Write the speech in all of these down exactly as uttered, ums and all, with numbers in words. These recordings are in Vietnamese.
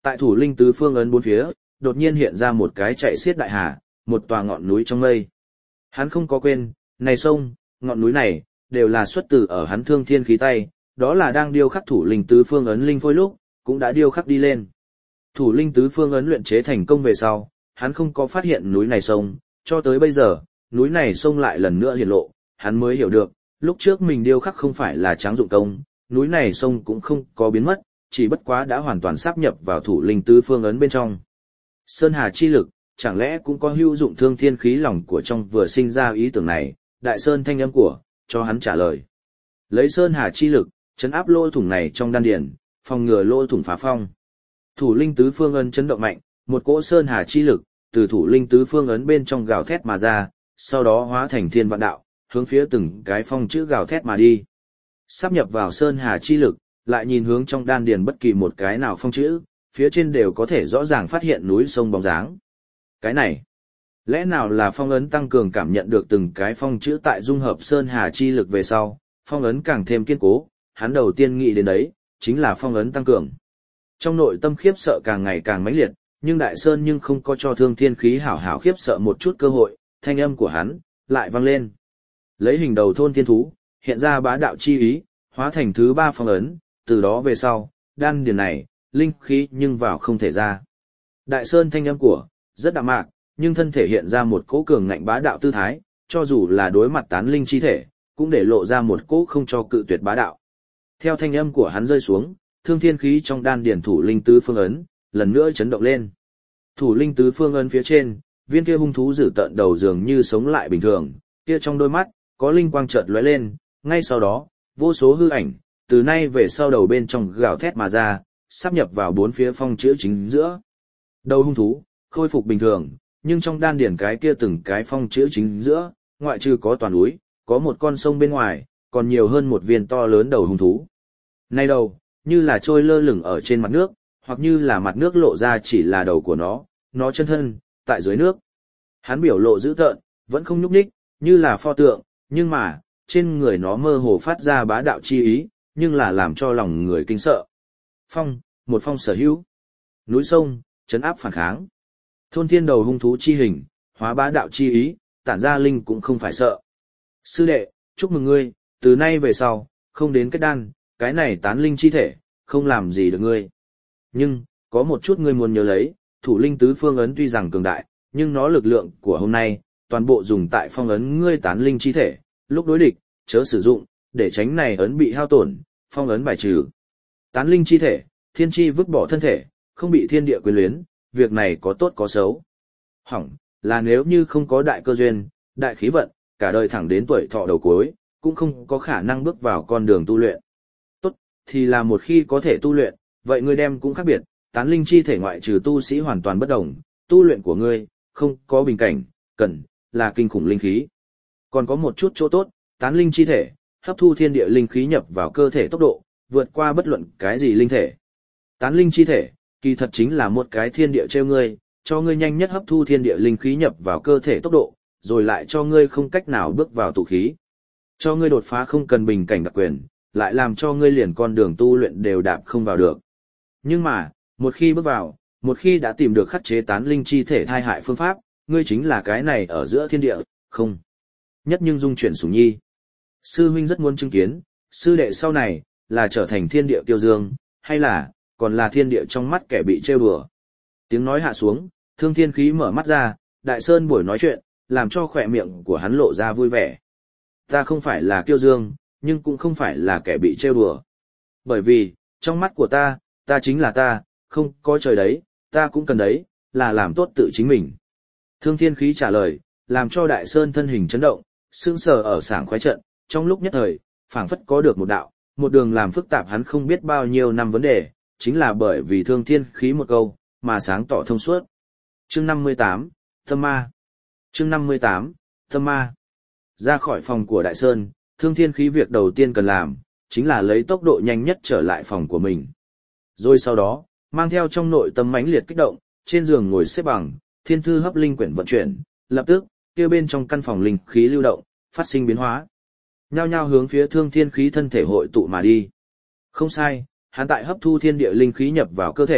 Tại thủ linh tứ phương ấn bốn phía, đột nhiên hiện ra một cái chạy xiết đại hà, một tòa ngọn núi trong mây. Hắn không có quên, này sông, ngọn núi này, đều là xuất từ ở hắn thương thiên khí tay, đó là đang điêu khắc thủ linh tứ phương ấn linh phôi lúc, cũng đã điêu khắc đi lên. Thủ linh tứ phương ấn luyện chế thành công về sau, hắn không có phát hiện núi này sông, cho tới bây giờ, núi này sông lại lần nữa hiển lộ, hắn mới hiểu được, lúc trước mình điêu khắc không phải là tráng dụng công, núi này sông cũng không có biến mất, chỉ bất quá đã hoàn toàn sáp nhập vào thủ linh tứ phương ấn bên trong. Sơn Hà chi lực, chẳng lẽ cũng có hữu dụng thương thiên khí lòng của trong vừa sinh ra ý tưởng này, Đại Sơn thanh âm của, cho hắn trả lời. Lấy Sơn Hà chi lực, chấn áp lỗ thủng này trong đan điền, phòng ngừa lỗ thủng phá phong. Thủ linh tứ phương ấn chấn động mạnh, một cỗ Sơn Hà chi lực, từ thủ linh tứ phương ấn bên trong gào thét mà ra, sau đó hóa thành thiên vạn đạo, hướng phía từng cái phong chữ gào thét mà đi. Sáp nhập vào Sơn Hà chi lực, lại nhìn hướng trong đan điền bất kỳ một cái nào phong chữ, phía trên đều có thể rõ ràng phát hiện núi sông bóng dáng. Cái này, lẽ nào là phong ấn tăng cường cảm nhận được từng cái phong chữ tại dung hợp Sơn Hà chi lực về sau, phong ấn càng thêm kiên cố, hắn đầu tiên nghĩ đến đấy, chính là phong ấn tăng cường. Trong nội tâm khiếp sợ càng ngày càng mãnh liệt, nhưng Đại Sơn nhưng không có cho thương thiên khí hảo hảo khiếp sợ một chút cơ hội, thanh âm của hắn, lại vang lên. Lấy hình đầu thôn thiên thú, hiện ra bá đạo chi ý, hóa thành thứ ba phong ấn, từ đó về sau, đan điền này, linh khí nhưng vào không thể ra. Đại Sơn thanh âm của, rất đạm mạc, nhưng thân thể hiện ra một cỗ cường ngạnh bá đạo tư thái, cho dù là đối mặt tán linh chi thể, cũng để lộ ra một cỗ không cho cự tuyệt bá đạo. Theo thanh âm của hắn rơi xuống, thương thiên khí trong đan điển thủ linh tứ phương ấn, lần nữa chấn động lên. Thủ linh tứ phương ấn phía trên, viên kia hung thú dữ tợn đầu dường như sống lại bình thường, kia trong đôi mắt, có linh quang chợt lóe lên, ngay sau đó, vô số hư ảnh, từ nay về sau đầu bên trong gào thét mà ra, sáp nhập vào bốn phía phong chữ chính giữa. Đầu hung thú, khôi phục bình thường, nhưng trong đan điển cái kia từng cái phong chữ chính giữa, ngoại trừ có toàn núi, có một con sông bên ngoài, còn nhiều hơn một viên to lớn đầu hung thú. Nay đầu, như là trôi lơ lửng ở trên mặt nước, hoặc như là mặt nước lộ ra chỉ là đầu của nó, nó chân thân, tại dưới nước. Hắn biểu lộ dữ tợn, vẫn không nhúc nhích, như là pho tượng, nhưng mà, trên người nó mơ hồ phát ra bá đạo chi ý, nhưng là làm cho lòng người kinh sợ. Phong, một phong sở hữu. Núi sông, trấn áp phản kháng. Thôn thiên đầu hung thú chi hình, hóa bá đạo chi ý, tản ra linh cũng không phải sợ. Sư đệ, chúc mừng ngươi, từ nay về sau, không đến kết đan, cái này tán linh chi thể, không làm gì được ngươi. Nhưng, có một chút ngươi muốn nhớ lấy, thủ linh tứ phương ấn tuy rằng cường đại, nhưng nó lực lượng của hôm nay, toàn bộ dùng tại phong ấn ngươi tán linh chi thể, lúc đối địch, chớ sử dụng, để tránh này ấn bị hao tổn, phong ấn bài trừ. Tán linh chi thể, thiên chi vứt bỏ thân thể, không bị thiên địa quyến luyến, việc này có tốt có xấu. Hỏng, là nếu như không có đại cơ duyên, đại khí vận, cả đời thẳng đến tuổi thọ đầu cuối, cũng không có khả năng bước vào con đường tu luyện. Tốt, thì là một khi có thể tu luyện, vậy ngươi đem cũng khác biệt, tán linh chi thể ngoại trừ tu sĩ hoàn toàn bất đồng, tu luyện của ngươi, không có bình cảnh, cần, là kinh khủng linh khí. Còn có một chút chỗ tốt, tán linh chi thể, hấp thu thiên địa linh khí nhập vào cơ thể tốc độ, vượt qua bất luận cái gì linh thể. Tán linh chi thể, kỳ thật chính là một cái thiên địa treo ngươi, cho ngươi nhanh nhất hấp thu thiên địa linh khí nhập vào cơ thể tốc độ, rồi lại cho ngươi không cách nào bước vào tụ khí. Cho ngươi đột phá không cần bình cảnh đặc quyền, lại làm cho ngươi liền con đường tu luyện đều đạp không vào được. Nhưng mà, một khi bước vào, một khi đã tìm được khắc chế tán linh chi thể thai hại phương pháp, ngươi chính là cái này ở giữa thiên địa, không. Nhất nhưng dung chuyển sủng nhi. Sư huynh rất muốn chứng kiến, sư đệ sau này, là trở thành thiên địa tiêu dương, hay là, còn là thiên địa trong mắt kẻ bị trêu đùa. Tiếng nói hạ xuống, thương thiên khí mở mắt ra, Đại Sơn buổi nói chuyện, làm cho khỏe miệng của hắn lộ ra vui vẻ. Ta không phải là kiêu dương, nhưng cũng không phải là kẻ bị trêu đùa. Bởi vì, trong mắt của ta, ta chính là ta, không có trời đấy, ta cũng cần đấy, là làm tốt tự chính mình. Thương thiên khí trả lời, làm cho Đại Sơn thân hình chấn động, sững sờ ở sảng khoái trận, trong lúc nhất thời, phảng phất có được một đạo, một đường làm phức tạp hắn không biết bao nhiêu năm vấn đề, chính là bởi vì thương thiên khí một câu, mà sáng tỏ thông suốt. Chương năm mươi tám, Tâm Ma. Chương năm mươi tám, Tâm Ma. Ra khỏi phòng của Đại Sơn, thương thiên khí việc đầu tiên cần làm, chính là lấy tốc độ nhanh nhất trở lại phòng của mình. Rồi sau đó, mang theo trong nội tâm mãnh liệt kích động, trên giường ngồi xếp bằng, thiên thư hấp linh quyển vận chuyển, lập tức, kia bên trong căn phòng linh khí lưu động, phát sinh biến hóa. Nhao nhao hướng phía thương thiên khí thân thể hội tụ mà đi. Không sai, hắn tại hấp thu thiên địa linh khí nhập vào cơ thể,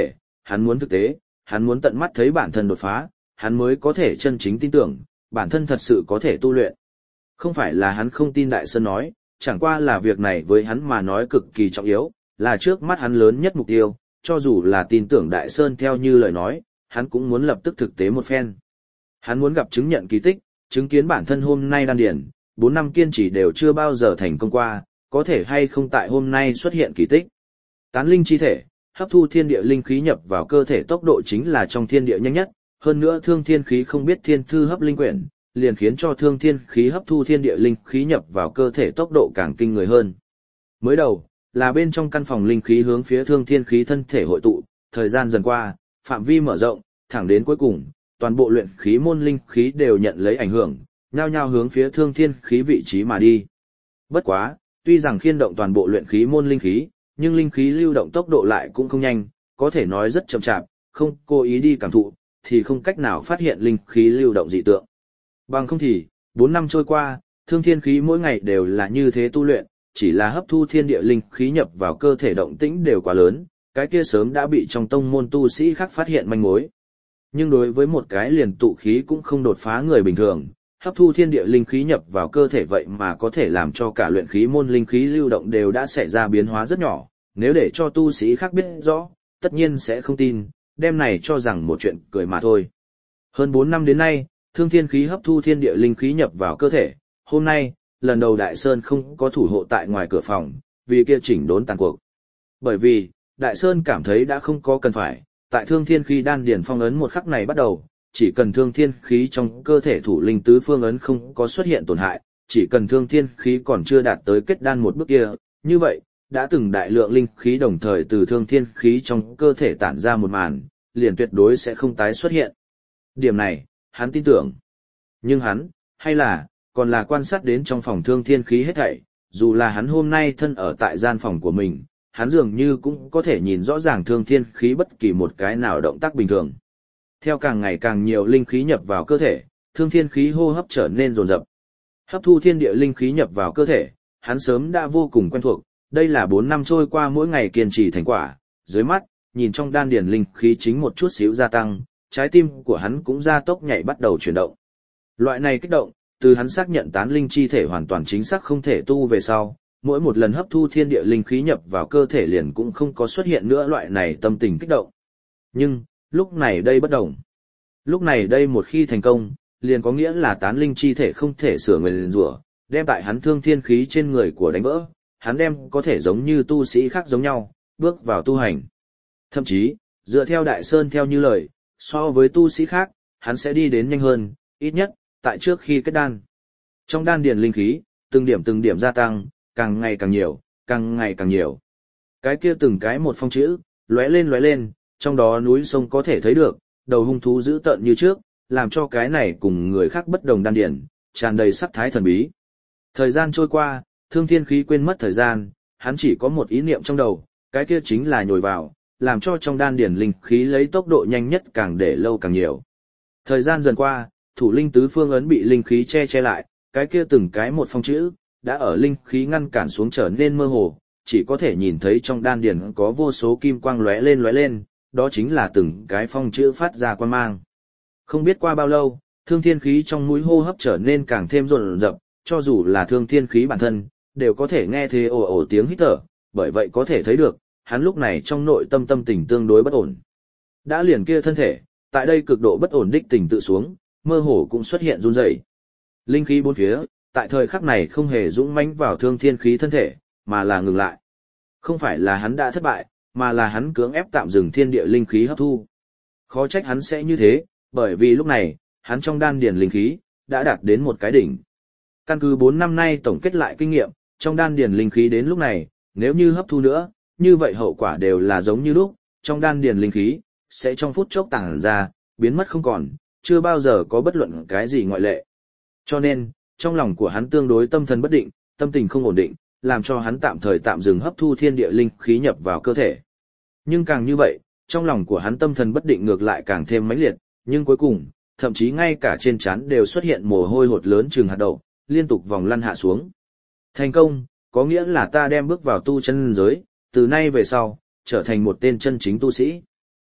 hắn muốn thực tế, hắn muốn tận mắt thấy bản thân đột phá, hắn mới có thể chân chính tin tưởng, bản thân thật sự có thể tu luyện. Không phải là hắn không tin Đại Sơn nói, chẳng qua là việc này với hắn mà nói cực kỳ trọng yếu, là trước mắt hắn lớn nhất mục tiêu, cho dù là tin tưởng Đại Sơn theo như lời nói, hắn cũng muốn lập tức thực tế một phen. Hắn muốn gặp chứng nhận kỳ tích, chứng kiến bản thân hôm nay đan điển, bốn năm kiên trì đều chưa bao giờ thành công qua, có thể hay không tại hôm nay xuất hiện kỳ tích. Tán linh chi thể, hấp thu thiên địa linh khí nhập vào cơ thể tốc độ chính là trong thiên địa nhanh nhất, hơn nữa thương thiên khí không biết thiên thư hấp linh quyển, liền khiến cho thương thiên khí hấp thu thiên địa linh khí nhập vào cơ thể tốc độ càng kinh người hơn. Mới đầu, là bên trong căn phòng linh khí hướng phía thương thiên khí thân thể hội tụ, thời gian dần qua, phạm vi mở rộng, thẳng đến cuối cùng, toàn bộ luyện khí môn linh khí đều nhận lấy ảnh hưởng, nhao nhao hướng phía thương thiên khí vị trí mà đi. Bất quá, tuy rằng khiên động toàn bộ luyện khí môn linh khí, nhưng linh khí lưu động tốc độ lại cũng không nhanh, có thể nói rất chậm chạp, không cố ý đi cảm thụ, thì không cách nào phát hiện linh khí lưu động dị tượng. Bằng không thì, bốn năm trôi qua, thương thiên khí mỗi ngày đều là như thế tu luyện, chỉ là hấp thu thiên địa linh khí nhập vào cơ thể động tĩnh đều quá lớn, cái kia sớm đã bị trong tông môn tu sĩ khác phát hiện manh mối. Nhưng đối với một cái liền tụ khí cũng không đột phá người bình thường, hấp thu thiên địa linh khí nhập vào cơ thể vậy mà có thể làm cho cả luyện khí môn linh khí lưu động đều đã xảy ra biến hóa rất nhỏ, nếu để cho tu sĩ khác biết rõ, tất nhiên sẽ không tin, đem này cho rằng một chuyện cười mà thôi. Hơn bốn năm đến nay, thương thiên khí hấp thu thiên địa linh khí nhập vào cơ thể, hôm nay, lần đầu Đại Sơn không có thủ hộ tại ngoài cửa phòng, vì kia chỉnh đốn tàn cuộc. Bởi vì, Đại Sơn cảm thấy đã không có cần phải, tại thương thiên khí đan điển phong ấn một khắc này bắt đầu, chỉ cần thương thiên khí trong cơ thể thủ linh tứ phương ấn không có xuất hiện tổn hại, chỉ cần thương thiên khí còn chưa đạt tới kết đan một bước kia, như vậy, đã từng đại lượng linh khí đồng thời từ thương thiên khí trong cơ thể tản ra một màn, liền tuyệt đối sẽ không tái xuất hiện. Điểm này, hắn tin tưởng. Nhưng hắn, hay là, còn là quan sát đến trong phòng thương thiên khí hết thảy, dù là hắn hôm nay thân ở tại gian phòng của mình, hắn dường như cũng có thể nhìn rõ ràng thương thiên khí bất kỳ một cái nào động tác bình thường. Theo càng ngày càng nhiều linh khí nhập vào cơ thể, thương thiên khí hô hấp trở nên rồn rập. Hấp thu thiên địa linh khí nhập vào cơ thể, hắn sớm đã vô cùng quen thuộc, đây là bốn năm trôi qua mỗi ngày kiên trì thành quả, dưới mắt, nhìn trong đan điền linh khí chính một chút xíu gia tăng, trái tim của hắn cũng gia tốc nhảy bắt đầu chuyển động. Loại này kích động, từ hắn xác nhận tán linh chi thể hoàn toàn chính xác không thể tu về sau, mỗi một lần hấp thu thiên địa linh khí nhập vào cơ thể liền cũng không có xuất hiện nữa loại này tâm tình kích động. Nhưng, lúc này đây bất đồng. Lúc này đây một khi thành công, liền có nghĩa là tán linh chi thể không thể sửa người liền rủa, đem tại hắn thương thiên khí trên người của đánh vỡ, hắn đem có thể giống như tu sĩ khác giống nhau, bước vào tu hành. Thậm chí, dựa theo Đại Sơn theo như lời, so với tu sĩ khác, hắn sẽ đi đến nhanh hơn, ít nhất, tại trước khi kết đan. Trong đan điền linh khí, từng điểm từng điểm gia tăng, càng ngày càng nhiều, càng ngày càng nhiều. Cái kia từng cái một phong chữ, lóe lên lóe lên, trong đó núi sông có thể thấy được, đầu hung thú dữ tợn như trước, làm cho cái này cùng người khác bất đồng đan điền, tràn đầy sắc thái thần bí. Thời gian trôi qua, thương thiên khí quên mất thời gian, hắn chỉ có một ý niệm trong đầu, cái kia chính là nhồi vào, làm cho trong đan điền linh khí lấy tốc độ nhanh nhất càng để lâu càng nhiều. Thời gian dần qua, thủ linh tứ phương ấn bị linh khí che che lại, cái kia từng cái một phong chữ, đã ở linh khí ngăn cản xuống trở nên mơ hồ, chỉ có thể nhìn thấy trong đan điền có vô số kim quang lóe lên lóe lên, đó chính là từng cái phong chữ phát ra quang mang. Không biết qua bao lâu, thương thiên khí trong mũi hô hấp trở nên càng thêm rồn rập, cho dù là thương thiên khí bản thân, đều có thể nghe thấy ồ ồ tiếng hít thở, bởi vậy có thể thấy được, hắn lúc này trong nội tâm tâm tình tương đối bất ổn. Đã liền kia thân thể, tại đây cực độ bất ổn đích tình tự xuống, mơ hồ cũng xuất hiện run rẩy. Linh khí bốn phía, tại thời khắc này không hề dũng mãnh vào thương thiên khí thân thể, mà là ngừng lại. Không phải là hắn đã thất bại, mà là hắn cưỡng ép tạm dừng thiên địa linh khí hấp thu. Khó trách hắn sẽ như thế, bởi vì lúc này, hắn trong đan điền linh khí đã đạt đến một cái đỉnh. Căn cứ bốn năm nay tổng kết lại kinh nghiệm, trong đan điền linh khí đến lúc này, nếu như hấp thu nữa, như vậy hậu quả đều là giống như lúc, trong đan điền linh khí sẽ trong phút chốc tản ra, biến mất không còn, chưa bao giờ có bất luận cái gì ngoại lệ. Cho nên, trong lòng của hắn tương đối tâm thần bất định, tâm tình không ổn định, làm cho hắn tạm thời tạm dừng hấp thu thiên địa linh khí nhập vào cơ thể. Nhưng càng như vậy, trong lòng của hắn tâm thần bất định ngược lại càng thêm mãnh liệt, nhưng cuối cùng, thậm chí ngay cả trên trán đều xuất hiện mồ hôi hột lớn chừng hạt đậu, liên tục vòng lăn hạ xuống. Thành công, có nghĩa là ta đem bước vào tu chân giới, từ nay về sau, trở thành một tên chân chính tu sĩ.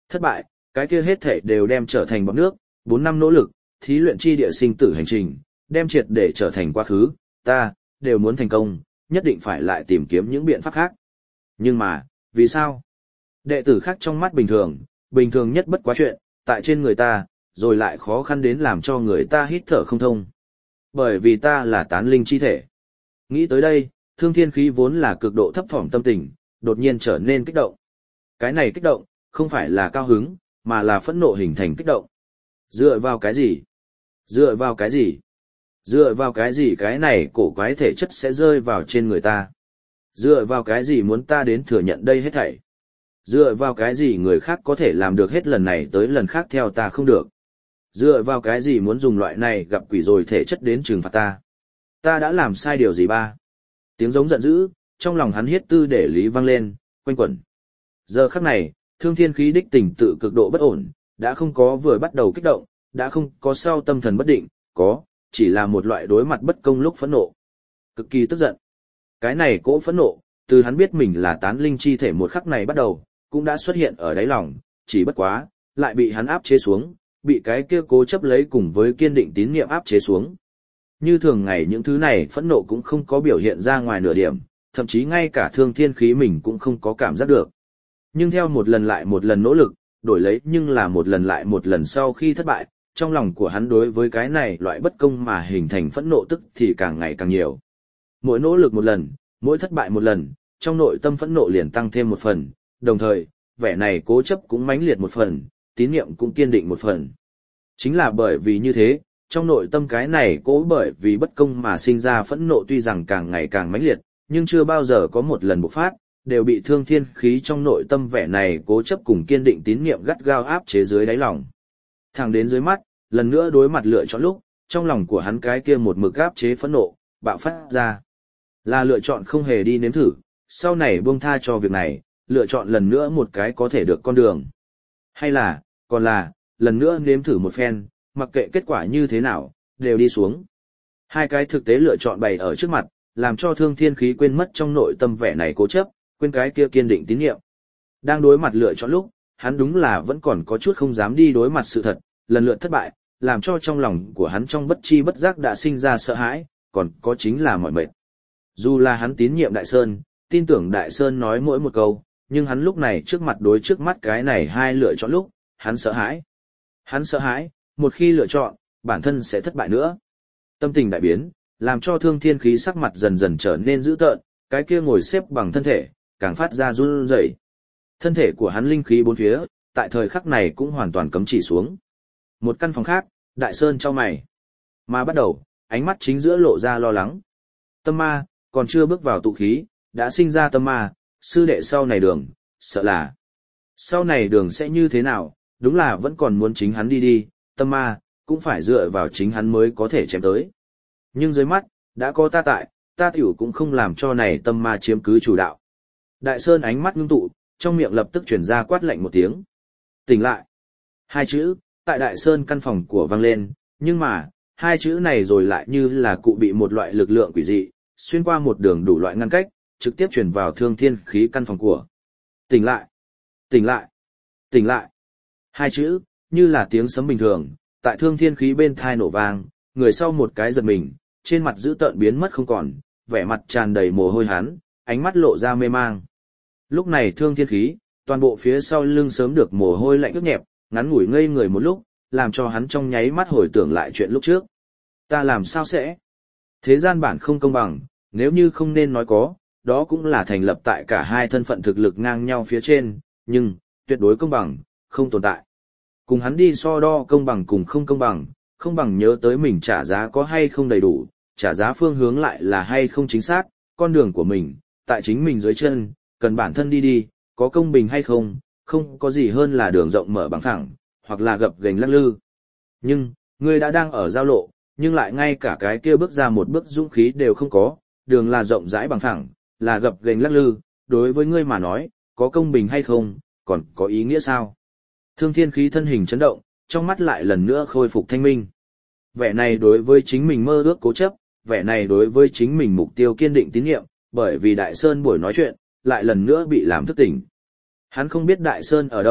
Thất bại, cái kia hết thể đều đem trở thành bọt nước, bốn năm nỗ lực, thí luyện chi địa sinh tử hành trình, đem triệt để trở thành quá khứ, ta, đều muốn thành công, nhất định phải lại tìm kiếm những biện pháp khác. Nhưng mà, vì sao? Đệ tử khác trong mắt bình thường, bình thường nhất bất quá chuyện, tại trên người ta, rồi lại khó khăn đến làm cho người ta hít thở không thông. Bởi vì ta là tán linh chi thể. Nghĩ tới đây, Thương Thiên Khí vốn là cực độ thấp thỏm tâm tình, đột nhiên trở nên kích động. Cái này kích động, không phải là cao hứng, mà là phẫn nộ hình thành kích động. Dựa vào cái gì? Dựa vào cái gì? Dựa vào cái gì cái này cổ quái thể chất sẽ rơi vào trên người ta? Dựa vào cái gì muốn ta đến thừa nhận đây hết thảy? Dựa vào cái gì người khác có thể làm được hết lần này tới lần khác theo ta không được? Dựa vào cái gì muốn dùng loại này gặp quỷ rồi thể chất đến trừng phạt ta? Ta đã làm sai điều gì ba? Tiếng giống giận dữ, trong lòng hắn hiết tư để lý vang lên, quanh quẩn. Giờ khắc này, Thương Thiên Khí đích tình tự cực độ bất ổn, đã không có vừa bắt đầu kích động, đã không có sau tâm thần bất định, có, chỉ là một loại đối mặt bất công lúc phẫn nộ. Cực kỳ tức giận. Cái này cỗ phẫn nộ, từ hắn biết mình là tán linh chi thể một khắc này bắt đầu, cũng đã xuất hiện ở đáy lòng, chỉ bất quá, lại bị hắn áp chế xuống, bị cái kia cố chấp lấy cùng với kiên định tín niệm áp chế xuống. Như thường ngày những thứ này phẫn nộ cũng không có biểu hiện ra ngoài nửa điểm, thậm chí ngay cả Thương Thiên Khí mình cũng không có cảm giác được. Nhưng theo một lần lại một lần nỗ lực, đổi lấy nhưng là một lần lại một lần sau khi thất bại, trong lòng của hắn đối với cái này loại bất công mà hình thành phẫn nộ tức thì càng ngày càng nhiều. Mỗi nỗ lực một lần, mỗi thất bại một lần, trong nội tâm phẫn nộ liền tăng thêm một phần, đồng thời, vẻ này cố chấp cũng mãnh liệt một phần, tín niệm cũng kiên định một phần. Chính là bởi vì như thế, trong nội tâm cái này cố bởi vì bất công mà sinh ra phẫn nộ tuy rằng càng ngày càng mãnh liệt, nhưng chưa bao giờ có một lần bộc phát, đều bị Thương Thiên Khí trong nội tâm vẻ này cố chấp cùng kiên định tín niệm gắt gao áp chế dưới đáy lòng. Thẳng đến dưới mắt, lần nữa đối mặt lựa chọn lúc, trong lòng của hắn cái kia một mực áp chế phẫn nộ, bạo phát ra. Là lựa chọn không hề đi nếm thử, sau này buông tha cho việc này, lựa chọn lần nữa một cái có thể được con đường. Hay là, còn là, lần nữa nếm thử một phen, mặc kệ kết quả như thế nào, đều đi xuống. Hai cái thực tế lựa chọn bày ở trước mặt, làm cho Thương Thiên Khí quên mất trong nội tâm vẻ này cố chấp, quên cái kia kiên định tín nhiệm. Đang đối mặt lựa chọn lúc, hắn đúng là vẫn còn có chút không dám đi đối mặt sự thật, lần lượt thất bại, làm cho trong lòng của hắn trong bất chi bất giác đã sinh ra sợ hãi, còn có chính là mỏi mệt. Dù là hắn tín nhiệm Đại Sơn, tin tưởng Đại Sơn nói mỗi một câu, nhưng hắn lúc này trước mặt đối trước mắt cái này hai lựa chọn lúc, hắn sợ hãi. Hắn sợ hãi, một khi lựa chọn, bản thân sẽ thất bại nữa. Tâm tình đại biến, làm cho Thương Thiên Khí sắc mặt dần dần trở nên dữ tợn, cái kia ngồi xếp bằng thân thể, càng phát ra run rẩy. Thân thể của hắn linh khí bốn phía, tại thời khắc này cũng hoàn toàn cấm chỉ xuống. Một căn phòng khác, Đại Sơn chau mày. Mà bắt đầu, ánh mắt chính giữa lộ ra lo lắng. Tâm ma, còn chưa bước vào tụ khí, đã sinh ra tâm ma, sư đệ sau này đường, sợ là. Sau này đường sẽ như thế nào, đúng là vẫn còn muốn chính hắn đi đi, tâm ma, cũng phải dựa vào chính hắn mới có thể chém tới. Nhưng dưới mắt, đã có ta tại, ta tiểu cũng không làm cho này tâm ma chiếm cứ chủ đạo. Đại Sơn ánh mắt ngưng tụ, trong miệng lập tức truyền ra quát lạnh một tiếng. Tỉnh lại. Hai chữ, tại Đại Sơn căn phòng của vang lên, nhưng mà, hai chữ này rồi lại như là cụ bị một loại lực lượng quỷ dị, xuyên qua một đường đủ loại ngăn cách, trực tiếp truyền vào Thương Thiên Khí căn phòng của. Tỉnh lại. Tỉnh lại. Tỉnh lại. Hai chữ, như là tiếng sấm bình thường, tại Thương Thiên Khí bên thai nổ vang, người sau một cái giật mình, trên mặt dữ tợn biến mất không còn, vẻ mặt tràn đầy mồ hôi hắn, ánh mắt lộ ra mê mang. Lúc này Thương Thiên Khí, toàn bộ phía sau lưng sớm được mồ hôi lạnh ướt nhẹp, ngắn ngủi ngây người một lúc, làm cho hắn trong nháy mắt hồi tưởng lại chuyện lúc trước. Ta làm sao sẽ? Thế gian bản không công bằng, nếu như không nên nói có, đó cũng là thành lập tại cả hai thân phận thực lực ngang nhau phía trên, nhưng, tuyệt đối công bằng, không tồn tại. Cùng hắn đi so đo công bằng cùng không công bằng, không bằng nhớ tới mình trả giá có hay không đầy đủ, trả giá phương hướng lại là hay không chính xác, con đường của mình, tại chính mình dưới chân, cần bản thân đi đi, có công bình hay không, không có gì hơn là đường rộng mở bằng phẳng, hoặc là gập ghềnh lắc lư. Nhưng, ngươi đã đang ở giao lộ, nhưng lại ngay cả cái kia bước ra một bước dũng khí đều không có, đường là rộng rãi bằng phẳng, là gập ghềnh lắc lư, đối với ngươi mà nói, có công bình hay không, còn có ý nghĩa sao? Thương Thiên Khí thân hình chấn động, trong mắt lại lần nữa khôi phục thanh minh. Vẻ này đối với chính mình mơ ước cố chấp, vẻ này đối với chính mình mục tiêu kiên định tín nhiệm, bởi vì Đại Sơn buổi nói chuyện, lại lần nữa bị làm thức tỉnh. Hắn không biết Đại Sơn ở đâu,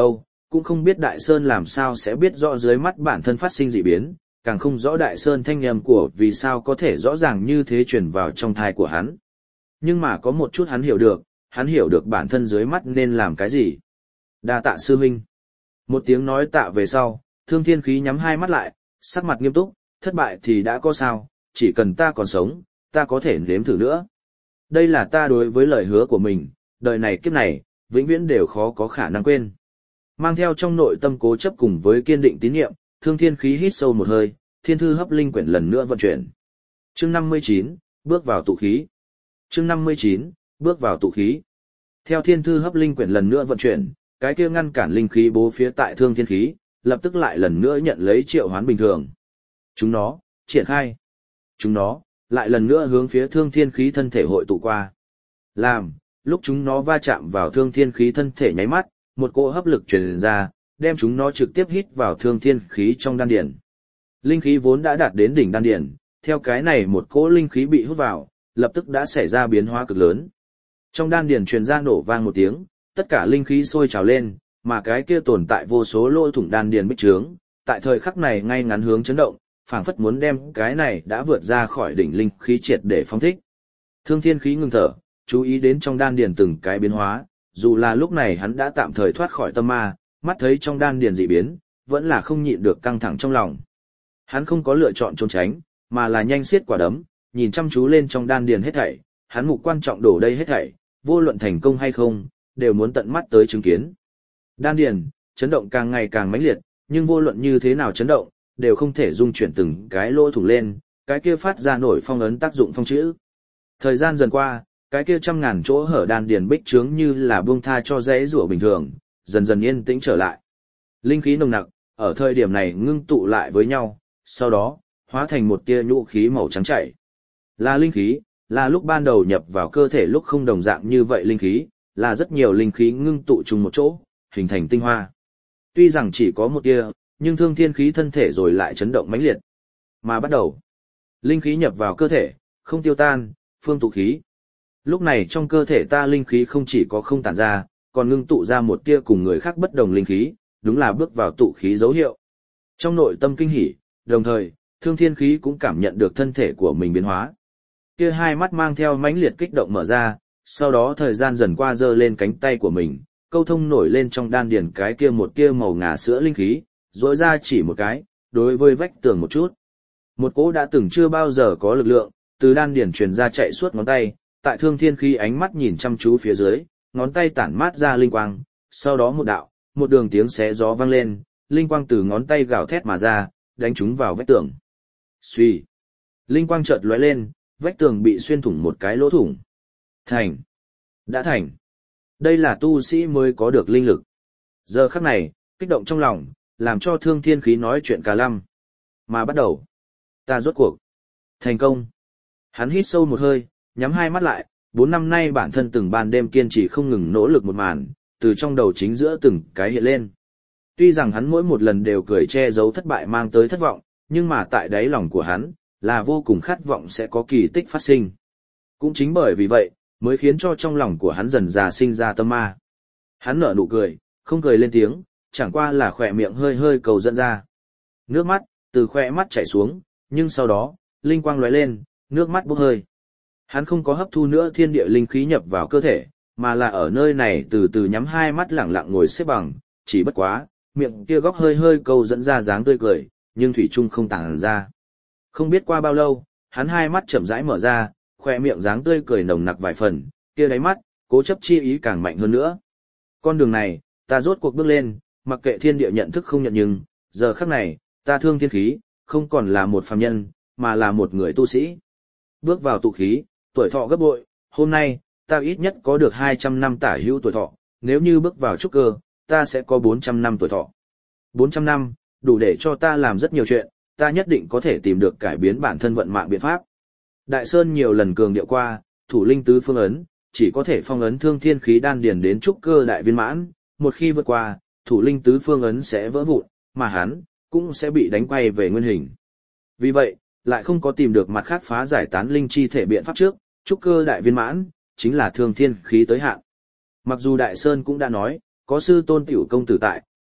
cũng không biết Đại Sơn làm sao sẽ biết rõ dưới mắt bản thân phát sinh dị biến, càng không rõ Đại Sơn thanh âm của vì sao có thể rõ ràng như thế truyền vào trong thai của hắn. Nhưng mà có một chút hắn hiểu được, hắn hiểu được bản thân dưới mắt nên làm cái gì. Đa tạ sư huynh. Một tiếng nói tạ về sau, Thương Thiên Khí nhắm hai mắt lại, sắc mặt nghiêm túc, thất bại thì đã có sao, chỉ cần ta còn sống, ta có thể nếm thử nữa. Đây là ta đối với lời hứa của mình, đời này kiếp này, vĩnh viễn đều khó có khả năng quên. Mang theo trong nội tâm cố chấp cùng với kiên định tín niệm, Thương Thiên Khí hít sâu một hơi, Thiên Thư Hấp Linh Quyển lần nữa vận chuyển. Chương năm mươi chín, bước vào tụ khí. Chương năm mươi chín, bước vào tụ khí. Theo Thiên Thư Hấp Linh Quyển lần nữa vận chuyển, cái kia ngăn cản linh khí bố phía tại Thương Thiên Khí, lập tức lại lần nữa nhận lấy triệu hoán bình thường. Chúng nó, triển khai. Chúng nó, lại lần nữa hướng phía Thương Thiên Khí thân thể hội tụ qua. Làm, lúc chúng nó va chạm vào Thương Thiên Khí thân thể nháy mắt, một cỗ hấp lực truyền ra, đem chúng nó trực tiếp hít vào Thương Thiên Khí trong đan điển. Linh khí vốn đã đạt đến đỉnh đan điển, theo cái này một cỗ linh khí bị hút vào, lập tức đã xảy ra biến hóa cực lớn. Trong đan điển truyền ra nổ vang một tiếng, tất cả linh khí sôi trào lên, mà cái kia tồn tại vô số lỗ thủng đan điển bích trướng, tại thời khắc này ngay ngắn hướng chấn động, phảng phất muốn đem cái này đã vượt ra khỏi đỉnh linh khí triệt để phóng thích. Thương Thiên Khí ngừng thở, chú ý đến trong đan điển từng cái biến hóa, dù là lúc này hắn đã tạm thời thoát khỏi tâm ma, mắt thấy trong đan điển dị biến, vẫn là không nhịn được căng thẳng trong lòng. Hắn không có lựa chọn trốn tránh, mà là nhanh siết quả đấm, nhìn chăm chú lên trong đan điển hết thảy, hắn mục quan trọng đổ đây hết thảy, vô luận thành công hay không, đều muốn tận mắt tới chứng kiến. Đan điển, chấn động càng ngày càng mãnh liệt, nhưng vô luận như thế nào chấn động, đều không thể dung chuyển từng cái lỗ thủng lên, cái kia phát ra nổi phong ấn tác dụng phong chữ. Thời gian dần qua, cái kia trăm ngàn chỗ hở đan điền bích trướng như là buông tha cho dễ rủa bình thường, dần dần yên tĩnh trở lại. Linh khí nồng nặc, ở thời điểm này ngưng tụ lại với nhau, sau đó, hóa thành một tia nhũ khí màu trắng chảy. Là linh khí, là lúc ban đầu nhập vào cơ thể lúc không đồng dạng như vậy linh khí, là rất nhiều linh khí ngưng tụ chung một chỗ, hình thành tinh hoa. Tuy rằng chỉ có một tia, nhưng Thương Thiên Khí thân thể rồi lại chấn động mãnh liệt. Mà bắt đầu, linh khí nhập vào cơ thể, không tiêu tan, phương tụ khí. Lúc này trong cơ thể ta linh khí không chỉ có không tản ra, còn ngưng tụ ra một tia cùng người khác bất đồng linh khí, đúng là bước vào tụ khí dấu hiệu. Trong nội tâm kinh hỉ, đồng thời, Thương Thiên Khí cũng cảm nhận được thân thể của mình biến hóa. Kia hai mắt mang theo mãnh liệt kích động mở ra, sau đó thời gian dần qua giơ lên cánh tay của mình, câu thông nổi lên trong đan điền cái kia một tia màu ngà sữa linh khí, rỗi ra chỉ một cái, đối với vách tường một chút. Một cỗ đã từng chưa bao giờ có lực lượng, từ đan điền truyền ra chạy suốt ngón tay, tại Thương Thiên Khí ánh mắt nhìn chăm chú phía dưới, ngón tay tản mát ra linh quang, sau đó một đạo, một đường tiếng xé gió vang lên, linh quang từ ngón tay gào thét mà ra, đánh trúng vào vách tường. Xuy, linh quang chợt lóe lên, vách tường bị xuyên thủng một cái lỗ thủng. Thành, đã thành. Đây là tu sĩ mới có được linh lực. Giờ khắc này, kích động trong lòng, làm cho Thương Thiên Khí nói chuyện cả lăm. Mà bắt đầu, ta rốt cuộc thành công. Hắn hít sâu một hơi, nhắm hai mắt lại, bốn năm nay bản thân từng ban đêm kiên trì không ngừng nỗ lực một màn, từ trong đầu chính giữa từng cái hiện lên. Tuy rằng hắn mỗi một lần đều cười che giấu thất bại mang tới thất vọng, nhưng mà tại đáy lòng của hắn, là vô cùng khát vọng sẽ có kỳ tích phát sinh. Cũng chính bởi vì vậy, mới khiến cho trong lòng của hắn dần dà sinh ra tâm ma. Hắn nở nụ cười, không cười lên tiếng, chẳng qua là khỏe miệng hơi hơi cầu dẫn ra. Nước mắt, từ khỏe mắt chảy xuống, nhưng sau đó, linh quang lóe lên, nước mắt bốc hơi. Hắn không có hấp thu nữa thiên địa linh khí nhập vào cơ thể, mà là ở nơi này từ từ nhắm hai mắt lẳng lặng ngồi xếp bằng, chỉ bất quá, miệng kia góc hơi hơi cầu dẫn ra dáng tươi cười, nhưng thủy chung không tàng ra. Không biết qua bao lâu, hắn hai mắt chậm rãi mở ra, khỏe miệng dáng tươi cười nồng nặc vài phần, kia đáy mắt, cố chấp chi ý càng mạnh hơn nữa. Con đường này, ta rốt cuộc bước lên, mặc kệ thiên địa nhận thức không nhận nhưng, giờ khắc này, ta Thương Thiên Khí, không còn là một phàm nhân, mà là một người tu sĩ. Bước vào tụ khí, tuổi thọ gấp bội, hôm nay, ta ít nhất có được hai trăm năm tả hữu tuổi thọ, nếu như bước vào trúc cơ, ta sẽ có bốn trăm năm tuổi thọ. bốn trăm năm, đủ để cho ta làm rất nhiều chuyện, ta nhất định có thể tìm được cải biến bản thân vận mạng biện pháp. Đại Sơn nhiều lần cường điệu qua, thủ linh tứ phương ấn, chỉ có thể phong ấn Thương Thiên Khí đan điền đến trúc cơ đại viên mãn, một khi vượt qua, thủ linh tứ phương ấn sẽ vỡ vụn, mà hắn cũng sẽ bị đánh quay về nguyên hình. Vì vậy, lại không có tìm được mặt khác phá giải tán linh chi thể biện pháp trước, trúc cơ đại viên mãn chính là Thương Thiên Khí tới hạn. Mặc dù Đại Sơn cũng đã nói, có sư tôn tiểu công tử tại,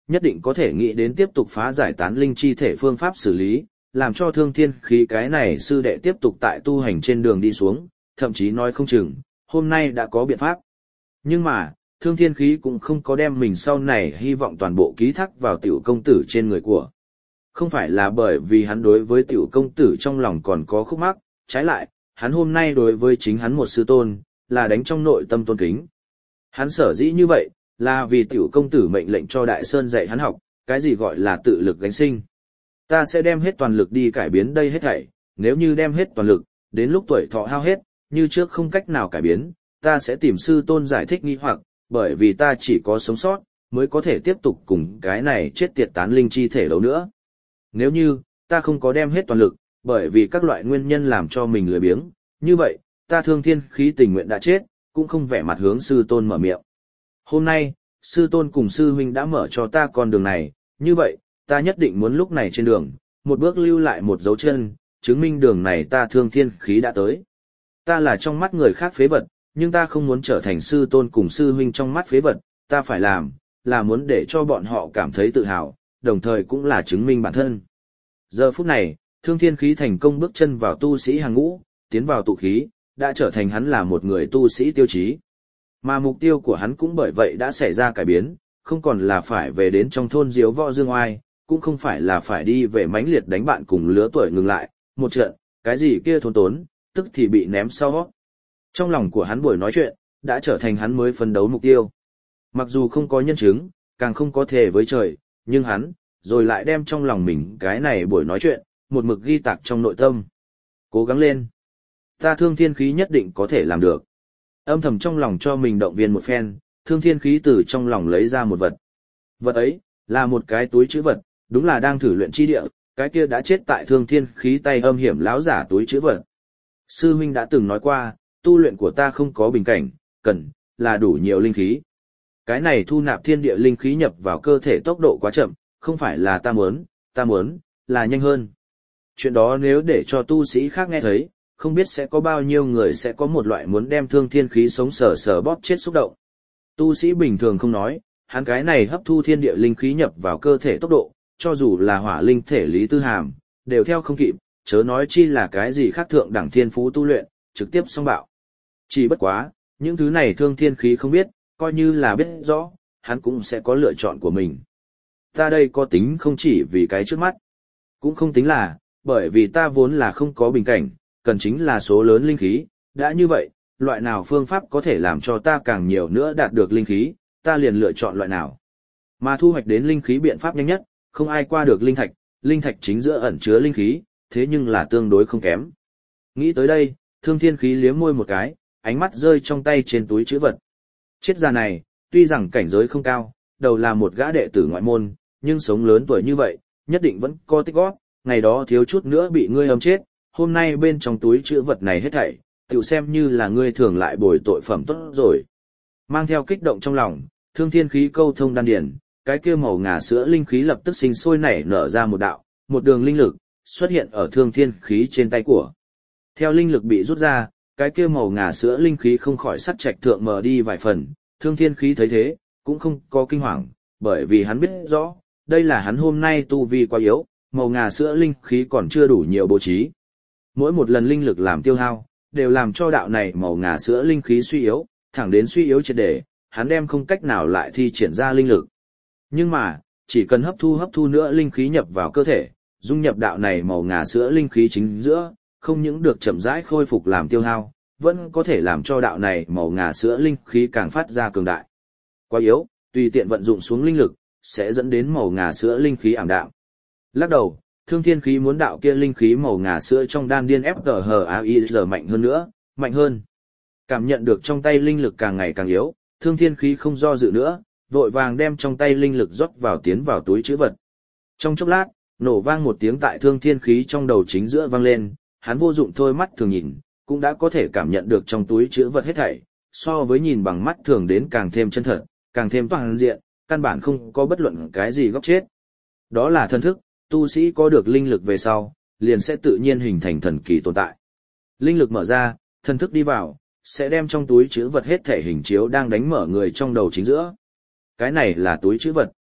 nhất định có thể nghĩ đến tiếp tục phá giải tán linh chi thể phương pháp xử lý, làm cho thương thiên khí cái này sư đệ tiếp tục tại tu hành trên đường đi xuống, thậm chí nói không chừng, hôm nay đã có biện pháp. Nhưng mà, thương thiên khí cũng không có đem mình sau này hy vọng toàn bộ ký thác vào tiểu công tử trên người của. Không phải là bởi vì hắn đối với tiểu công tử trong lòng còn có khúc mắc, trái lại, hắn hôm nay đối với chính hắn một sư tôn, là đánh trong nội tâm tôn kính. Hắn sở dĩ như vậy, là vì tiểu công tử mệnh lệnh cho Đại Sơn dạy hắn học, cái gì gọi là tự lực gánh sinh. Ta sẽ đem hết toàn lực đi cải biến đây hết thảy, nếu như đem hết toàn lực, đến lúc tuổi thọ hao hết, như trước không cách nào cải biến, ta sẽ tìm sư tôn giải thích nghi hoặc, bởi vì ta chỉ có sống sót, mới có thể tiếp tục cùng cái này chết tiệt tán linh chi thể đấu nữa. Nếu như, ta không có đem hết toàn lực, bởi vì các loại nguyên nhân làm cho mình lười biếng, như vậy, ta thương thiên khí tình nguyện đã chết, cũng không vẻ mặt hướng sư tôn mở miệng. Hôm nay, sư tôn cùng sư huynh đã mở cho ta con đường này, như vậy, ta nhất định muốn lúc này trên đường, một bước lưu lại một dấu chân, chứng minh đường này ta thương thiên khí đã tới. Ta là trong mắt người khác phế vật, nhưng ta không muốn trở thành sư tôn cùng sư huynh trong mắt phế vật, ta phải làm, là muốn để cho bọn họ cảm thấy tự hào, đồng thời cũng là chứng minh bản thân. Giờ phút này, thương thiên khí thành công bước chân vào tu sĩ hàng ngũ, tiến vào tụ khí, đã trở thành hắn là một người tu sĩ tiêu chí. Mà mục tiêu của hắn cũng bởi vậy đã xảy ra cải biến, không còn là phải về đến trong thôn diếu võ dương oai, cũng không phải là phải đi về mãnh liệt đánh bạn cùng lứa tuổi ngừng lại, một trận, cái gì kia thốn tốn, tức thì bị ném sau. Trong lòng của hắn buổi nói chuyện, đã trở thành hắn mới phấn đấu mục tiêu. Mặc dù không có nhân chứng, càng không có thể với trời, nhưng hắn, rồi lại đem trong lòng mình cái này buổi nói chuyện, một mực ghi tạc trong nội tâm. Cố gắng lên. Ta thương thiên khí nhất định có thể làm được. Âm thầm trong lòng cho mình động viên một phen, thương thiên khí từ trong lòng lấy ra một vật. Vật ấy, là một cái túi chữ vật, đúng là đang thử luyện chi địa, cái kia đã chết tại thương thiên khí tay âm hiểm láo giả túi chữ vật. Sư huynh đã từng nói qua, tu luyện của ta không có bình cảnh, cần, là đủ nhiều linh khí. Cái này thu nạp thiên địa linh khí nhập vào cơ thể tốc độ quá chậm, không phải là ta muốn, ta muốn, là nhanh hơn. Chuyện đó nếu để cho tu sĩ khác nghe thấy, không biết sẽ có bao nhiêu người sẽ có một loại muốn đem thương thiên khí sống sờ sờ bóp chết xúc động. Tu sĩ bình thường không nói, hắn cái này hấp thu thiên địa linh khí nhập vào cơ thể tốc độ, cho dù là hỏa linh thể Lý Tư Hàm, đều theo không kịp, chớ nói chi là cái gì khác thượng đẳng thiên phú tu luyện, trực tiếp xong bạo. Chỉ bất quá, những thứ này thương thiên khí không biết, coi như là biết rõ, hắn cũng sẽ có lựa chọn của mình. Ta đây có tính không chỉ vì cái trước mắt, cũng không tính là, bởi vì ta vốn là không có bình cảnh, cần chính là số lớn linh khí, đã như vậy, loại nào phương pháp có thể làm cho ta càng nhiều nữa đạt được linh khí, ta liền lựa chọn loại nào. Mà thu hoạch đến linh khí biện pháp nhanh nhất, không ai qua được linh thạch, linh thạch chính giữa ẩn chứa linh khí, thế nhưng là tương đối không kém. Nghĩ tới đây, thương thiên khí liếm môi một cái, ánh mắt rơi trong tay trên túi chữ vật. Chết già này, tuy rằng cảnh giới không cao, đầu là một gã đệ tử ngoại môn, nhưng sống lớn tuổi như vậy, nhất định vẫn có tích góp, ngày đó thiếu chút nữa bị ngươi hầm chết, hôm nay bên trong túi chữ vật này hết thảy, tự xem như là ngươi thường lại bồi tội phẩm tốt rồi. Mang theo kích động trong lòng, thương thiên khí câu thông đan điển, cái kia màu ngà sữa linh khí lập tức sinh sôi nảy nở ra một đạo, một đường linh lực, xuất hiện ở thương thiên khí trên tay của. Theo linh lực bị rút ra, cái kia màu ngà sữa linh khí không khỏi sắc trạch thượng mờ đi vài phần, thương thiên khí thấy thế, cũng không có kinh hoàng, bởi vì hắn biết rõ, đây là hắn hôm nay tu vi quá yếu, màu ngà sữa linh khí còn chưa đủ nhiều bố trí. Mỗi một lần linh lực làm tiêu hao, đều làm cho đạo này màu ngà sữa linh khí suy yếu, thẳng đến suy yếu triệt để, hắn đem không cách nào lại thi triển ra linh lực. Nhưng mà, chỉ cần hấp thu hấp thu nữa linh khí nhập vào cơ thể, dung nhập đạo này màu ngà sữa linh khí chính giữa, không những được chậm rãi khôi phục làm tiêu hao, vẫn có thể làm cho đạo này màu ngà sữa linh khí càng phát ra cường đại. Quá yếu, tùy tiện vận dụng xuống linh lực, sẽ dẫn đến màu ngà sữa linh khí ảm đạm. Lắc đầu, thương thiên khí muốn đạo kia linh khí màu ngà sữa trong đan điên ép tờ hờ a i giờ mạnh hơn nữa, mạnh hơn. Cảm nhận được trong tay linh lực càng ngày càng yếu, thương thiên khí không do dự nữa, vội vàng đem trong tay linh lực rót vào tiến vào túi trữ vật. Trong chốc lát, nổ vang một tiếng tại thương thiên khí trong đầu chính giữa vang lên, hắn vô dụng thôi mắt thường nhìn, cũng đã có thể cảm nhận được trong túi trữ vật hết thảy, so với nhìn bằng mắt thường đến càng thêm chân thật, càng thêm toàn diện, căn bản không có bất luận cái gì góc chết. Đó là thần thức, tu sĩ có được linh lực về sau, liền sẽ tự nhiên hình thành thần kỳ tồn tại. Linh lực mở ra, thần thức đi vào, sẽ đem trong túi trữ vật hết thể hình chiếu đang đánh mở người trong đầu chính giữa. Cái này là túi trữ vật.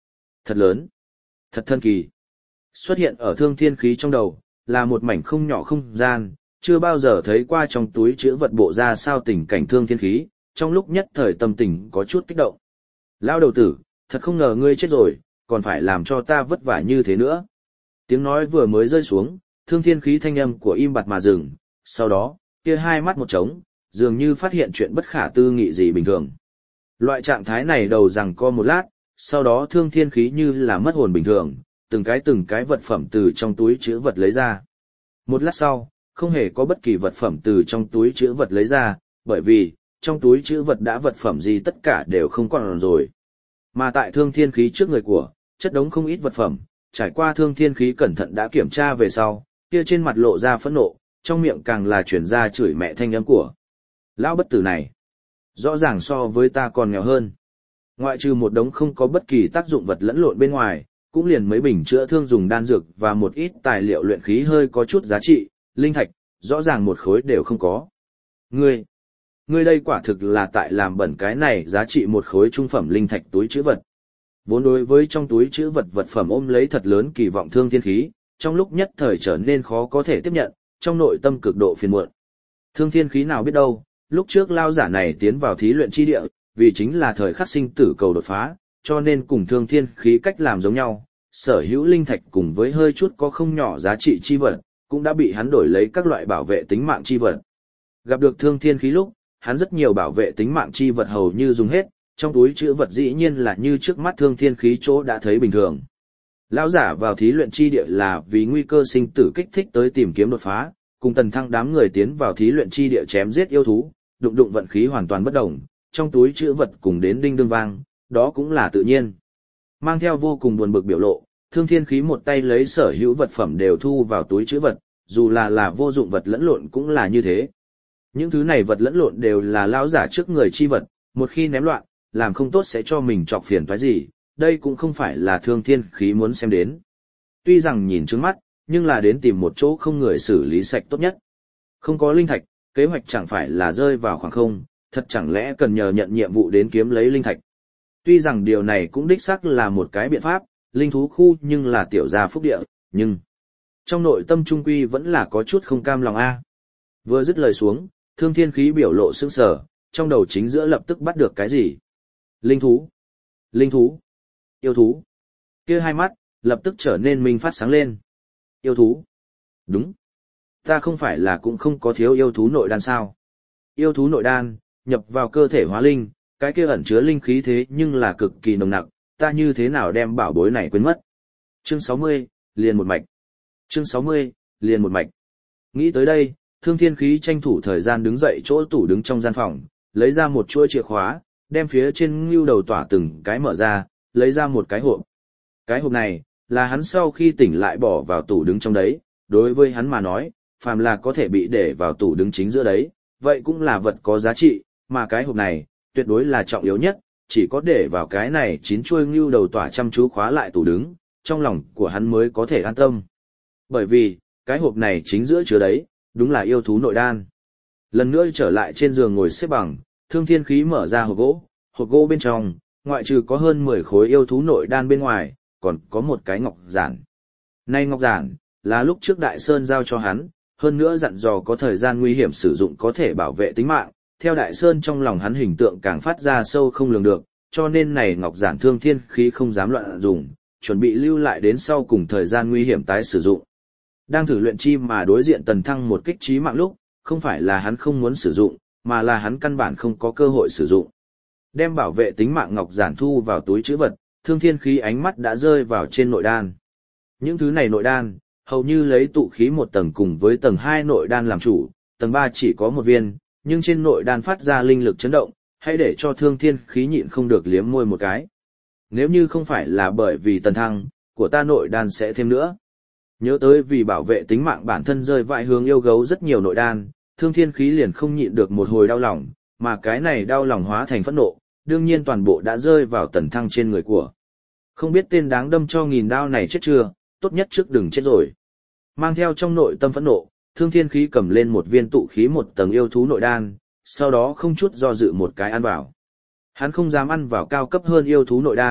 Thật lớn, thật thần kỳ. Xuất hiện ở thương thiên khí trong đầu, là một mảnh không nhỏ không gian, chưa bao giờ thấy qua trong túi chứa vật bộ ra sao tình cảnh thương thiên khí, trong lúc nhất thời tâm tình có chút kích động. Lao đầu tử, thật không ngờ ngươi chết rồi, còn phải làm cho ta vất vả như thế nữa. Tiếng nói vừa mới rơi xuống, thương thiên khí thanh âm của im bặt mà dừng, sau đó, kia hai mắt một trống, dường như phát hiện chuyện bất khả tư nghị gì bình thường. Loại trạng thái này đầu rằng co một lát, sau đó thương thiên khí như là mất hồn bình thường, từng cái từng cái vật phẩm từ trong túi chứa vật lấy ra. Một lát sau, không hề có bất kỳ vật phẩm từ trong túi chứa vật lấy ra, bởi vì, trong túi chứa vật đã vật phẩm gì tất cả đều không còn rồi. Mà tại thương thiên khí trước người của, chất đống không ít vật phẩm, trải qua thương thiên khí cẩn thận đã kiểm tra về sau, kia trên mặt lộ ra phẫn nộ, trong miệng càng là chuyển ra chửi mẹ thanh âm của. Lão bất tử này, rõ ràng so với ta còn nghèo hơn. Ngoại trừ một đống không có bất kỳ tác dụng vật lẫn lộn bên ngoài, cũng liền mấy bình chữa thương dùng đan dược và một ít tài liệu luyện khí hơi có chút giá trị, linh thạch, rõ ràng một khối đều không có. Ngươi, ngươi đây quả thực là tại làm bẩn cái này giá trị một khối trung phẩm linh thạch túi chữ vật. Vốn đối với trong túi chữ vật vật phẩm ôm lấy thật lớn kỳ vọng thương thiên khí, trong lúc nhất thời trở nên khó có thể tiếp nhận, trong nội tâm cực độ phiền muộn. Thương thiên khí nào biết đâu, lúc trước lao giả này tiến vào thí luyện chi địa, vì chính là thời khắc sinh tử cầu đột phá, cho nên cùng thương thiên khí cách làm giống nhau, sở hữu linh thạch cùng với hơi chút có không nhỏ giá trị chi vật, cũng đã bị hắn đổi lấy các loại bảo vệ tính mạng chi vật. Gặp được thương thiên khí lúc, hắn rất nhiều bảo vệ tính mạng chi vật hầu như dùng hết, trong túi chữ vật dĩ nhiên là như trước mắt thương thiên khí chỗ đã thấy bình thường. Lão giả vào thí luyện chi địa là vì nguy cơ sinh tử kích thích tới tìm kiếm đột phá, cùng Tần Thăng đám người tiến vào thí luyện chi địa chém giết yêu thú, đụng đụng vận khí hoàn toàn bất đồng, trong túi chữ vật cùng đến đinh đương vang, đó cũng là tự nhiên. Mang theo vô cùng buồn bực biểu lộ, thương thiên khí một tay lấy sở hữu vật phẩm đều thu vào túi chữ vật, dù là là vô dụng vật lẫn lộn cũng là như thế. Những thứ này vật lẫn lộn đều là lão giả trước người chi vật, một khi ném loạn, làm không tốt sẽ cho mình chọc phiền toái gì, đây cũng không phải là thương thiên khí muốn xem đến. Tuy rằng nhìn trước mắt, nhưng là đến tìm một chỗ không người xử lý sạch tốt nhất. Không có linh thạch, kế hoạch chẳng phải là rơi vào khoảng không, thật chẳng lẽ cần nhờ nhận nhiệm vụ đến kiếm lấy linh thạch. Tuy rằng điều này cũng đích xác là một cái biện pháp, linh thú khu nhưng là tiểu gia phúc địa, nhưng trong nội tâm trung quy vẫn là có chút không cam lòng a. Vừa dứt lời xuống, thương thiên khí biểu lộ sững sờ, trong đầu chính giữa lập tức bắt được cái gì? Linh thú, linh thú, yêu thú. Kia hai mắt lập tức trở nên minh phát sáng lên. Yêu thú? Đúng. Ta không phải là cũng không có thiếu yêu thú nội đan sao? Yêu thú nội đan, nhập vào cơ thể hóa linh, cái kia ẩn chứa linh khí thế nhưng là cực kỳ nồng nặc, ta như thế nào đem bảo bối này quên mất. Chương sáu mươi, liền một mạch. Chương sáu mươi, liền một mạch. Nghĩ tới đây, thương thiên khí tranh thủ thời gian đứng dậy chỗ tủ đứng trong gian phòng, lấy ra một chuỗi chìa khóa, đem phía trên ngưu đầu tỏa từng cái mở ra, lấy ra một cái hộp. Cái hộp này, là hắn sau khi tỉnh lại bỏ vào tủ đứng trong đấy, đối với hắn mà nói, phàm là có thể bị để vào tủ đứng chính giữa đấy, vậy cũng là vật có giá trị, mà cái hộp này, tuyệt đối là trọng yếu nhất, chỉ có để vào cái này chín chuôi ngưu đầu tỏa chăm chú khóa lại tủ đứng, trong lòng của hắn mới có thể an tâm. Bởi vì, cái hộp này chính giữa chứa đấy, đúng là yêu thú nội đan. Lần nữa trở lại trên giường ngồi xếp bằng, thương thiên khí mở ra hộp gỗ, hộp gỗ bên trong, ngoại trừ có hơn mười khối yêu thú nội đan bên ngoài, còn có một cái ngọc giản. Nay ngọc giản, là lúc trước Đại Sơn giao cho hắn, hơn nữa dặn dò có thời gian nguy hiểm sử dụng có thể bảo vệ tính mạng, theo Đại Sơn trong lòng hắn hình tượng càng phát ra sâu không lường được, cho nên này ngọc giản thương thiên khí không dám loạn dùng, chuẩn bị lưu lại đến sau cùng thời gian nguy hiểm tái sử dụng. Đang thử luyện chi mà đối diện Tần Thăng một kích chí mạng lúc, không phải là hắn không muốn sử dụng, mà là hắn căn bản không có cơ hội sử dụng. Đem bảo vệ tính mạng ngọc giản thu vào túi trữ vật, thương thiên khí ánh mắt đã rơi vào trên nội đan. Những thứ này nội đan, hầu như lấy tụ khí một tầng cùng với tầng hai nội đan làm chủ, tầng ba chỉ có một viên, nhưng trên nội đan phát ra linh lực chấn động, hãy để cho thương thiên khí nhịn không được liếm môi một cái. Nếu như không phải là bởi vì Tần Thăng, của ta nội đan sẽ thêm nữa. Nhớ tới vì bảo vệ tính mạng bản thân rơi vãi hướng yêu gấu rất nhiều nội đan, thương thiên khí liền không nhịn được một hồi đau lòng, mà cái này đau lòng hóa thành phẫn nộ, đương nhiên toàn bộ đã rơi vào Tần Thăng trên người của. Không biết tên đáng đâm cho nghìn đao này chết chưa, tốt nhất trước đừng chết rồi. Mang theo trong nội tâm phẫn nộ, thương thiên khí cầm lên một viên tụ khí một tầng yêu thú nội đan, sau đó không chút do dự một cái ăn vào. Hắn không dám ăn vào cao cấp hơn yêu thú nội đan,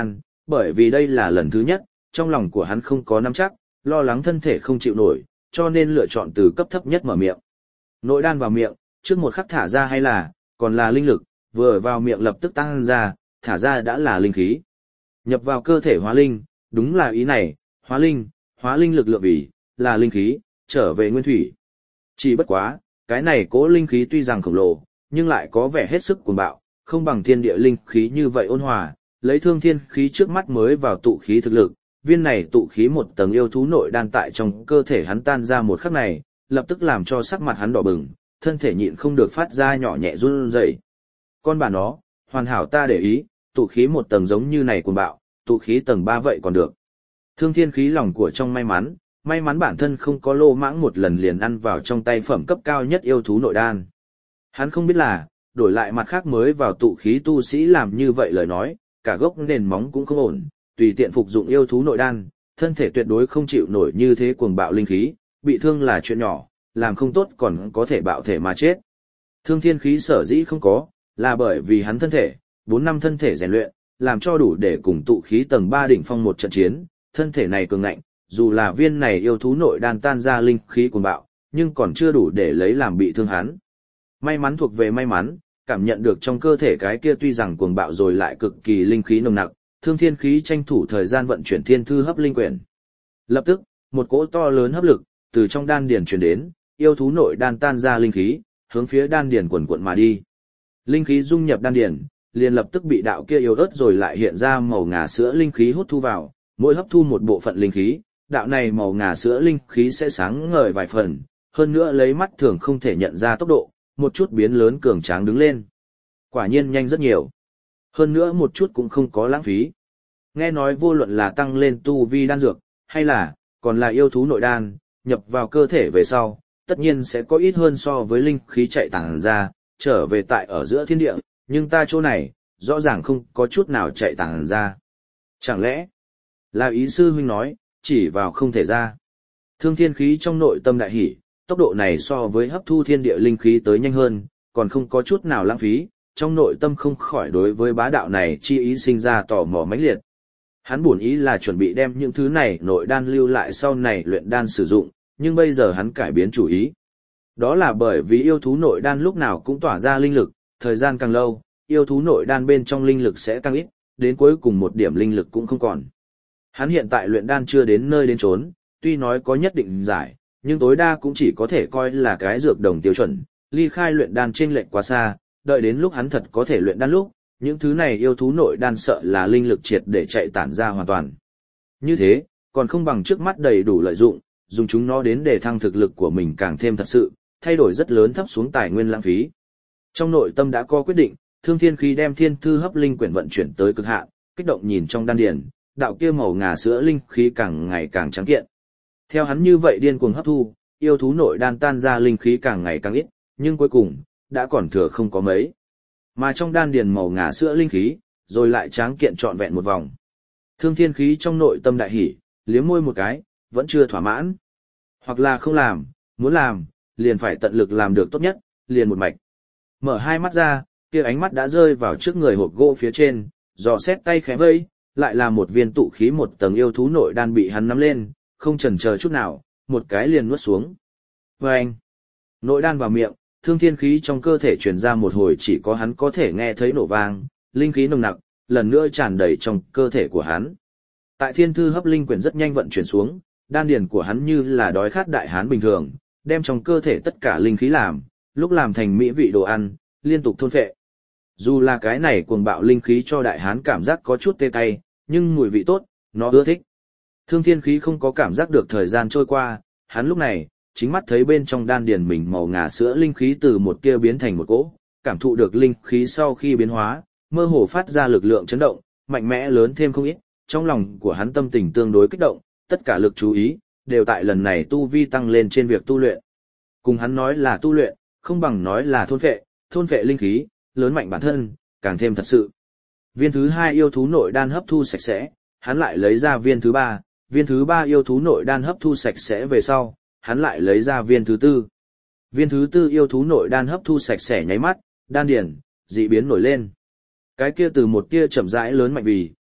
bởi vì đây là lần thứ nhất, trong lòng của hắn không có nắm chắc, lo lắng thân thể không chịu nổi, cho nên lựa chọn từ cấp thấp nhất mở miệng. Nội đan vào miệng, trước một khắc thả ra hay là, còn là linh lực, vừa vào miệng lập tức tăng ra, thả ra đã là linh khí. Nhập vào cơ thể hóa linh, đúng là ý này, hóa linh, hóa linh lực lượng vì, là linh khí, trở về nguyên thủy. Chỉ bất quá, cái này cố linh khí tuy rằng khổng lồ, nhưng lại có vẻ hết sức cuồng bạo, không bằng thiên địa linh khí như vậy ôn hòa, lấy thương thiên khí trước mắt mới vào tụ khí thực lực, viên này tụ khí một tầng yêu thú nội đan tại trong cơ thể hắn tan ra một khắc này, lập tức làm cho sắc mặt hắn đỏ bừng, thân thể nhịn không được phát ra nhỏ nhẹ run rẩy. Con bà nó, hoàn hảo ta để ý, tụ khí một tầng giống như này cuồng bạo, tụ khí tầng ba vậy còn được. Thương thiên khí lòng của trong may mắn, may mắn bản thân không có lô mãng một lần liền ăn vào trong tay phẩm cấp cao nhất yêu thú nội đan. Hắn không biết là, đổi lại mặt khác mới vào tụ khí tu sĩ làm như vậy lời nói, cả gốc nền móng cũng không ổn, tùy tiện phục dụng yêu thú nội đan, thân thể tuyệt đối không chịu nổi như thế cuồng bạo linh khí, bị thương là chuyện nhỏ, làm không tốt còn có thể bạo thể mà chết. Thương thiên khí sở dĩ không có, là bởi vì hắn thân thể, bốn năm thân thể rèn luyện, làm cho đủ để cùng tụ khí tầng ba đỉnh phong một trận chiến, thân thể này cường ngạnh, dù là viên này yêu thú nội đan tan ra linh khí cuồng bạo, nhưng còn chưa đủ để lấy làm bị thương hắn. May mắn thuộc về may mắn, cảm nhận được trong cơ thể cái kia tuy rằng cuồng bạo rồi lại cực kỳ linh khí nồng nặc, thương thiên khí tranh thủ thời gian vận chuyển thiên thư hấp linh quyển. Lập tức, một cỗ to lớn hấp lực từ trong đan điền truyền đến, yêu thú nội đan tan ra linh khí, hướng phía đan điền quần quận mà đi. Linh khí dung nhập đan điền, liền lập tức bị đạo kia yếu ớt rồi lại hiện ra màu ngà sữa linh khí hút thu vào, mỗi hấp thu một bộ phận linh khí, đạo này màu ngà sữa linh khí sẽ sáng ngời vài phần, hơn nữa lấy mắt thường không thể nhận ra tốc độ, một chút biến lớn cường tráng đứng lên. Quả nhiên nhanh rất nhiều. Hơn nữa một chút cũng không có lãng phí. Nghe nói vô luận là tăng lên tu vi đan dược, hay là, còn là yêu thú nội đan, nhập vào cơ thể về sau, tất nhiên sẽ có ít hơn so với linh khí chạy tản ra, trở về tại ở giữa thiên địa, nhưng ta chỗ này, rõ ràng không có chút nào chạy tản ra. Chẳng lẽ, là ý sư huynh nói, chỉ vào không thể ra. Thương thiên khí trong nội tâm đại hỉ, tốc độ này so với hấp thu thiên địa linh khí tới nhanh hơn, còn không có chút nào lãng phí, trong nội tâm không khỏi đối với bá đạo này chi ý sinh ra tò mò mãnh liệt. Hắn buồn ý là chuẩn bị đem những thứ này nội đan lưu lại sau này luyện đan sử dụng, nhưng bây giờ hắn cải biến chủ ý. Đó là bởi vì yêu thú nội đan lúc nào cũng tỏa ra linh lực, thời gian càng lâu, yêu thú nội đan bên trong linh lực sẽ tăng ít, đến cuối cùng một điểm linh lực cũng không còn. Hắn hiện tại luyện đan chưa đến nơi đến chốn, tuy nói có nhất định giải, nhưng tối đa cũng chỉ có thể coi là cái dược đồng tiêu chuẩn, ly khai luyện đan chênh lệch quá xa, đợi đến lúc hắn thật có thể luyện đan lúc, những thứ này yêu thú nội đan sợ là linh lực triệt để chạy tản ra hoàn toàn. Như thế, còn không bằng trước mắt đầy đủ lợi dụng, dùng chúng nó đến để thăng thực lực của mình càng thêm thật sự, thay đổi rất lớn thấp xuống tài nguyên lãng phí. Trong nội tâm đã có quyết định, Thương Thiên Khí đem thiên thư hấp linh quyển vận chuyển tới cực hạn, kích động nhìn trong đan điền, đạo kia màu ngà sữa linh khí càng ngày càng trắng kiện. Theo hắn như vậy điên cuồng hấp thu, yêu thú nội đan tan ra linh khí càng ngày càng ít, nhưng cuối cùng đã còn thừa không có mấy. Mà trong đan điền màu ngà sữa linh khí, rồi lại tráng kiện trọn vẹn một vòng. Thương Thiên Khí trong nội tâm đại hỉ, liếm môi một cái, vẫn chưa thỏa mãn. Hoặc là không làm, muốn làm, liền phải tận lực làm được tốt nhất, liền một mạch. Mở hai mắt ra, kia ánh mắt đã rơi vào trước người hộp gỗ phía trên, dò xét tay khẽ vây, lại là một viên tụ khí một tầng yêu thú nội đan bị hắn nắm lên, không chần chờ chút nào, một cái liền nuốt xuống. Vâng! Nội đan vào miệng, Thương Thiên Khí trong cơ thể truyền ra một hồi chỉ có hắn có thể nghe thấy nổ vang, linh khí nồng nặc, lần nữa tràn đầy trong cơ thể của hắn. Tại thiên thư hấp linh quyển rất nhanh vận chuyển xuống, đan điền của hắn như là đói khát đại hán bình thường, đem trong cơ thể tất cả linh khí làm, lúc làm thành mỹ vị đồ ăn, liên tục thôn phệ. Dù là cái này cuồng bạo linh khí cho đại hán cảm giác có chút tê cay, nhưng mùi vị tốt, nó ưa thích. Thương Thiên Khí không có cảm giác được thời gian trôi qua, hắn lúc này, chính mắt thấy bên trong đan điền mình màu ngà sữa linh khí từ một tia biến thành một cỗ, cảm thụ được linh khí sau khi biến hóa, mơ hồ phát ra lực lượng chấn động, mạnh mẽ lớn thêm không ít, trong lòng của hắn tâm tình tương đối kích động, tất cả lực chú ý, đều tại lần này tu vi tăng lên trên việc tu luyện. Cùng hắn nói là tu luyện, không bằng nói là thôn phệ, thôn phệ linh khí, lớn mạnh bản thân, càng thêm thật sự. Viên thứ hai yêu thú nội đan hấp thu sạch sẽ, hắn lại lấy ra viên thứ ba, viên thứ ba yêu thú nội đan hấp thu sạch sẽ về sau, hắn lại lấy ra viên thứ tư. Viên thứ tư yêu thú nội đan hấp thu sạch sẽ nháy mắt, đan điển, dị biến nổi lên. Cái kia từ một tia chậm rãi lớn mạnh vì,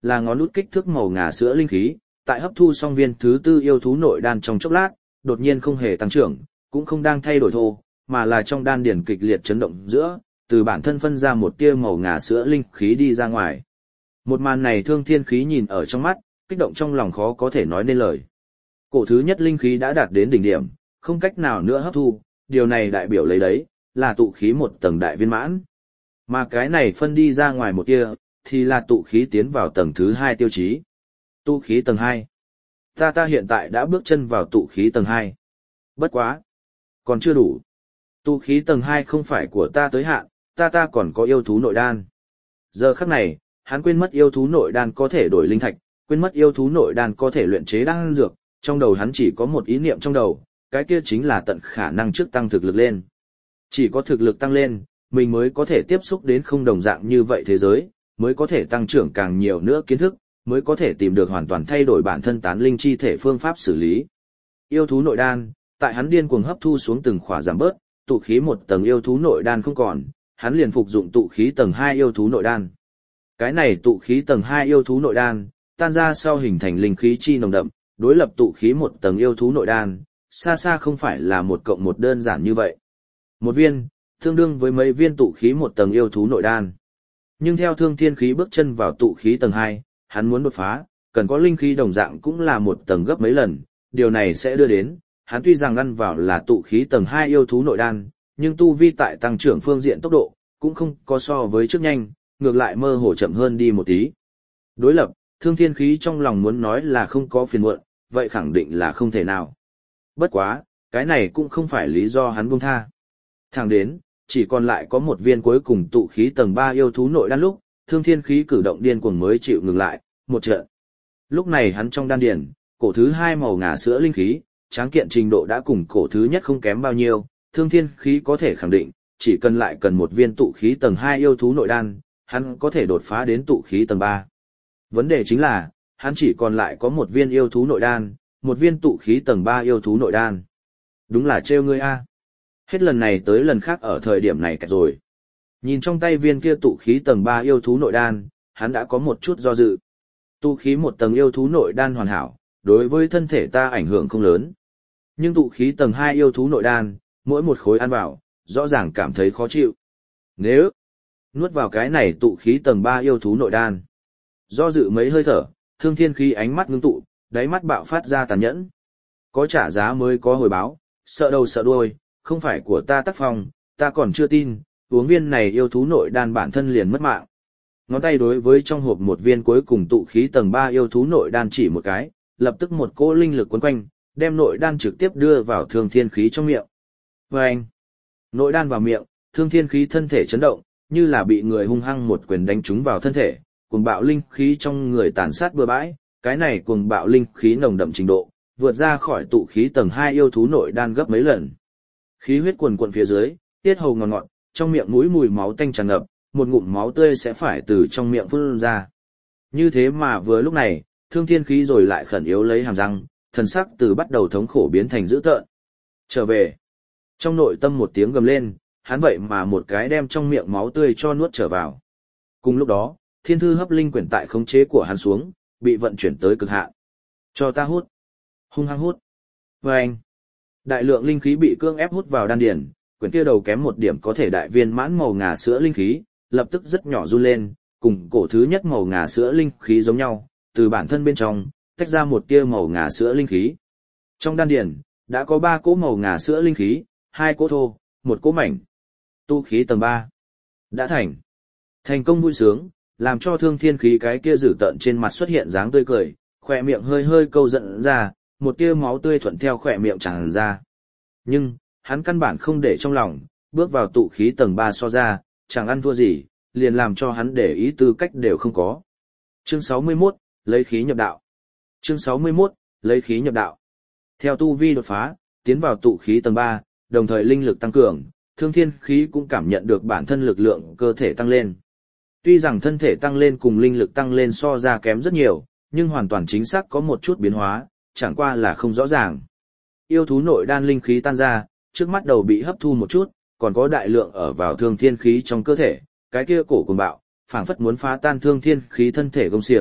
là ngón út kích thước màu ngà sữa linh khí, tại hấp thu xong viên thứ tư yêu thú nội đan trong chốc lát, đột nhiên không hề tăng trưởng, cũng không đang thay đổi thô, mà là trong đan điển kịch liệt chấn động giữa, từ bản thân phân ra một tia màu ngà sữa linh khí đi ra ngoài. Một màn này Thương Thiên Khí nhìn ở trong mắt, kích động trong lòng khó có thể nói nên lời. Cổ thứ nhất linh khí đã đạt đến đỉnh điểm, không cách nào nữa hấp thu, điều này đại biểu lấy đấy, là tụ khí một tầng đại viên mãn. Mà cái này phân đi ra ngoài một tia, thì là tụ khí tiến vào tầng thứ hai tiêu chí. Tụ khí tầng hai. Ta ta hiện tại đã bước chân vào tụ khí tầng hai. Bất quá. Còn chưa đủ. Tụ khí tầng hai không phải của ta tới hạn, ta ta còn có yêu thú nội đan. Giờ khắc này, hắn quên mất yêu thú nội đan có thể đổi linh thạch, quên mất yêu thú nội đan có thể luyện chế đan dược, trong đầu hắn chỉ có một ý niệm trong đầu, cái kia chính là tận khả năng trước tăng thực lực lên. Chỉ có thực lực tăng lên, mình mới có thể tiếp xúc đến không đồng dạng như vậy thế giới, mới có thể tăng trưởng càng nhiều nữa kiến thức, mới có thể tìm được hoàn toàn thay đổi bản thân tán linh chi thể phương pháp xử lý. Yêu thú nội đan, tại hắn điên cuồng hấp thu xuống từng khỏa giảm bớt, tụ khí một tầng yêu thú nội đan không còn, hắn liền phục dụng tụ khí tầng hai yêu thú nội đan. Cái này tụ khí tầng hai yêu thú nội đan, tan ra sau hình thành linh khí chi nồng đậm, đối lập tụ khí một tầng yêu thú nội đan, xa xa không phải là một cộng một đơn giản như vậy. Một viên, tương đương với mấy viên tụ khí một tầng yêu thú nội đan. Nhưng theo Thương Thiên Khí bước chân vào tụ khí tầng hai, hắn muốn đột phá, cần có linh khí đồng dạng cũng là một tầng gấp mấy lần, điều này sẽ đưa đến, hắn tuy rằng ăn vào là tụ khí tầng hai yêu thú nội đan, nhưng tu vi tại tăng trưởng phương diện tốc độ, cũng không có so với trước nhanh, ngược lại mơ hồ chậm hơn đi một tí. Đối lập, Thương Thiên Khí trong lòng muốn nói là không có phiền muộn, vậy khẳng định là không thể nào. Bất quá, cái này cũng không phải lý do hắn buông tha. Thẳng đến, chỉ còn lại có một viên cuối cùng tụ khí tầng ba yêu thú nội đan lúc, Thương Thiên Khí cử động điên cuồng mới chịu ngừng lại, một trận. Lúc này hắn trong đan điền, cổ thứ hai màu ngà sữa linh khí, tráng kiện trình độ đã cùng cổ thứ nhất không kém bao nhiêu, Thương Thiên Khí có thể khẳng định, chỉ cần lại cần một viên tụ khí tầng hai yêu thú nội đan, hắn có thể đột phá đến tụ khí tầng ba. Vấn đề chính là, hắn chỉ còn lại có một viên yêu thú nội đan, một viên tụ khí tầng ba yêu thú nội đan. Đúng là trêu ngươi a. Hết lần này tới lần khác ở thời điểm này cả rồi. Nhìn trong tay viên kia tụ khí tầng ba yêu thú nội đan, hắn đã có một chút do dự. Tụ khí một tầng yêu thú nội đan hoàn hảo, đối với thân thể ta ảnh hưởng không lớn. Nhưng tụ khí tầng hai yêu thú nội đan, mỗi một khối ăn vào, rõ ràng cảm thấy khó chịu. Nếu nuốt vào cái này tụ khí tầng ba yêu thú nội đan, do dự mấy hơi thở, Thương Thiên Khí ánh mắt ngưng tụ, đáy mắt bạo phát ra tàn nhẫn. Có trả giá mới có hồi báo, sợ đầu sợ đuôi, không phải của ta tác phong, ta còn chưa tin, uống viên này yêu thú nội đan bản thân liền mất mạng. Ngón tay đối với trong hộp một viên cuối cùng tụ khí tầng ba yêu thú nội đan chỉ một cái, lập tức một cỗ linh lực quấn quanh, đem nội đan trực tiếp đưa vào Thương Thiên Khí trong miệng. Và anh, nội đan vào miệng, Thương Thiên Khí thân thể chấn động, như là bị người hung hăng một quyền đánh trúng vào thân thể, cuồng bạo linh khí trong người tàn sát bừa bãi, cái này cuồng bạo linh khí nồng đậm trình độ, vượt ra khỏi tụ khí tầng hai yêu thú nội đan gấp mấy lần. Khí huyết cuồn cuộn phía dưới, tiết hầu ngọt ngọt, trong miệng mũi mùi máu tanh tràn ngập, một ngụm máu tươi sẽ phải từ trong miệng phun ra. Như thế mà vừa lúc này, Thương Thiên Khí rồi lại khẩn yếu lấy hàm răng, thần sắc từ bắt đầu thống khổ biến thành dữ tợn. Trở về. Trong nội tâm một tiếng gầm lên, hắn vậy mà một cái đem trong miệng máu tươi cho nuốt trở vào. Cùng lúc đó, thiên thư hấp linh quyển tại khống chế của hắn xuống, bị vận chuyển tới cực hạn. Cho ta hút. Hung hăng hút. Và anh. Đại lượng linh khí bị cưỡng ép hút vào đan điền, quyển kia đầu kém một điểm có thể đại viên mãn màu ngà sữa linh khí, lập tức rất nhỏ run lên, cùng cổ thứ nhất màu ngà sữa linh khí giống nhau, từ bản thân bên trong, tách ra một tia màu ngà sữa linh khí. Trong đan điền, đã có ba cỗ màu ngà sữa linh khí, hai cỗ thô, một cỗ mảnh. Tu khí tầng ba. Đã thành. Thành công vui sướng, làm cho Thương Thiên Khí cái kia dữ tợn trên mặt xuất hiện dáng tươi cười, khỏe miệng hơi hơi câu giận ra, một tia máu tươi thuận theo khỏe miệng tràn ra. Nhưng, hắn căn bản không để trong lòng, bước vào tụ khí tầng ba so ra, chẳng ăn thua gì, liền làm cho hắn để ý tư cách đều không có. Chương sáu mươi mốt, lấy khí nhập đạo. Chương sáu mươi mốt, lấy khí nhập đạo. Theo tu vi đột phá, tiến vào tụ khí tầng ba, đồng thời linh lực tăng cường, Thương Thiên Khí cũng cảm nhận được bản thân lực lượng cơ thể tăng lên. Tuy rằng thân thể tăng lên cùng linh lực tăng lên so ra kém rất nhiều, nhưng hoàn toàn chính xác có một chút biến hóa, chẳng qua là không rõ ràng. Yêu thú nội đan linh khí tan ra, trước mắt đầu bị hấp thu một chút, còn có đại lượng ở vào Thương Thiên Khí trong cơ thể, cái kia cổ cuồng bạo, phảng phất muốn phá tan Thương Thiên Khí thân thể gông xiềng,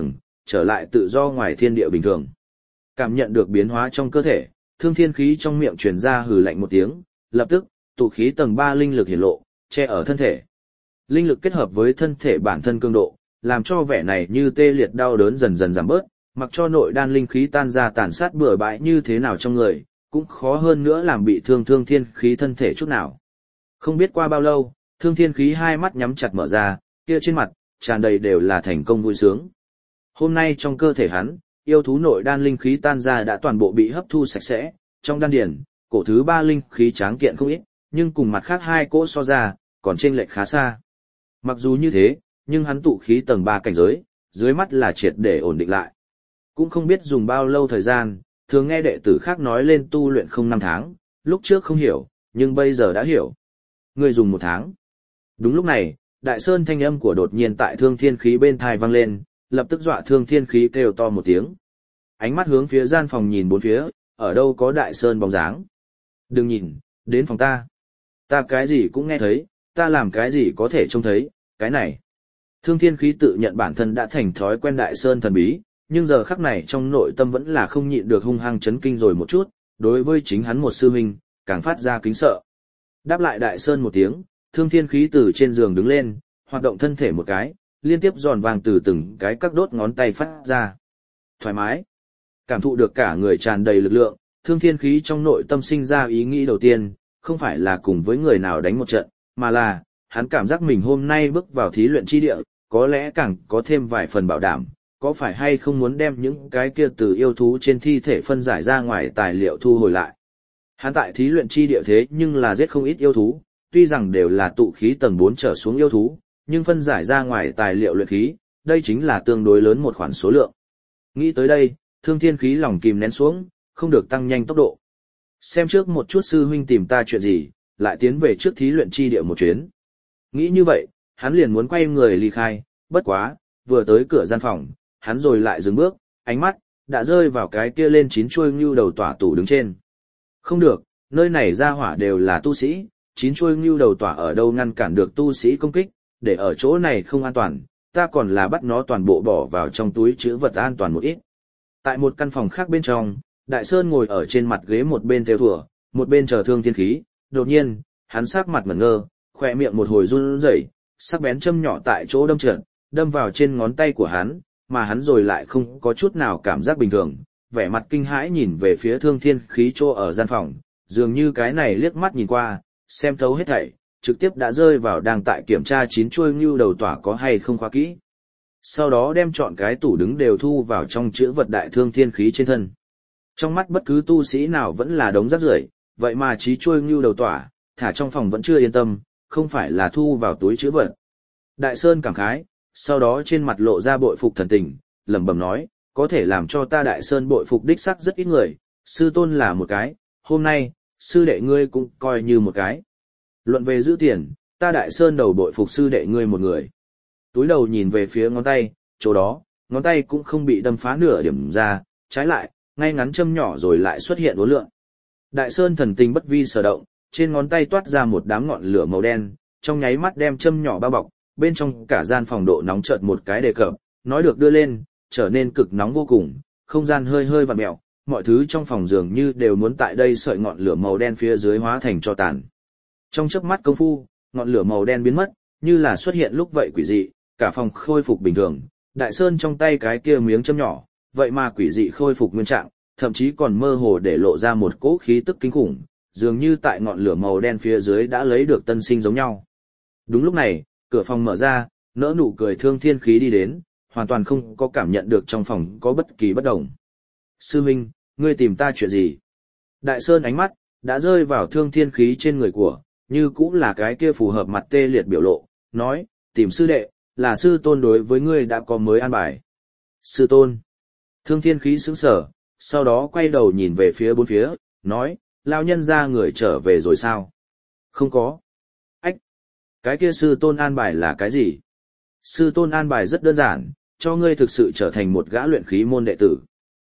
trở lại tự do ngoài thiên địa bình thường. Cảm nhận được biến hóa trong cơ thể, thương thiên khí trong miệng truyền ra hừ lạnh một tiếng, lập tức, tụ khí tầng ba linh lực hiển lộ, che ở thân thể. Linh lực kết hợp với thân thể bản thân cường độ, làm cho vẻ này như tê liệt đau đớn dần dần giảm bớt, mặc cho nội đan linh khí tan ra tàn sát bừa bãi như thế nào trong người, cũng khó hơn nữa làm bị thương thương thiên khí thân thể chút nào. Không biết qua bao lâu, thương thiên khí hai mắt nhắm chặt mở ra, kia trên mặt, tràn đầy đều là thành công vui sướng. Hôm nay trong cơ thể hắn, yêu thú nội đan linh khí tan ra đã toàn bộ bị hấp thu sạch sẽ, trong đan điển, cổ thứ ba linh khí tráng kiện không ít, nhưng cùng mặt khác hai cỗ so ra, còn chênh lệch khá xa. Mặc dù như thế, nhưng hắn tụ khí tầng ba cảnh giới, dưới mắt là triệt để ổn định lại. Cũng không biết dùng bao lâu thời gian, thường nghe đệ tử khác nói lên tu luyện không năm tháng, lúc trước không hiểu, nhưng bây giờ đã hiểu. Người dùng một tháng. Đúng lúc này, đại sơn thanh âm của đột nhiên tại thương thiên khí bên thai vang lên, lập tức dọa thương thiên khí kêu to một tiếng. Ánh mắt hướng phía gian phòng nhìn bốn phía, ở đâu có đại sơn bóng dáng. Đừng nhìn, đến phòng ta. Ta cái gì cũng nghe thấy, ta làm cái gì có thể trông thấy, cái này. Thương thiên khí tự nhận bản thân đã thành thói quen đại sơn thần bí, nhưng giờ khắc này trong nội tâm vẫn là không nhịn được hung hăng chấn kinh rồi một chút, đối với chính hắn một sư huynh, càng phát ra kính sợ. Đáp lại đại sơn một tiếng, thương thiên khí từ trên giường đứng lên, hoạt động thân thể một cái, liên tiếp giòn vàng từ từng cái các đốt ngón tay phát ra. Thoải mái. Cảm thụ được cả người tràn đầy lực lượng, thương thiên khí trong nội tâm sinh ra ý nghĩ đầu tiên, không phải là cùng với người nào đánh một trận, mà là, hắn cảm giác mình hôm nay bước vào thí luyện chi địa, có lẽ càng có thêm vài phần bảo đảm, có phải hay không muốn đem những cái kia từ yêu thú trên thi thể phân giải ra ngoài tài liệu thu hồi lại. Hắn tại thí luyện chi địa thế nhưng là giết không ít yêu thú, tuy rằng đều là tụ khí tầng bốn trở xuống yêu thú, nhưng phân giải ra ngoài tài liệu luyện khí, đây chính là tương đối lớn một khoản số lượng. Nghĩ tới đây, thương thiên khí lòng kìm nén xuống, không được tăng nhanh tốc độ. Xem trước một chút sư huynh tìm ta chuyện gì, lại tiến về trước thí luyện chi địa một chuyến. Nghĩ như vậy, hắn liền muốn quay người ly khai, bất quá, vừa tới cửa gian phòng, hắn rồi lại dừng bước, ánh mắt, đã rơi vào cái kia lên chín chuôi ngưu đầu tỏa tủ đứng trên. Không được, nơi này ra hỏa đều là tu sĩ, chín chuôi ngưu đầu tỏa ở đâu ngăn cản được tu sĩ công kích, để ở chỗ này không an toàn, ta còn là bắt nó toàn bộ bỏ vào trong túi chứa vật an toàn một ít. Tại một căn phòng khác bên trong, Đại Sơn ngồi ở trên mặt ghế một bên theo thùa, một bên chờ thương thiên khí, đột nhiên, hắn sắc mặt ngẩn ngơ, khỏe miệng một hồi run rẩy, sắc bén châm nhỏ tại chỗ đâm trượt, đâm vào trên ngón tay của hắn, mà hắn rồi lại không có chút nào cảm giác bình thường, vẻ mặt kinh hãi nhìn về phía thương thiên khí chỗ ở gian phòng, dường như cái này liếc mắt nhìn qua, xem thấu hết thảy, trực tiếp đã rơi vào đang tại kiểm tra chín chuôi ngưu đầu tỏa có hay không khóa kỹ. Sau đó đem chọn cái tủ đứng đều thu vào trong chữ vật đại thương thiên khí trên thân. Trong mắt bất cứ tu sĩ nào vẫn là đống rác rưởi, vậy mà chín chuôi ngưu đầu tỏa, thả trong phòng vẫn chưa yên tâm, không phải là thu vào túi chữ vật. Đại Sơn cảm khái, sau đó trên mặt lộ ra bội phục thần tình, lẩm bẩm nói, có thể làm cho ta Đại Sơn bội phục đích sắc rất ít người, sư tôn là một cái, hôm nay, sư đệ ngươi cũng coi như một cái. Luận về giữ tiền, ta Đại Sơn đầu bội phục sư đệ ngươi một người. Túi đầu nhìn về phía ngón tay, chỗ đó, ngón tay cũng không bị đâm phá nửa điểm ra, trái lại, ngay ngắn châm nhỏ rồi lại xuất hiện uốn lượn. Đại Sơn thần tình bất vi sở động, trên ngón tay toát ra một đám ngọn lửa màu đen, trong nháy mắt đem châm nhỏ bao bọc, bên trong cả gian phòng độ nóng chợt một cái đề cập, nói được đưa lên, trở nên cực nóng vô cùng, không gian hơi hơi vặn mèo, mọi thứ trong phòng dường như đều muốn tại đây sợi ngọn lửa màu đen phía dưới hóa thành tro tàn. Trong chớp mắt công phu, ngọn lửa màu đen biến mất, như là xuất hiện lúc vậy quỷ dị, cả phòng khôi phục bình thường. Đại Sơn trong tay cái kia miếng châm nhỏ, vậy mà quỷ dị khôi phục nguyên trạng, thậm chí còn mơ hồ để lộ ra một cỗ khí tức kinh khủng, dường như tại ngọn lửa màu đen phía dưới đã lấy được tân sinh giống nhau. Đúng lúc này, cửa phòng mở ra, nỡ nụ cười thương thiên khí đi đến, hoàn toàn không có cảm nhận được trong phòng có bất kỳ bất đồng. Sư huynh, ngươi tìm ta chuyện gì? Đại Sơn ánh mắt, đã rơi vào thương thiên khí trên người của, như cũng là cái kia phù hợp mặt tê liệt biểu lộ, nói, tìm sư đệ, là sư tôn đối với ngươi đã có mới an bài. Sư tôn. Thương thiên khí sững sờ, sau đó quay đầu nhìn về phía bốn phía, nói, lao nhân ra người trở về rồi sao? Không có. Ách. Cái kia sư tôn an bài là cái gì? Sư tôn an bài rất đơn giản, cho ngươi thực sự trở thành một gã luyện khí môn đệ tử.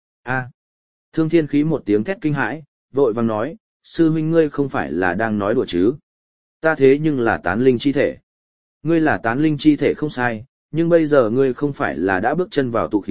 A. Thương thiên khí một tiếng thét kinh hãi, vội vàng nói, sư huynh ngươi không phải là đang nói đùa chứ? Ta thế nhưng là tán linh chi thể. Ngươi là tán linh chi thể không sai, nhưng bây giờ ngươi không phải là đã bước chân vào tụ khí,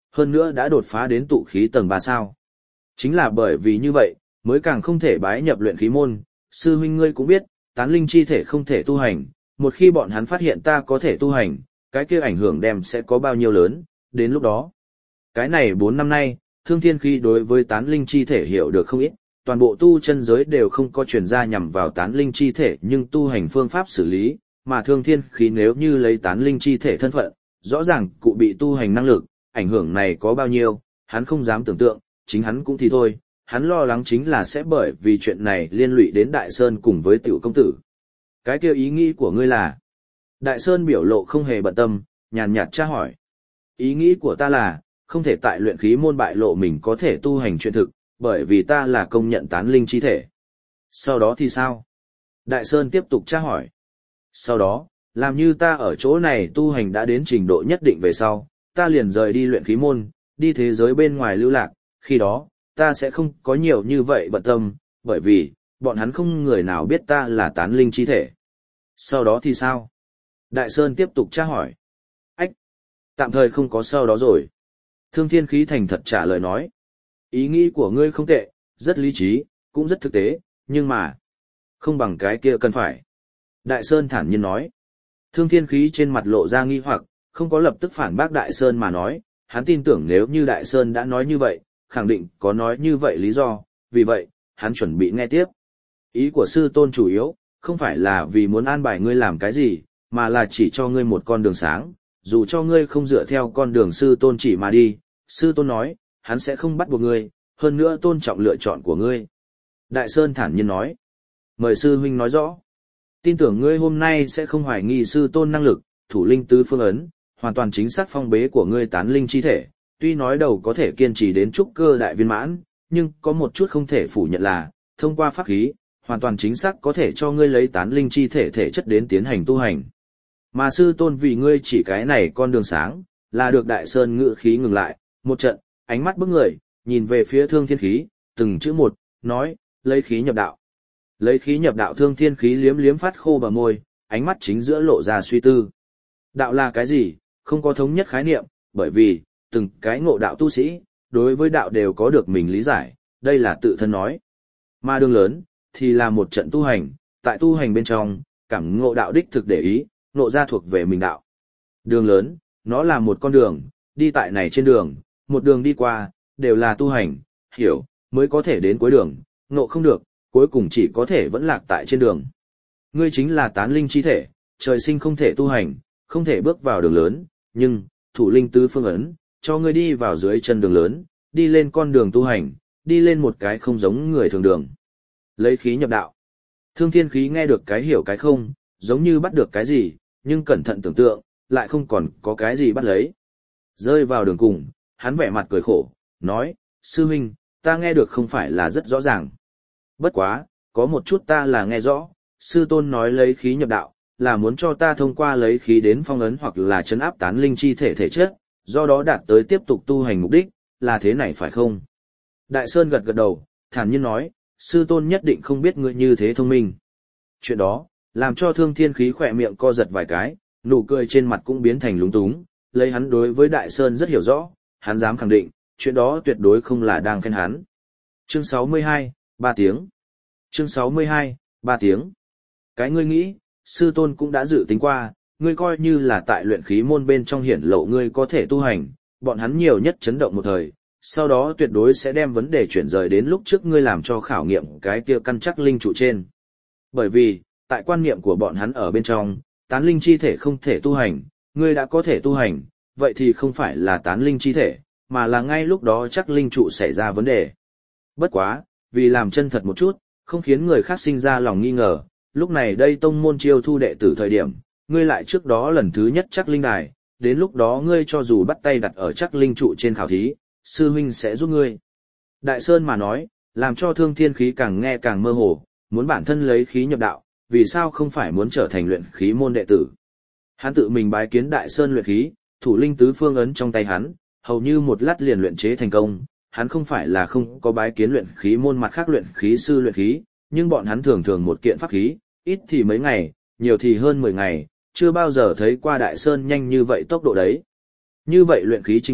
hơn nữa đã đột phá đến tụ khí tầng ba sao. Chính là bởi vì như vậy, mới càng không thể bái nhập luyện khí môn, sư huynh ngươi cũng biết, tán linh chi thể không thể tu hành, một khi bọn hắn phát hiện ta có thể tu hành, cái kia ảnh hưởng đem sẽ có bao nhiêu lớn, đến lúc đó. Cái này bốn năm nay, Thương Thiên Khí đối với tán linh chi thể hiểu được không ít, toàn bộ tu chân giới đều không có truyền ra nhằm vào tán linh chi thể nhưng tu hành phương pháp xử lý, mà Thương Thiên Khí nếu như lấy tán linh chi thể thân phận, rõ ràng cụ bị tu hành năng lực, ảnh hưởng này có bao nhiêu, hắn không dám tưởng tượng, chính hắn cũng thì thôi, hắn lo lắng chính là sẽ bởi vì chuyện này liên lụy đến Đại Sơn cùng với tiểu công tử. Cái kia ý nghĩ của ngươi là? Đại Sơn biểu lộ không hề bận tâm, nhàn nhạt tra hỏi. Ý nghĩ của ta là, không thể tại luyện khí môn bại lộ mình có thể tu hành chuyện thực, bởi vì ta là công nhận tán linh chi thể. Sau đó thì sao? Đại Sơn tiếp tục tra hỏi. Sau đó, làm như ta ở chỗ này tu hành đã đến trình độ nhất định về sau, ta liền rời đi luyện khí môn, đi thế giới bên ngoài lưu lạc, khi đó, ta sẽ không có nhiều như vậy bận tâm, bởi vì, bọn hắn không người nào biết ta là tán linh chi thể. Sau đó thì sao? Đại Sơn tiếp tục tra hỏi. Ách! Tạm thời không có sau đó rồi. Thương Thiên Khí thành thật trả lời nói. Ý nghĩ của ngươi không tệ, rất lý trí, cũng rất thực tế, nhưng mà, không bằng cái kia cần phải. Đại Sơn thản nhiên nói. Thương Thiên Khí trên mặt lộ ra nghi hoặc, không có lập tức phản bác Đại Sơn mà nói, hắn tin tưởng nếu như Đại Sơn đã nói như vậy, khẳng định có nói như vậy lý do, vì vậy, hắn chuẩn bị nghe tiếp. Ý của sư tôn chủ yếu, không phải là vì muốn an bài ngươi làm cái gì, mà là chỉ cho ngươi một con đường sáng, dù cho ngươi không dựa theo con đường sư tôn chỉ mà đi, sư tôn nói, hắn sẽ không bắt buộc ngươi, hơn nữa tôn trọng lựa chọn của ngươi. Đại Sơn thản nhiên nói, mời sư huynh nói rõ. Tin tưởng ngươi hôm nay sẽ không hoài nghi sư tôn năng lực, thủ linh tứ phương ấn, hoàn toàn chính xác phong bế của ngươi tán linh chi thể, tuy nói đầu có thể kiên trì đến trúc cơ đại viên mãn, nhưng có một chút không thể phủ nhận là, thông qua pháp khí, hoàn toàn chính xác có thể cho ngươi lấy tán linh chi thể thể chất đến tiến hành tu hành. Mà sư tôn vì ngươi chỉ cái này con đường sáng, là được Đại Sơn ngự khí ngừng lại, một trận, ánh mắt bức người, nhìn về phía Thương Thiên Khí, từng chữ một, nói, lấy khí nhập đạo. Lấy khí nhập đạo. Thương Thiên Khí liếm liếm phát khô bờ môi, ánh mắt chính giữa lộ ra suy tư. Đạo là cái gì? Không có thống nhất khái niệm, bởi vì, từng cái ngộ đạo tu sĩ, đối với đạo đều có được mình lý giải, đây là tự thân nói. Mà đường lớn, thì là một trận tu hành, tại tu hành bên trong, cảm ngộ đạo đích thực để ý, ngộ ra thuộc về mình đạo. Đường lớn, nó là một con đường, đi tại này trên đường, một đường đi qua, đều là tu hành, hiểu, mới có thể đến cuối đường, ngộ không được, cuối cùng chỉ có thể vẫn lạc tại trên đường. Ngươi chính là tán linh chi thể, trời sinh không thể tu hành, không thể bước vào đường lớn, nhưng, thủ linh tứ phương ấn, cho ngươi đi vào dưới chân đường lớn, đi lên con đường tu hành, đi lên một cái không giống người thường đường. Lấy khí nhập đạo. Thương Thiên Khí nghe được cái hiểu cái không, giống như bắt được cái gì, nhưng cẩn thận tưởng tượng, lại không còn có cái gì bắt lấy. Rơi vào đường cùng, hắn vẻ mặt cười khổ, nói, sư huynh, ta nghe được không phải là rất rõ ràng. Bất quá, có một chút ta là nghe rõ, sư tôn nói lấy khí nhập đạo, là muốn cho ta thông qua lấy khí đến phong ấn hoặc là trấn áp tán linh chi thể thể chất, do đó đạt tới tiếp tục tu hành mục đích, là thế này phải không? Đại Sơn gật gật đầu, thản nhiên nói, sư tôn nhất định không biết ngươi như thế thông minh. Chuyện đó, làm cho Thương Thiên Khí khỏe miệng co giật vài cái, nụ cười trên mặt cũng biến thành lúng túng, lấy hắn đối với Đại Sơn rất hiểu rõ, hắn dám khẳng định, chuyện đó tuyệt đối không là đang khen hắn. Chương sáu mươi hai, ba tiếng. Chương sáu mươi hai, ba tiếng. Cái ngươi nghĩ, sư tôn cũng đã dự tính qua, ngươi coi như là tại luyện khí môn bên trong hiển lộ ngươi có thể tu hành, bọn hắn nhiều nhất chấn động một thời, sau đó tuyệt đối sẽ đem vấn đề chuyển rời đến lúc trước ngươi làm cho khảo nghiệm cái kia căn chắc linh trụ trên. Bởi vì, tại quan niệm của bọn hắn ở bên trong, tán linh chi thể không thể tu hành, ngươi đã có thể tu hành, vậy thì không phải là tán linh chi thể, mà là ngay lúc đó chắc linh trụ xảy ra vấn đề. Bất quá, vì làm chân thật một chút, không khiến người khác sinh ra lòng nghi ngờ, lúc này đây tông môn chiêu thu đệ tử thời điểm, ngươi lại trước đó lần thứ nhất chắc linh đài, đến lúc đó ngươi cho dù bắt tay đặt ở chắc linh trụ trên khảo thí, sư huynh sẽ giúp ngươi. Đại Sơn mà nói, làm cho Thương Thiên Khí càng nghe càng mơ hồ, muốn bản thân lấy khí nhập đạo, vì sao không phải muốn trở thành luyện khí môn đệ tử. Hắn tự mình bái kiến Đại Sơn luyện khí, thủ linh tứ phương ấn trong tay hắn, hầu như một lát liền luyện chế thành công, hắn không phải là không có bái kiến luyện khí môn mặt khác luyện khí sư luyện khí, nhưng bọn hắn thường thường một kiện pháp khí, ít thì mấy ngày, nhiều thì hơn mười ngày, chưa bao giờ thấy qua Đại Sơn nhanh như vậy tốc độ đấy. Như vậy luyện khí trình độ,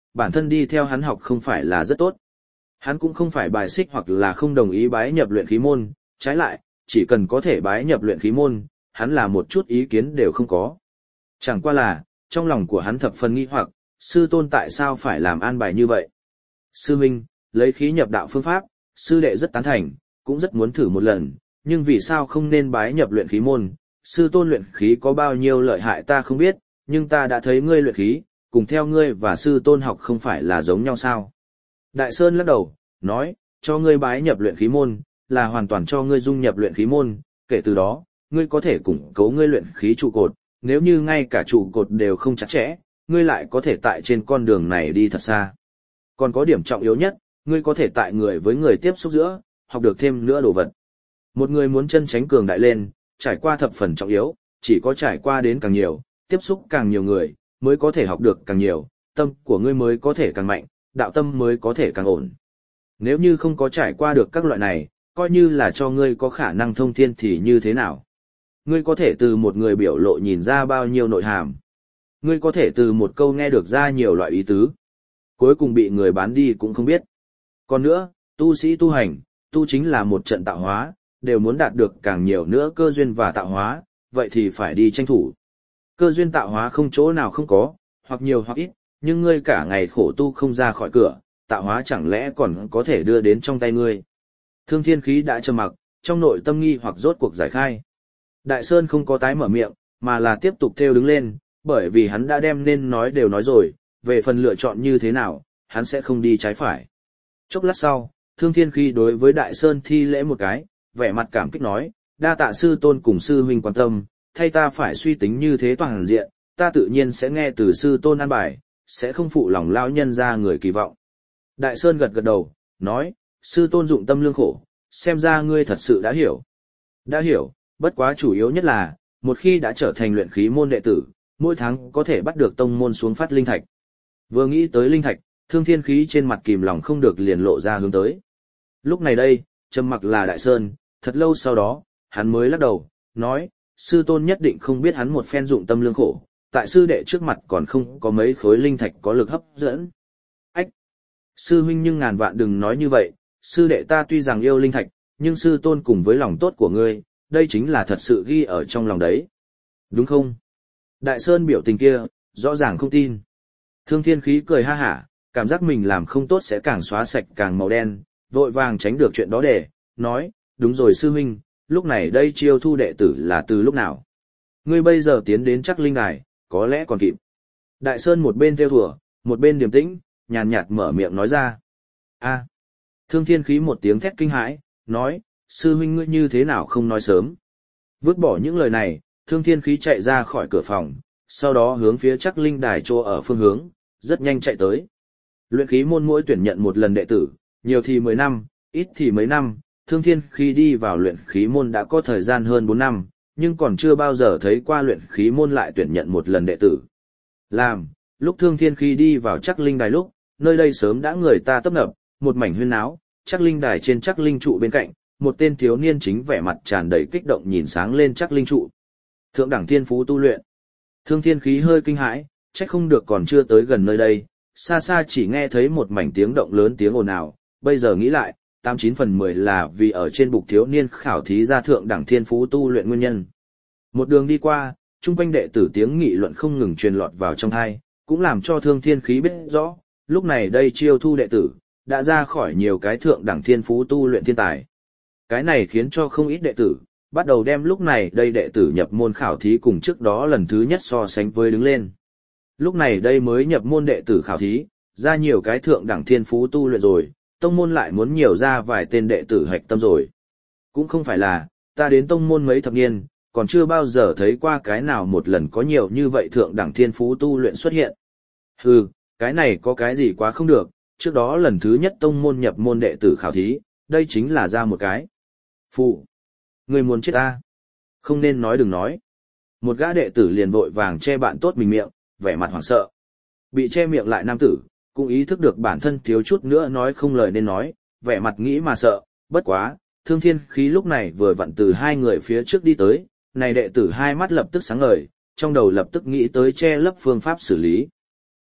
bản thân đi theo hắn học không phải là rất tốt. Hắn cũng không phải bài xích hoặc là không đồng ý bái nhập luyện khí môn, trái lại, chỉ cần có thể bái nhập luyện khí môn, hắn là một chút ý kiến đều không có. Chẳng qua là, trong lòng của hắn thập phần nghi hoặc, sư tôn tại sao phải làm an bài như vậy? Sư huynh, lấy khí nhập đạo phương pháp, sư đệ rất tán thành, cũng rất muốn thử một lần, nhưng vì sao không nên bái nhập luyện khí môn? Sư tôn luyện khí có bao nhiêu lợi hại ta không biết, nhưng ta đã thấy ngươi luyện khí, cùng theo ngươi và sư tôn học không phải là giống nhau sao? Đại Sơn lắc đầu, nói, cho ngươi bái nhập luyện khí môn, là hoàn toàn cho ngươi dung nhập luyện khí môn, kể từ đó, ngươi có thể củng cố ngươi luyện khí trụ cột, nếu như ngay cả trụ cột đều không chặt chẽ, ngươi lại có thể tại trên con đường này đi thật xa. Còn có điểm trọng yếu nhất, ngươi có thể tại người với người tiếp xúc giữa, học được thêm nữa đồ vật. Một người muốn chân tránh cường đại lên, trải qua thập phần trọng yếu, chỉ có trải qua đến càng nhiều, tiếp xúc càng nhiều người, mới có thể học được càng nhiều, tâm của ngươi mới có thể càng mạnh, đạo tâm mới có thể càng ổn. Nếu như không có trải qua được các loại này, coi như là cho ngươi có khả năng thông thiên thì như thế nào? Ngươi có thể từ một người biểu lộ nhìn ra bao nhiêu nội hàm. Ngươi có thể từ một câu nghe được ra nhiều loại ý tứ. Cuối cùng bị người bán đi cũng không biết. Còn nữa, tu sĩ tu hành, tu chính là một trận tạo hóa, đều muốn đạt được càng nhiều nữa cơ duyên và tạo hóa, vậy thì phải đi tranh thủ. Cơ duyên tạo hóa không chỗ nào không có, hoặc nhiều hoặc ít, nhưng ngươi cả ngày khổ tu không ra khỏi cửa, tạo hóa chẳng lẽ còn có thể đưa đến trong tay ngươi. Thương Thiên Khí đã trầm mặc, trong nội tâm nghi hoặc rốt cuộc giải khai. Đại Sơn không có tái mở miệng, mà là tiếp tục theo đứng lên, bởi vì hắn đã đem nên nói đều nói rồi, về phần lựa chọn như thế nào, hắn sẽ không đi trái phải. Chốc lát sau, Thương Thiên Khí đối với Đại Sơn thi lễ một cái, vẻ mặt cảm kích nói, đa tạ sư tôn cùng sư huynh quan tâm, thay ta phải suy tính như thế toàn diện, ta tự nhiên sẽ nghe từ sư tôn an bài, sẽ không phụ lòng lão nhân ra người kỳ vọng. Đại Sơn gật gật đầu, nói, sư tôn dụng tâm lương khổ, xem ra ngươi thật sự đã hiểu. Đã hiểu, bất quá chủ yếu nhất là, một khi đã trở thành luyện khí môn đệ tử, mỗi tháng có thể bắt được tông môn xuống phát linh thạch. Vừa nghĩ tới linh thạch, Thương Thiên Khí trên mặt kìm lòng không được liền lộ ra hướng tới. Lúc này đây, trầm mặc là Đại Sơn, thật lâu sau đó, hắn mới lắc đầu, nói, sư tôn nhất định không biết hắn một phen dụng tâm lương khổ, tại sư đệ trước mặt còn không có mấy khối linh thạch có lực hấp dẫn. Ách! Sư huynh nhưng ngàn vạn đừng nói như vậy, sư đệ ta tuy rằng yêu linh thạch, nhưng sư tôn cùng với lòng tốt của ngươi, đây chính là thật sự ghi ở trong lòng đấy. Đúng không? Đại Sơn biểu tình kia, rõ ràng không tin. Thương Thiên Khí cười ha hả, cảm giác mình làm không tốt sẽ càng xóa sạch càng màu đen, vội vàng tránh được chuyện đó để, nói, đúng rồi sư huynh, lúc này đây chiêu thu đệ tử là từ lúc nào? Ngươi bây giờ tiến đến chắc linh đài, có lẽ còn kịp. Đại Sơn một bên theo thùa, một bên điềm tĩnh, nhàn nhạt mở miệng nói ra. A. Thương Thiên Khí một tiếng thét kinh hãi, nói, sư huynh ngươi như thế nào không nói sớm. Vứt bỏ những lời này, Thương Thiên Khí chạy ra khỏi cửa phòng, sau đó hướng phía chắc linh đài chỗ ở phương hướng, rất nhanh chạy tới. Luyện khí môn mỗi tuyển nhận một lần đệ tử, nhiều thì mười năm, ít thì mấy năm, Thương Thiên Khí đi vào luyện khí môn đã có thời gian hơn bốn năm, nhưng còn chưa bao giờ thấy qua luyện khí môn lại tuyển nhận một lần đệ tử. Làm, lúc Thương Thiên Khí đi vào chắc linh đài lúc, nơi đây sớm đã người ta tấp nập, một mảnh huyên náo, chắc linh đài trên chắc linh trụ bên cạnh, một tên thiếu niên chính vẻ mặt tràn đầy kích động nhìn sáng lên chắc linh trụ. Thượng đẳng thiên phú tu luyện. Thương Thiên Khí hơi kinh hãi, trách không được còn chưa tới gần nơi đây, xa xa chỉ nghe thấy một mảnh tiếng động lớn tiếng ồn ào, bây giờ nghĩ lại, tám chín phần mười là vì ở trên bục thiếu niên khảo thí ra thượng đẳng thiên phú tu luyện nguyên nhân. Một đường đi qua, chung quanh đệ tử tiếng nghị luận không ngừng truyền lọt vào trong tai, cũng làm cho Thương Thiên Khí biết rõ, lúc này đây chiêu thu đệ tử, đã ra khỏi nhiều cái thượng đẳng thiên phú tu luyện thiên tài. Cái này khiến cho không ít đệ tử, bắt đầu đem lúc này đây đệ tử nhập môn khảo thí cùng trước đó lần thứ nhất so sánh với đứng lên. Lúc này đây mới nhập môn đệ tử khảo thí, ra nhiều cái thượng đẳng thiên phú tu luyện rồi, tông môn lại muốn nhiều ra vài tên đệ tử hạch tâm rồi. Cũng không phải là, ta đến tông môn mấy thập niên, còn chưa bao giờ thấy qua cái nào một lần có nhiều như vậy thượng đẳng thiên phú tu luyện xuất hiện. Hừ, cái này có cái gì quá không được, trước đó lần thứ nhất tông môn nhập môn đệ tử khảo thí, đây chính là ra một cái. Phụ, người muốn chết ta. Không nên nói đừng nói. Một gã đệ tử liền vội vàng che bạn tốt mình miệng, vẻ mặt hoảng sợ. Bị che miệng lại nam tử, cũng ý thức được bản thân thiếu chút nữa nói không lời nên nói, vẻ mặt nghĩ mà sợ, bất quá, Thương Thiên Khí lúc này vừa vặn từ hai người phía trước đi tới, này đệ tử hai mắt lập tức sáng ngời, trong đầu lập tức nghĩ tới che lấp phương pháp xử lý.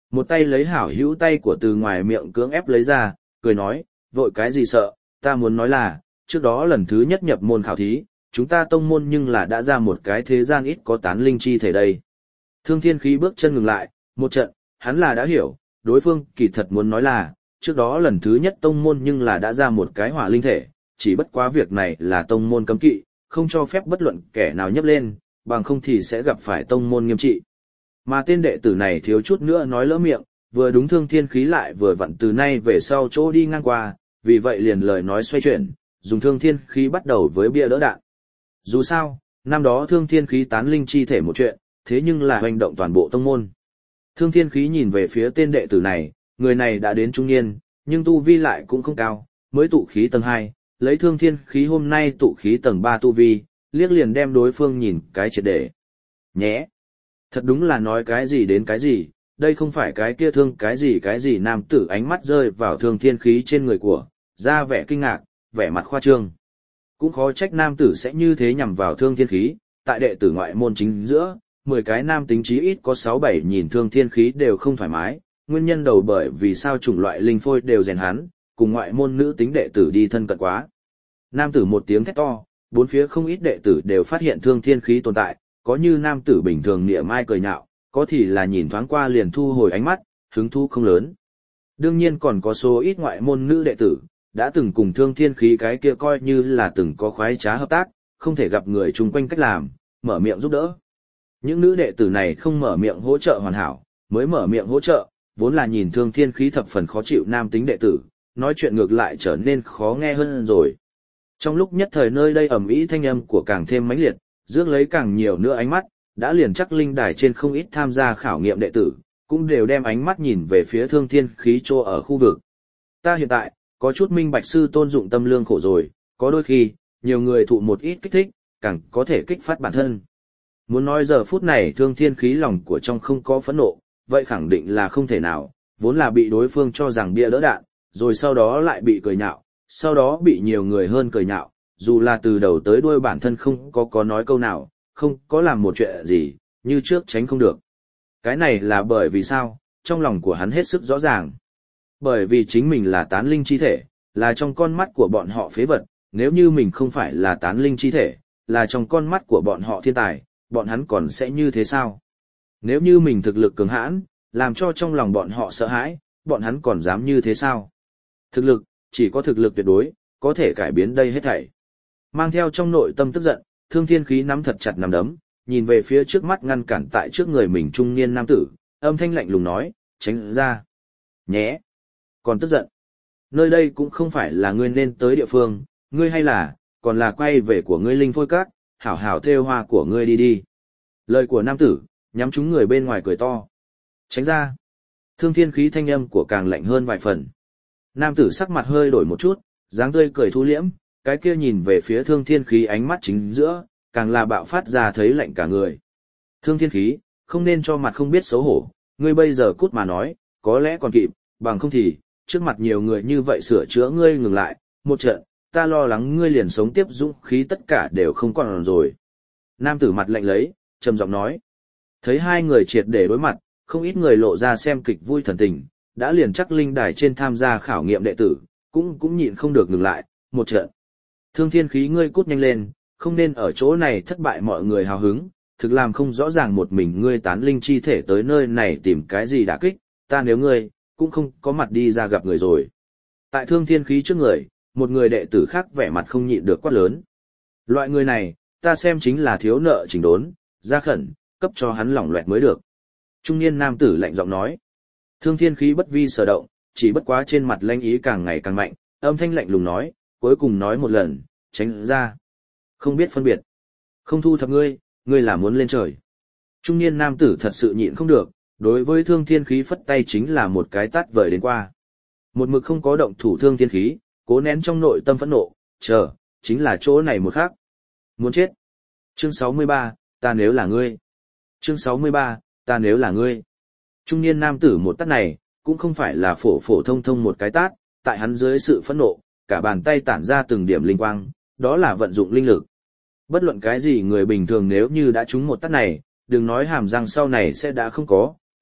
Một tay lấy hảo hữu tay của từ ngoài miệng cưỡng ép lấy ra, cười nói, vội cái gì sợ, ta muốn nói là, trước đó lần thứ nhất nhập môn khảo thí, chúng ta tông môn nhưng là đã ra một cái thế gian ít có tán linh chi thể đây. Thương Thiên Khí bước chân ngừng lại, một trận, hắn là đã hiểu, đối phương kỳ thật muốn nói là, trước đó lần thứ nhất tông môn nhưng là đã ra một cái hỏa linh thể, chỉ bất quá việc này là tông môn cấm kỵ, không cho phép bất luận kẻ nào nhấp lên, bằng không thì sẽ gặp phải tông môn nghiêm trị. Mà tên đệ tử này thiếu chút nữa nói lỡ miệng, vừa đúng Thương Thiên Khí lại vừa vặn từ nay về sau chỗ đi ngang qua, vì vậy liền lời nói xoay chuyển, dùng Thương Thiên Khí bắt đầu với bia đỡ đạn. Dù sao, năm đó Thương Thiên Khí tán linh chi thể một chuyện, thế nhưng là hành động toàn bộ tông môn. Thương Thiên Khí nhìn về phía tên đệ tử này, người này đã đến trung niên, nhưng tu vi lại cũng không cao, mới tụ khí tầng hai, lấy Thương Thiên Khí hôm nay tụ khí tầng ba tu vi, liếc liền đem đối phương nhìn cái triệt để. Nhé! Thật đúng là nói cái gì đến cái gì, đây không phải cái kia thương cái gì cái gì nam tử ánh mắt rơi vào Thương Thiên Khí trên người của, ra vẻ kinh ngạc, vẻ mặt khoa trương. Cũng khó trách nam tử sẽ như thế nhằm vào Thương Thiên Khí, tại đệ tử ngoại môn chính giữa, mười cái nam tính chí ít có sáu bảy nhìn Thương Thiên Khí đều không thoải mái, nguyên nhân đầu bởi vì sao chủng loại linh phôi đều rèn hắn, cùng ngoại môn nữ tính đệ tử đi thân cận quá. Nam tử một tiếng thét to, bốn phía không ít đệ tử đều phát hiện Thương Thiên Khí tồn tại, có như nam tử bình thường nịa mai cười nhạo, có thì là nhìn thoáng qua liền thu hồi ánh mắt, hứng thú không lớn. Đương nhiên còn có số ít ngoại môn nữ đệ tử, đã từng cùng Thương Thiên Khí cái kia coi như là từng có khoái trá hợp tác, không thể gặp người chung quanh cách làm, mở miệng giúp đỡ. Những nữ đệ tử này không mở miệng hỗ trợ hoàn hảo, mới mở miệng hỗ trợ, vốn là nhìn Thương Thiên Khí thập phần khó chịu nam tính đệ tử, nói chuyện ngược lại trở nên khó nghe hơn rồi. Trong lúc nhất thời nơi đây ầm ĩ thanh âm của càng thêm mãnh liệt, rước lấy càng nhiều nữa ánh mắt, đã liền chắc linh đài trên không ít tham gia khảo nghiệm đệ tử, cũng đều đem ánh mắt nhìn về phía Thương Thiên Khí chỗ ở khu vực. Ta hiện tại, có chút minh bạch sư tôn dụng tâm lương khổ rồi, có đôi khi, nhiều người thụ một ít kích thích, càng có thể kích phát bản thân. Muốn nói giờ phút này Thương Thiên Khí lòng của trong không có phẫn nộ, vậy khẳng định là không thể nào, vốn là bị đối phương cho rằng bia đỡ đạn, rồi sau đó lại bị cười nhạo, sau đó bị nhiều người hơn cười nhạo, dù là từ đầu tới đuôi bản thân không có có nói câu nào, không có làm một chuyện gì, như trước tránh không được. Cái này là bởi vì sao, trong lòng của hắn hết sức rõ ràng. Bởi vì chính mình là tán linh chi thể, là trong con mắt của bọn họ phế vật, nếu như mình không phải là tán linh chi thể, là trong con mắt của bọn họ thiên tài, bọn hắn còn sẽ như thế sao? Nếu như mình thực lực cường hãn, làm cho trong lòng bọn họ sợ hãi, bọn hắn còn dám như thế sao? Thực lực, chỉ có thực lực tuyệt đối, có thể cải biến đây hết thảy. Mang theo trong nội tâm tức giận, Thương Thiên Khí nắm thật chặt nắm đấm, nhìn về phía trước mắt ngăn cản tại trước người mình trung niên nam tử, âm thanh lạnh lùng nói, tránh ra. Nhé. Còn tức giận. Nơi đây cũng không phải là ngươi nên tới địa phương, ngươi hay là, còn là quay về của ngươi linh phôi cát, hảo hảo thêu hoa của ngươi đi đi. Lời của nam tử, nhắm chúng người bên ngoài cười to. Tránh ra. Thương Thiên Khí thanh âm của càng lạnh hơn vài phần. Nam tử sắc mặt hơi đổi một chút, dáng tươi cười thu liễm, cái kia nhìn về phía Thương Thiên Khí ánh mắt chính giữa, càng là bạo phát ra thấy lạnh cả người. Thương Thiên Khí, không nên cho mặt không biết xấu hổ, ngươi bây giờ cút mà nói, có lẽ còn kịp, bằng không thì, trước mặt nhiều người như vậy sửa chữa ngươi ngừng lại, một trận, ta lo lắng ngươi liền sống tiếp dũng khí tất cả đều không còn rồi. Nam tử mặt lạnh lấy, trầm giọng nói. Thấy hai người triệt để đối mặt, không ít người lộ ra xem kịch vui thần tình, đã liền chắc linh đài trên tham gia khảo nghiệm đệ tử, cũng cũng nhịn không được ngừng lại, một trận. Thương Thiên Khí ngươi cút nhanh lên, không nên ở chỗ này thất bại mọi người hào hứng, thực làm không rõ ràng một mình ngươi tán linh chi thể tới nơi này tìm cái gì đả kích, ta nếu ngươi, cũng không có mặt đi ra gặp người rồi. Tại Thương Thiên Khí trước người, một người đệ tử khác vẻ mặt không nhịn được quát lớn. Loại người này, ta xem chính là thiếu nợ chỉnh đốn, ra khẩn, cấp cho hắn lỏng loẹt mới được. Trung niên nam tử lạnh giọng nói. Thương Thiên Khí bất vi sở động, chỉ bất quá trên mặt lanh ý càng ngày càng mạnh, âm thanh lạnh lùng nói, cuối cùng nói một lần, tránh ra. Không biết phân biệt. Không thu thập ngươi, ngươi là muốn lên trời. Trung niên nam tử thật sự nhịn không được, đối với Thương Thiên Khí phất tay chính là một cái tát vời đến qua. Một mực không có động thủ Thương Thiên Khí, cố nén trong nội tâm phẫn nộ, chờ, chính là chỗ này một khác. Muốn chết. Chương sáu mươi ba, ta nếu là ngươi. Chương sáu mươi ba, ta nếu là ngươi. Trung niên nam tử một tát này, cũng không phải là phổ phổ thông thông một cái tát, tại hắn dưới sự phẫn nộ, cả bàn tay tản ra từng điểm linh quang, đó là vận dụng linh lực. Bất luận cái gì người bình thường nếu như đã trúng một tát này, đừng nói hàm răng sau này sẽ đã không có,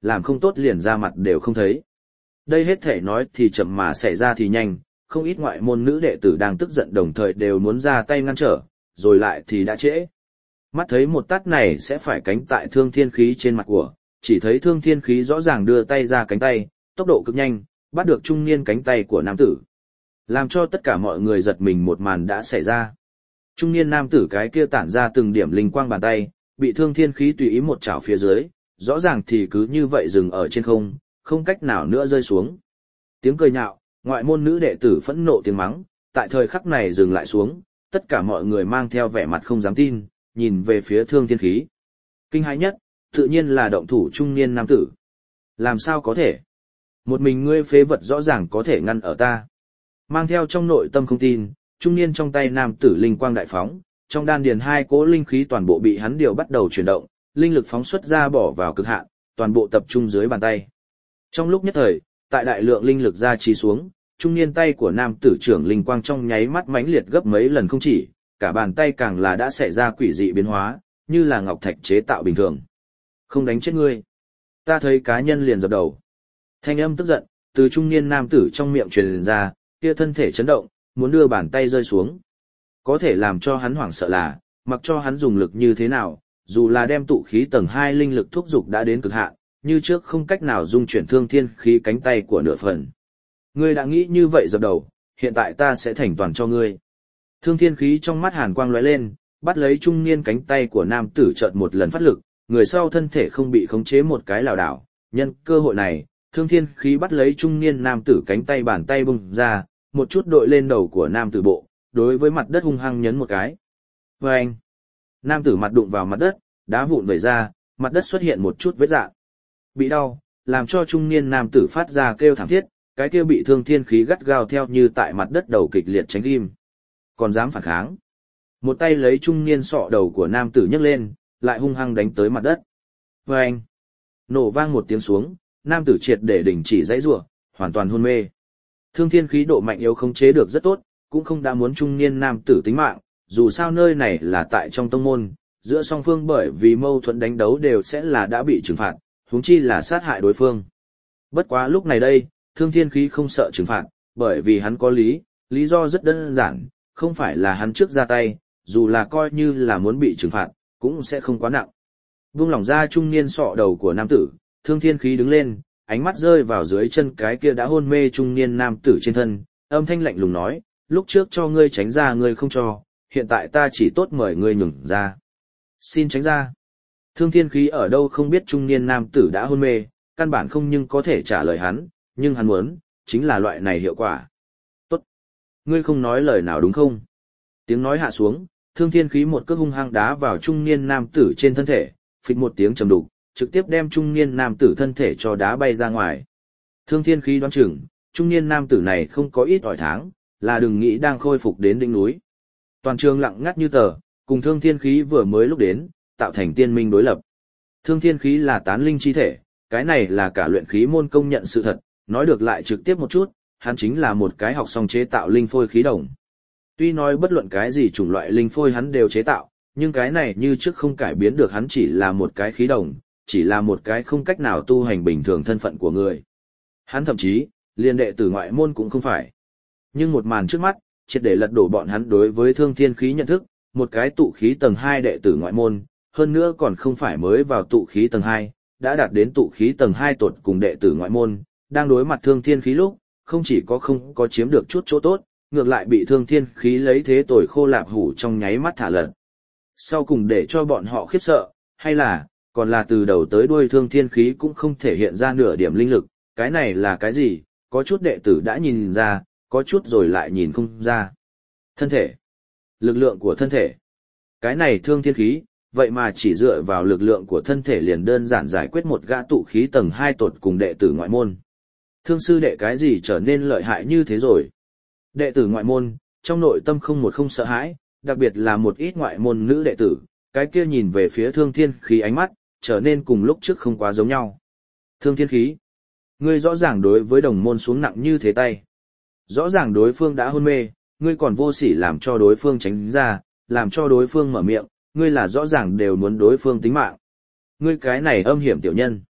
làm không tốt liền ra mặt đều không thấy. Đây hết thể nói thì chậm mà xảy ra thì nhanh, không ít ngoại môn nữ đệ tử đang tức giận đồng thời đều muốn ra tay ngăn trở, rồi lại thì đã trễ. Mắt thấy một tát này sẽ phải cánh tại Thương Thiên Khí trên mặt của, chỉ thấy Thương Thiên Khí rõ ràng đưa tay ra cánh tay, tốc độ cực nhanh, bắt được trung niên cánh tay của nam tử. Làm cho tất cả mọi người giật mình một màn đã xảy ra. Trung niên nam tử cái kia tản ra từng điểm linh quang bàn tay, bị Thương Thiên Khí tùy ý một chảo phía dưới, rõ ràng thì cứ như vậy dừng ở trên không, không cách nào nữa rơi xuống. Tiếng cười nhạo, ngoại môn nữ đệ tử phẫn nộ tiếng mắng, tại thời khắc này dừng lại xuống, tất cả mọi người mang theo vẻ mặt không dám tin, nhìn về phía Thương Thiên Khí. Kinh hãi nhất, tự nhiên là động thủ trung niên nam tử. Làm sao có thể? Một mình ngươi phế vật rõ ràng có thể ngăn ở ta. Mang theo trong nội tâm không tin, trung niên trong tay nam tử linh quang đại phóng, trong đan điền hai cỗ linh khí toàn bộ bị hắn điều bắt đầu chuyển động, linh lực phóng xuất ra bỏ vào cực hạn, toàn bộ tập trung dưới bàn tay. Trong lúc nhất thời, tại đại lượng linh lực ra trì xuống, trung niên tay của nam tử trưởng linh quang trong nháy mắt mãnh liệt gấp mấy lần không chỉ, cả bàn tay càng là đã xảy ra quỷ dị biến hóa, như là ngọc thạch chế tạo bình thường. Không đánh chết ngươi. Ta thấy cá nhân liền dập đầu. Thanh âm tức giận, từ trung niên nam tử trong miệng truyền ra, kia thân thể chấn động, muốn đưa bàn tay rơi xuống. Có thể làm cho hắn hoảng sợ là, mặc cho hắn dùng lực như thế nào, dù là đem tụ khí tầng hai linh lực thúc dục đã đến cực hạn, như trước không cách nào dung chuyển Thương Thiên Khí cánh tay của nửa phần. Ngươi đã nghĩ như vậy dập đầu, hiện tại ta sẽ thành toàn cho ngươi. Thương Thiên Khí trong mắt hàn quang lóe lên, bắt lấy trung niên cánh tay của nam tử chợt một lần phát lực, người sau thân thể không bị khống chế một cái lảo đảo. Nhân cơ hội này, Thương Thiên Khí bắt lấy trung niên nam tử cánh tay bàn tay bung ra, một chút đội lên đầu của nam tử bộ, đối với mặt đất hung hăng nhấn một cái. Và anh, nam tử mặt đụng vào mặt đất, đá vụn vẩy ra, mặt đất xuất hiện một chút vết rạn. Bị đau, làm cho trung niên nam tử phát ra kêu thảm thiết, cái kia bị Thương Thiên Khí gắt gao theo như tại mặt đất đầu kịch liệt tránh ghim. Còn dám phản kháng. Một tay lấy trung niên sọ đầu của nam tử nhấc lên, lại hung hăng đánh tới mặt đất. Và anh, nổ vang một tiếng xuống, nam tử triệt để đình chỉ dãy rủa, hoàn toàn hôn mê. Thương Thiên Khí độ mạnh yếu khống chế được rất tốt, cũng không đã muốn trung niên nam tử tính mạng, dù sao nơi này là tại trong tông môn, giữa song phương bởi vì mâu thuẫn đánh đấu đều sẽ là đã bị trừng phạt, huống chi là sát hại đối phương. Bất quá lúc này đây, Thương Thiên Khí không sợ trừng phạt, bởi vì hắn có lý, lý do rất đơn giản, không phải là hắn trước ra tay, dù là coi như là muốn bị trừng phạt, cũng sẽ không quá nặng. Vung lỏng ra trung niên sọ đầu của nam tử, Thương Thiên Khí đứng lên, ánh mắt rơi vào dưới chân cái kia đã hôn mê trung niên nam tử trên thân, âm thanh lạnh lùng nói, lúc trước cho ngươi tránh ra ngươi không cho, hiện tại ta chỉ tốt mời ngươi nhường ra. Xin tránh ra. Thương Thiên Khí ở đâu không biết trung niên nam tử đã hôn mê, căn bản không nhưng có thể trả lời hắn, nhưng hắn muốn, chính là loại này hiệu quả. Tốt. Ngươi không nói lời nào đúng không? Tiếng nói hạ xuống, Thương Thiên Khí một cước hung hăng đá vào trung niên nam tử trên thân thể, phịch một tiếng trầm đục, trực tiếp đem trung niên nam tử thân thể cho đá bay ra ngoài. Thương Thiên Khí đoán chừng, trung niên nam tử này không có ít ỏi tháng, là đừng nghĩ đang khôi phục đến đỉnh núi. Toàn trường lặng ngắt như tờ, cùng Thương Thiên Khí vừa mới lúc đến, tạo thành tiên minh đối lập. Thương Thiên Khí là tán linh chi thể, cái này là cả luyện khí môn công nhận sự thật, nói được lại trực tiếp một chút, hắn chính là một cái học xong chế tạo linh phôi khí đồng. Tuy nói bất luận cái gì chủng loại linh phôi hắn đều chế tạo, nhưng cái này như trước không cải biến được hắn chỉ là một cái khí đồng, chỉ là một cái không cách nào tu hành bình thường thân phận của người. Hắn thậm chí, liên đệ tử ngoại môn cũng không phải. Nhưng một màn trước mắt, triệt để lật đổ bọn hắn đối với Thương Thiên Khí nhận thức, một cái tụ khí tầng hai đệ tử ngoại môn, hơn nữa còn không phải mới vào tụ khí tầng hai, đã đạt đến tụ khí tầng hai tột cùng đệ tử ngoại môn, đang đối mặt Thương Thiên Khí lúc, không chỉ có không có chiếm được chút chỗ tốt, ngược lại bị Thương Thiên Khí lấy thế tồi khô lạp hủ trong nháy mắt thả lật. Sau cùng để cho bọn họ khiếp sợ, hay là, còn là từ đầu tới đuôi Thương Thiên Khí cũng không thể hiện ra nửa điểm linh lực, cái này là cái gì, có chút đệ tử đã nhìn ra, có chút rồi lại nhìn không ra. Thân thể, lực lượng của thân thể, cái này Thương Thiên Khí, vậy mà chỉ dựa vào lực lượng của thân thể liền đơn giản giải quyết một gã tụ khí tầng hai tột cùng đệ tử ngoại môn. Thương sư đệ cái gì trở nên lợi hại như thế rồi? Đệ tử ngoại môn, trong nội tâm không một không sợ hãi, đặc biệt là một ít ngoại môn nữ đệ tử, cái kia nhìn về phía Thương Thiên Khí ánh mắt, trở nên cùng lúc trước không quá giống nhau. Thương Thiên Khí, ngươi rõ ràng đối với đồng môn xuống nặng như thế tay. Rõ ràng đối phương đã hôn mê, ngươi còn vô sỉ làm cho đối phương tránh ra, làm cho đối phương mở miệng, ngươi là rõ ràng đều muốn đối phương tính mạng. Ngươi cái này âm hiểm tiểu nhân.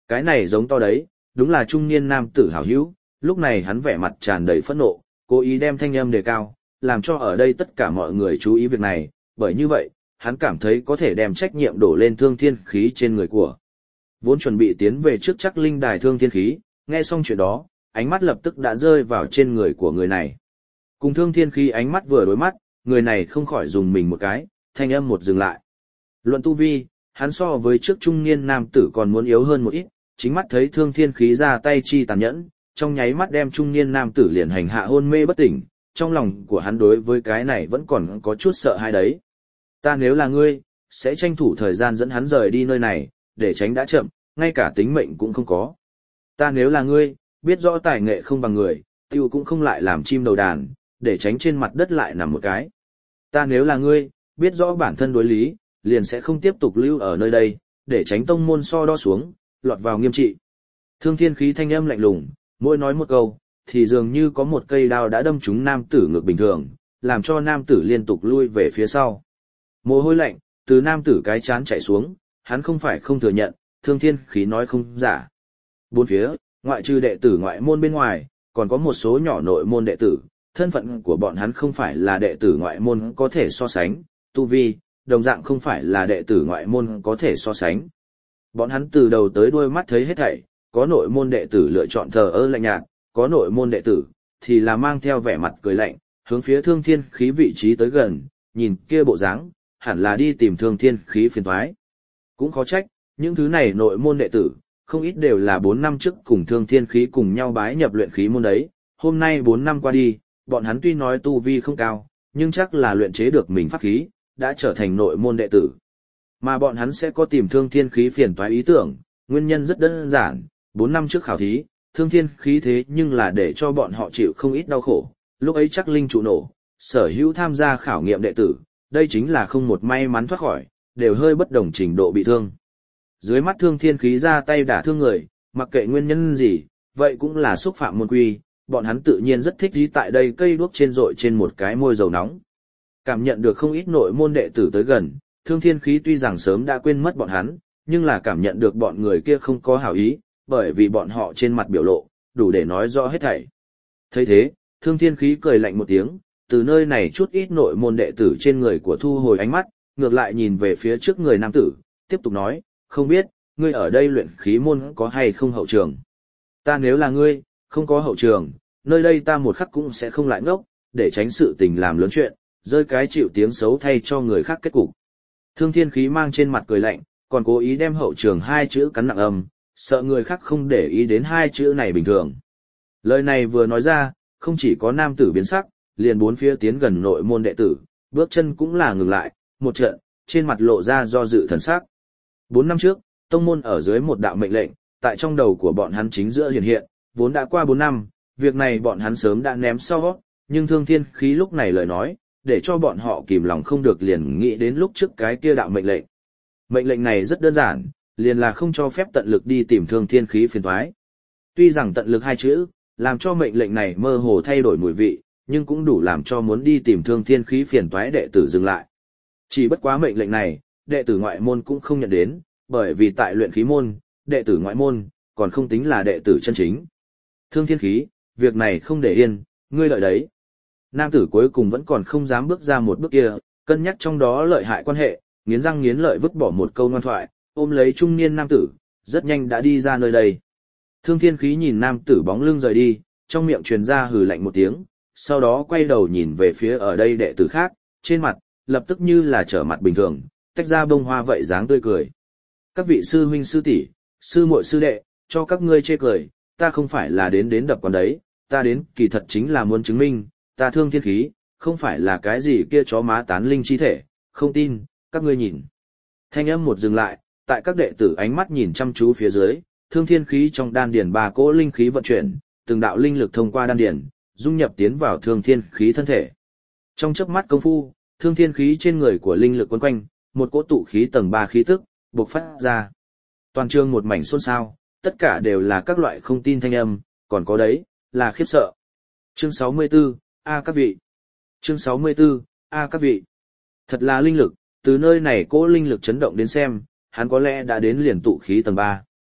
Cái này giống to đấy, đúng là trung niên nam tử hảo hữu, lúc này hắn vẻ mặt tràn đầy phẫn nộ, cố ý đem thanh âm đề cao, làm cho ở đây tất cả mọi người chú ý việc này, bởi như vậy, hắn cảm thấy có thể đem trách nhiệm đổ lên thương thiên khí trên người của. Vốn chuẩn bị tiến về trước chắc linh đài thương thiên khí, nghe xong chuyện đó, ánh mắt lập tức đã rơi vào trên người của người này. Cùng thương thiên khí ánh mắt vừa đối mắt, người này không khỏi dùng mình một cái, thanh âm một dừng lại. Luận tu vi, hắn so với trước trung niên nam tử còn muốn yếu hơn một ít, chính mắt thấy thương thiên khí ra tay chi tàn nhẫn, trong nháy mắt đem trung niên nam tử liền hành hạ hôn mê bất tỉnh, trong lòng của hắn đối với cái này vẫn còn có chút sợ hãi đấy. Ta nếu là ngươi, sẽ tranh thủ thời gian dẫn hắn rời đi nơi này, để tránh đã chậm, ngay cả tính mệnh cũng không có. Ta nếu là ngươi, biết rõ tài nghệ không bằng người, tiêu cũng không lại làm chim đầu đàn, để tránh trên mặt đất lại nằm một cái. Ta nếu là ngươi, biết rõ bản thân đối lý, liền sẽ không tiếp tục lưu ở nơi đây, để tránh tông môn so đo xuống, lọt vào nghiêm trị. Thương thiên khí thanh âm lạnh lùng, mỗi nói một câu, thì dường như có một cây đao đã đâm trúng nam tử ngược bình thường, làm cho nam tử liên tục lui về phía sau. Mồ hôi lạnh, từ nam tử cái chán chảy xuống, hắn không phải không thừa nhận, thương thiên khí nói không giả. Bốn phía, ngoại trừ đệ tử ngoại môn bên ngoài, còn có một số nhỏ nội môn đệ tử, thân phận của bọn hắn không phải là đệ tử ngoại môn có thể so sánh, tu vi, đồng dạng không phải là đệ tử ngoại môn có thể so sánh. Bọn hắn từ đầu tới đuôi mắt thấy hết thảy, có nội môn đệ tử lựa chọn thờ ơ lạnh nhạt, có nội môn đệ tử, thì là mang theo vẻ mặt cười lạnh, hướng phía thương thiên khí vị trí tới gần, nhìn kia bộ dáng, hẳn là đi tìm thương thiên khí phiền toái. Cũng khó trách, những thứ này nội môn đệ tử, không ít đều là bốn năm trước cùng thương thiên khí cùng nhau bái nhập luyện khí môn đấy, hôm nay bốn năm qua đi, bọn hắn tuy nói tu vi không cao, nhưng chắc là luyện chế được mình pháp khí, đã trở thành nội môn đệ tử. Mà bọn hắn sẽ có tìm thương thiên khí phiền toái ý tưởng, nguyên nhân rất đơn giản, bốn năm trước khảo thí, thương thiên khí thế nhưng là để cho bọn họ chịu không ít đau khổ, lúc ấy chắc linh trụ nổ, sở hữu tham gia khảo nghiệm đệ tử, đây chính là không một may mắn thoát khỏi, đều hơi bất đồng trình độ bị thương. Dưới mắt thương thiên khí ra tay đả thương người, mặc kệ nguyên nhân gì, vậy cũng là xúc phạm môn quy, bọn hắn tự nhiên rất thích đi tại đây cây đuốc trên rọi trên một cái môi dầu nóng. Cảm nhận được không ít nội môn đệ tử tới gần, thương thiên khí tuy rằng sớm đã quên mất bọn hắn, nhưng là cảm nhận được bọn người kia không có hảo ý, bởi vì bọn họ trên mặt biểu lộ, đủ để nói rõ hết thảy. Thấy thế, thương thiên khí cười lạnh một tiếng, từ nơi này chút ít nội môn đệ tử trên người của thu hồi ánh mắt, ngược lại nhìn về phía trước người nam tử, tiếp tục nói, không biết, ngươi ở đây luyện khí môn có hay không hậu trường. Ta nếu là ngươi, không có hậu trường, nơi đây ta một khắc cũng sẽ không lại ngốc, để tránh sự tình làm lớn chuyện, rơi cái chịu tiếng xấu thay cho người khác kết cục. Thương thiên khí mang trên mặt cười lạnh, còn cố ý đem hậu trường hai chữ cắn nặng âm, sợ người khác không để ý đến hai chữ này bình thường. Lời này vừa nói ra, không chỉ có nam tử biến sắc, liền bốn phía tiến gần nội môn đệ tử, bước chân cũng là ngừng lại, một trận, trên mặt lộ ra do dự thần sắc. Bốn năm trước, tông môn ở dưới một đạo mệnh lệnh, tại trong đầu của bọn hắn chính giữa hiện hiện, vốn đã qua bốn năm, việc này bọn hắn sớm đã ném sau, nhưng thương thiên khí lúc này lời nói, để cho bọn họ kìm lòng không được liền nghĩ đến lúc trước cái kia đạo mệnh lệnh. Mệnh lệnh này rất đơn giản, liền là không cho phép tận lực đi tìm thương thiên khí phiền toái. Tuy rằng tận lực hai chữ, làm cho mệnh lệnh này mơ hồ thay đổi mùi vị, nhưng cũng đủ làm cho muốn đi tìm thương thiên khí phiền toái đệ tử dừng lại. Chỉ bất quá mệnh lệnh này, đệ tử ngoại môn cũng không nhận đến, bởi vì tại luyện khí môn, đệ tử ngoại môn, còn không tính là đệ tử chân chính. Thương thiên khí, việc này không để yên, ngươi lợi đấy. Nam tử cuối cùng vẫn còn không dám bước ra một bước kia, cân nhắc trong đó lợi hại quan hệ, nghiến răng nghiến lợi vứt bỏ một câu ngoan thoại, ôm lấy trung niên nam tử, rất nhanh đã đi ra nơi đây. Thương thiên khí nhìn nam tử bóng lưng rời đi, trong miệng truyền ra hừ lạnh một tiếng, sau đó quay đầu nhìn về phía ở đây đệ tử khác, trên mặt, lập tức như là trở mặt bình thường, tách ra bông hoa vậy dáng tươi cười. Các vị sư huynh sư tỷ, sư muội sư đệ, cho các ngươi chê cười, ta không phải là đến đến đập quán đấy, ta đến kỳ thật chính là muốn chứng minh, ta thương thiên khí, không phải là cái gì kia chó má tán linh chi thể, không tin, các ngươi nhìn. Thanh âm một dừng lại, tại các đệ tử ánh mắt nhìn chăm chú phía dưới, thương thiên khí trong đan điền ba cỗ linh khí vận chuyển, từng đạo linh lực thông qua đan điền, dung nhập tiến vào thương thiên khí thân thể. Trong chớp mắt công phu, thương thiên khí trên người của linh lực quấn quanh, một cỗ tụ khí tầng ba khí tức bộc phát ra. Toàn trường một mảnh xôn xao, tất cả đều là các loại không tin thanh âm, còn có đấy, là khiếp sợ. Chương sáu mươi tư, A các vị. Chương sáu mươi tư, A các vị. Thật là linh lực, từ nơi này cỗ linh lực chấn động đến xem, hắn có lẽ đã đến liền tụ khí tầng ba.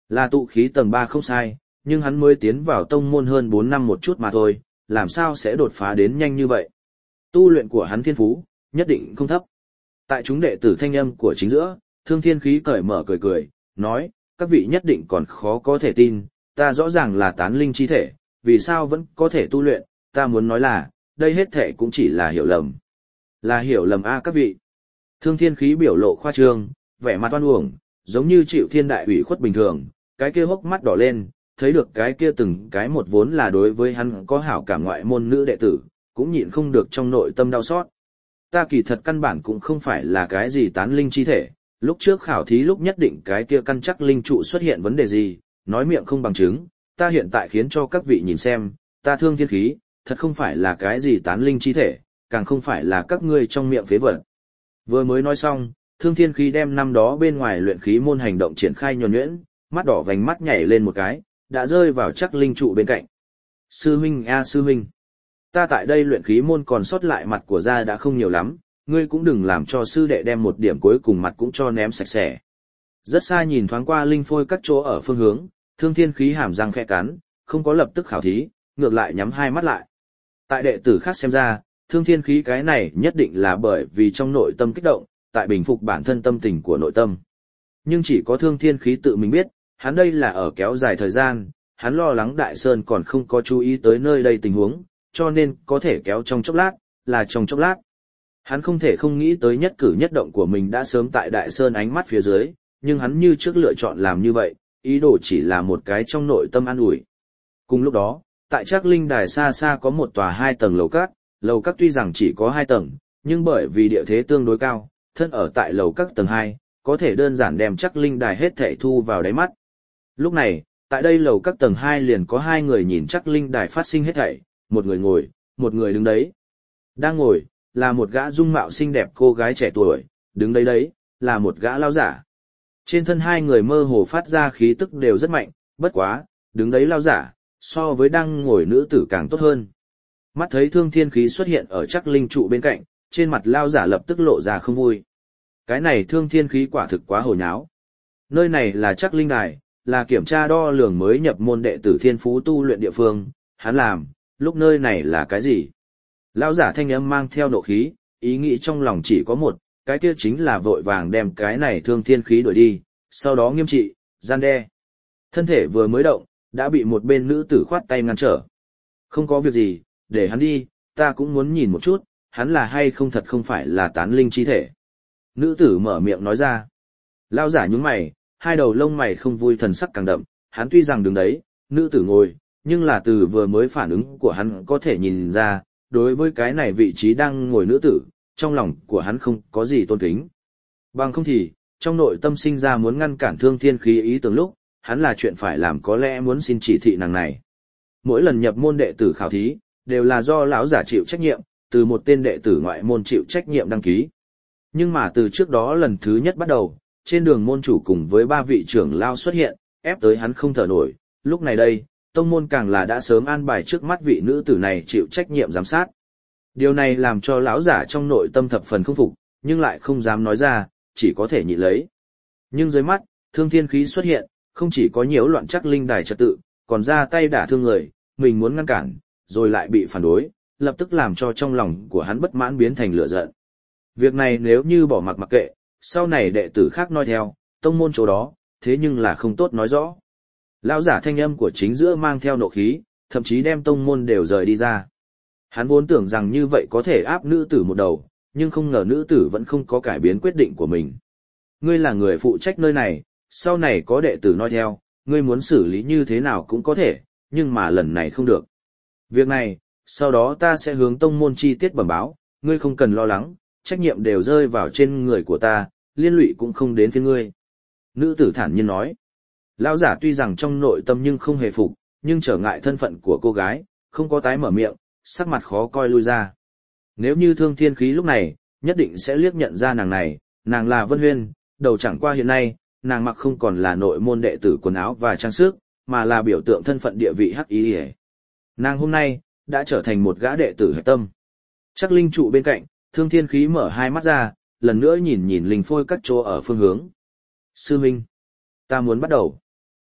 Là tụ khí tầng ba không sai, nhưng hắn mới tiến vào tông môn hơn bốn năm một chút mà thôi, làm sao sẽ đột phá đến nhanh như vậy. Tu luyện của hắn thiên phú, nhất định không thấp. Tại chúng đệ tử thanh âm của chính giữa, Thương Thiên Khí cởi mở cười cười, nói, các vị nhất định còn khó có thể tin, ta rõ ràng là tán linh chi thể, vì sao vẫn có thể tu luyện, ta muốn nói là, đây hết thể cũng chỉ là hiểu lầm. Là hiểu lầm a các vị. Thương Thiên Khí biểu lộ khoa trương, vẻ mặt oan uổng, giống như chịu thiên đại ủy khuất bình thường, cái kia hốc mắt đỏ lên, thấy được cái kia từng cái một vốn là đối với hắn có hảo cảm ngoại môn nữ đệ tử, cũng nhịn không được trong nội tâm đau xót. Ta kỳ thật căn bản cũng không phải là cái gì tán linh chi thể, lúc trước khảo thí lúc nhất định cái kia căn chắc linh trụ xuất hiện vấn đề gì, nói miệng không bằng chứng, ta hiện tại khiến cho các vị nhìn xem, ta Thương Thiên Khí, thật không phải là cái gì tán linh chi thể, càng không phải là các ngươi trong miệng phế vật. Vừa mới nói xong, Thương Thiên Khí đem năm đó bên ngoài luyện khí môn hành động triển khai nhuần nhuyễn, mắt đỏ vành mắt nhảy lên một cái, đã rơi vào chắc linh trụ bên cạnh. Sư huynh a sư huynh, ta tại đây luyện khí môn còn sót lại mặt của gia đã không nhiều lắm, ngươi cũng đừng làm cho sư đệ đem một điểm cuối cùng mặt cũng cho ném sạch sẽ. Rất xa nhìn thoáng qua linh phôi các chỗ ở phương hướng, Thương Thiên Khí hàm răng khẽ cắn, không có lập tức khảo thí, ngược lại nhắm hai mắt lại. Tại đệ tử khác xem ra, Thương Thiên Khí cái này nhất định là bởi vì trong nội tâm kích động, tại bình phục bản thân tâm tình của nội tâm. Nhưng chỉ có Thương Thiên Khí tự mình biết, hắn đây là ở kéo dài thời gian, hắn lo lắng Đại Sơn còn không có chú ý tới nơi đây tình huống, cho nên có thể kéo trong chốc lát, là trong chốc lát. Hắn không thể không nghĩ tới nhất cử nhất động của mình đã sớm tại Đại Sơn ánh mắt phía dưới, nhưng hắn như trước lựa chọn làm như vậy, ý đồ chỉ là một cái trong nội tâm an ủi. Cùng lúc đó, tại Trác Linh Đài xa xa có một tòa hai tầng lầu các, lầu các tuy rằng chỉ có hai tầng, nhưng bởi vì địa thế tương đối cao, thân ở tại lầu các tầng hai, có thể đơn giản đem Trác Linh Đài hết thảy thu vào đáy mắt. Lúc này, tại đây lầu các tầng hai liền có hai người nhìn Trác Linh Đài phát sinh hết thảy, một người ngồi, một người đứng đấy. Đang ngồi, là một gã dung mạo xinh đẹp cô gái trẻ tuổi, đứng đấy đấy, là một gã lao giả. Trên thân hai người mơ hồ phát ra khí tức đều rất mạnh, bất quá, đứng đấy lao giả, so với đang ngồi nữ tử càng tốt hơn. Mắt thấy Thương Thiên Khí xuất hiện ở Trác linh trụ bên cạnh, trên mặt lao giả lập tức lộ ra không vui. Cái này Thương Thiên Khí quả thực quá hồ nháo. Nơi này là Trác Linh Đài, là kiểm tra đo lường mới nhập môn đệ tử thiên phú tu luyện địa phương, hắn làm, lúc nơi này là cái gì? Lão giả thanh âm mang theo nộ khí, ý nghĩ trong lòng chỉ có một, cái kia chính là vội vàng đem cái này Thương Thiên Khí đuổi đi, sau đó nghiêm trị, gian đe. Thân thể vừa mới động, đã bị một bên nữ tử khoát tay ngăn trở. Không có việc gì, để hắn đi, ta cũng muốn nhìn một chút, hắn là hay không thật không phải là tán linh chi thể. Nữ tử mở miệng nói ra. Lão giả nhướng mày, hai đầu lông mày không vui thần sắc càng đậm, hắn tuy rằng đứng đấy, nữ tử ngồi, nhưng là từ vừa mới phản ứng của hắn có thể nhìn ra, đối với cái này vị trí đang ngồi nữ tử, trong lòng của hắn không có gì tôn kính. Bằng không thì, trong nội tâm sinh ra muốn ngăn cản Thương Thiên Khí ý tưởng lúc, hắn là chuyện phải làm có lẽ muốn xin chỉ thị nàng này. Mỗi lần nhập môn đệ tử khảo thí, đều là do lão giả chịu trách nhiệm, từ một tên đệ tử ngoại môn chịu trách nhiệm đăng ký. Nhưng mà từ trước đó lần thứ nhất bắt đầu, trên đường môn chủ cùng với ba vị trưởng lao xuất hiện, ép tới hắn không thở nổi, lúc này đây, tông môn càng là đã sớm an bài trước mắt vị nữ tử này chịu trách nhiệm giám sát. Điều này làm cho lão giả trong nội tâm thập phần không phục, nhưng lại không dám nói ra, chỉ có thể nhịn lấy. Nhưng dưới mắt, Thương Thiên Khí xuất hiện, không chỉ có nhiễu loạn Trác Linh Đài trật tự, còn ra tay đả thương người, mình muốn ngăn cản, rồi lại bị phản đối, lập tức làm cho trong lòng của hắn bất mãn biến thành lửa giận. Việc này nếu như bỏ mặc mặc kệ, sau này đệ tử khác nói theo, tông môn chỗ đó, thế nhưng là không tốt nói rõ. Lão giả thanh âm của chính giữa mang theo nộ khí, thậm chí đem tông môn đều rời đi ra. Hắn vốn tưởng rằng như vậy có thể áp nữ tử một đầu, nhưng không ngờ nữ tử vẫn không có cải biến quyết định của mình. Ngươi là người phụ trách nơi này, sau này có đệ tử nói theo, ngươi muốn xử lý như thế nào cũng có thể, nhưng mà lần này không được. Việc này, sau đó ta sẽ hướng tông môn chi tiết bẩm báo, ngươi không cần lo lắng, trách nhiệm đều rơi vào trên người của ta, liên lụy cũng không đến phía ngươi. Nữ tử thản nhiên nói. Lão giả tuy rằng trong nội tâm nhưng không hề phục, nhưng trở ngại thân phận của cô gái, không có tái mở miệng, sắc mặt khó coi lui ra. Nếu như Thương Thiên Khí lúc này, nhất định sẽ liếc nhận ra nàng này, nàng là Vân Huyên, đầu chẳng qua hiện nay, nàng mặc không còn là nội môn đệ tử quần áo và trang sức, mà là biểu tượng thân phận địa vị hắc ý hề. Nàng hôm nay, đã trở thành một gã đệ tử hạch tâm. Trác linh trụ bên cạnh, Thương Thiên Khí mở hai mắt ra, lần nữa nhìn nhìn linh phôi các chỗ ở phương hướng. Sư Minh, ta muốn bắt đầu.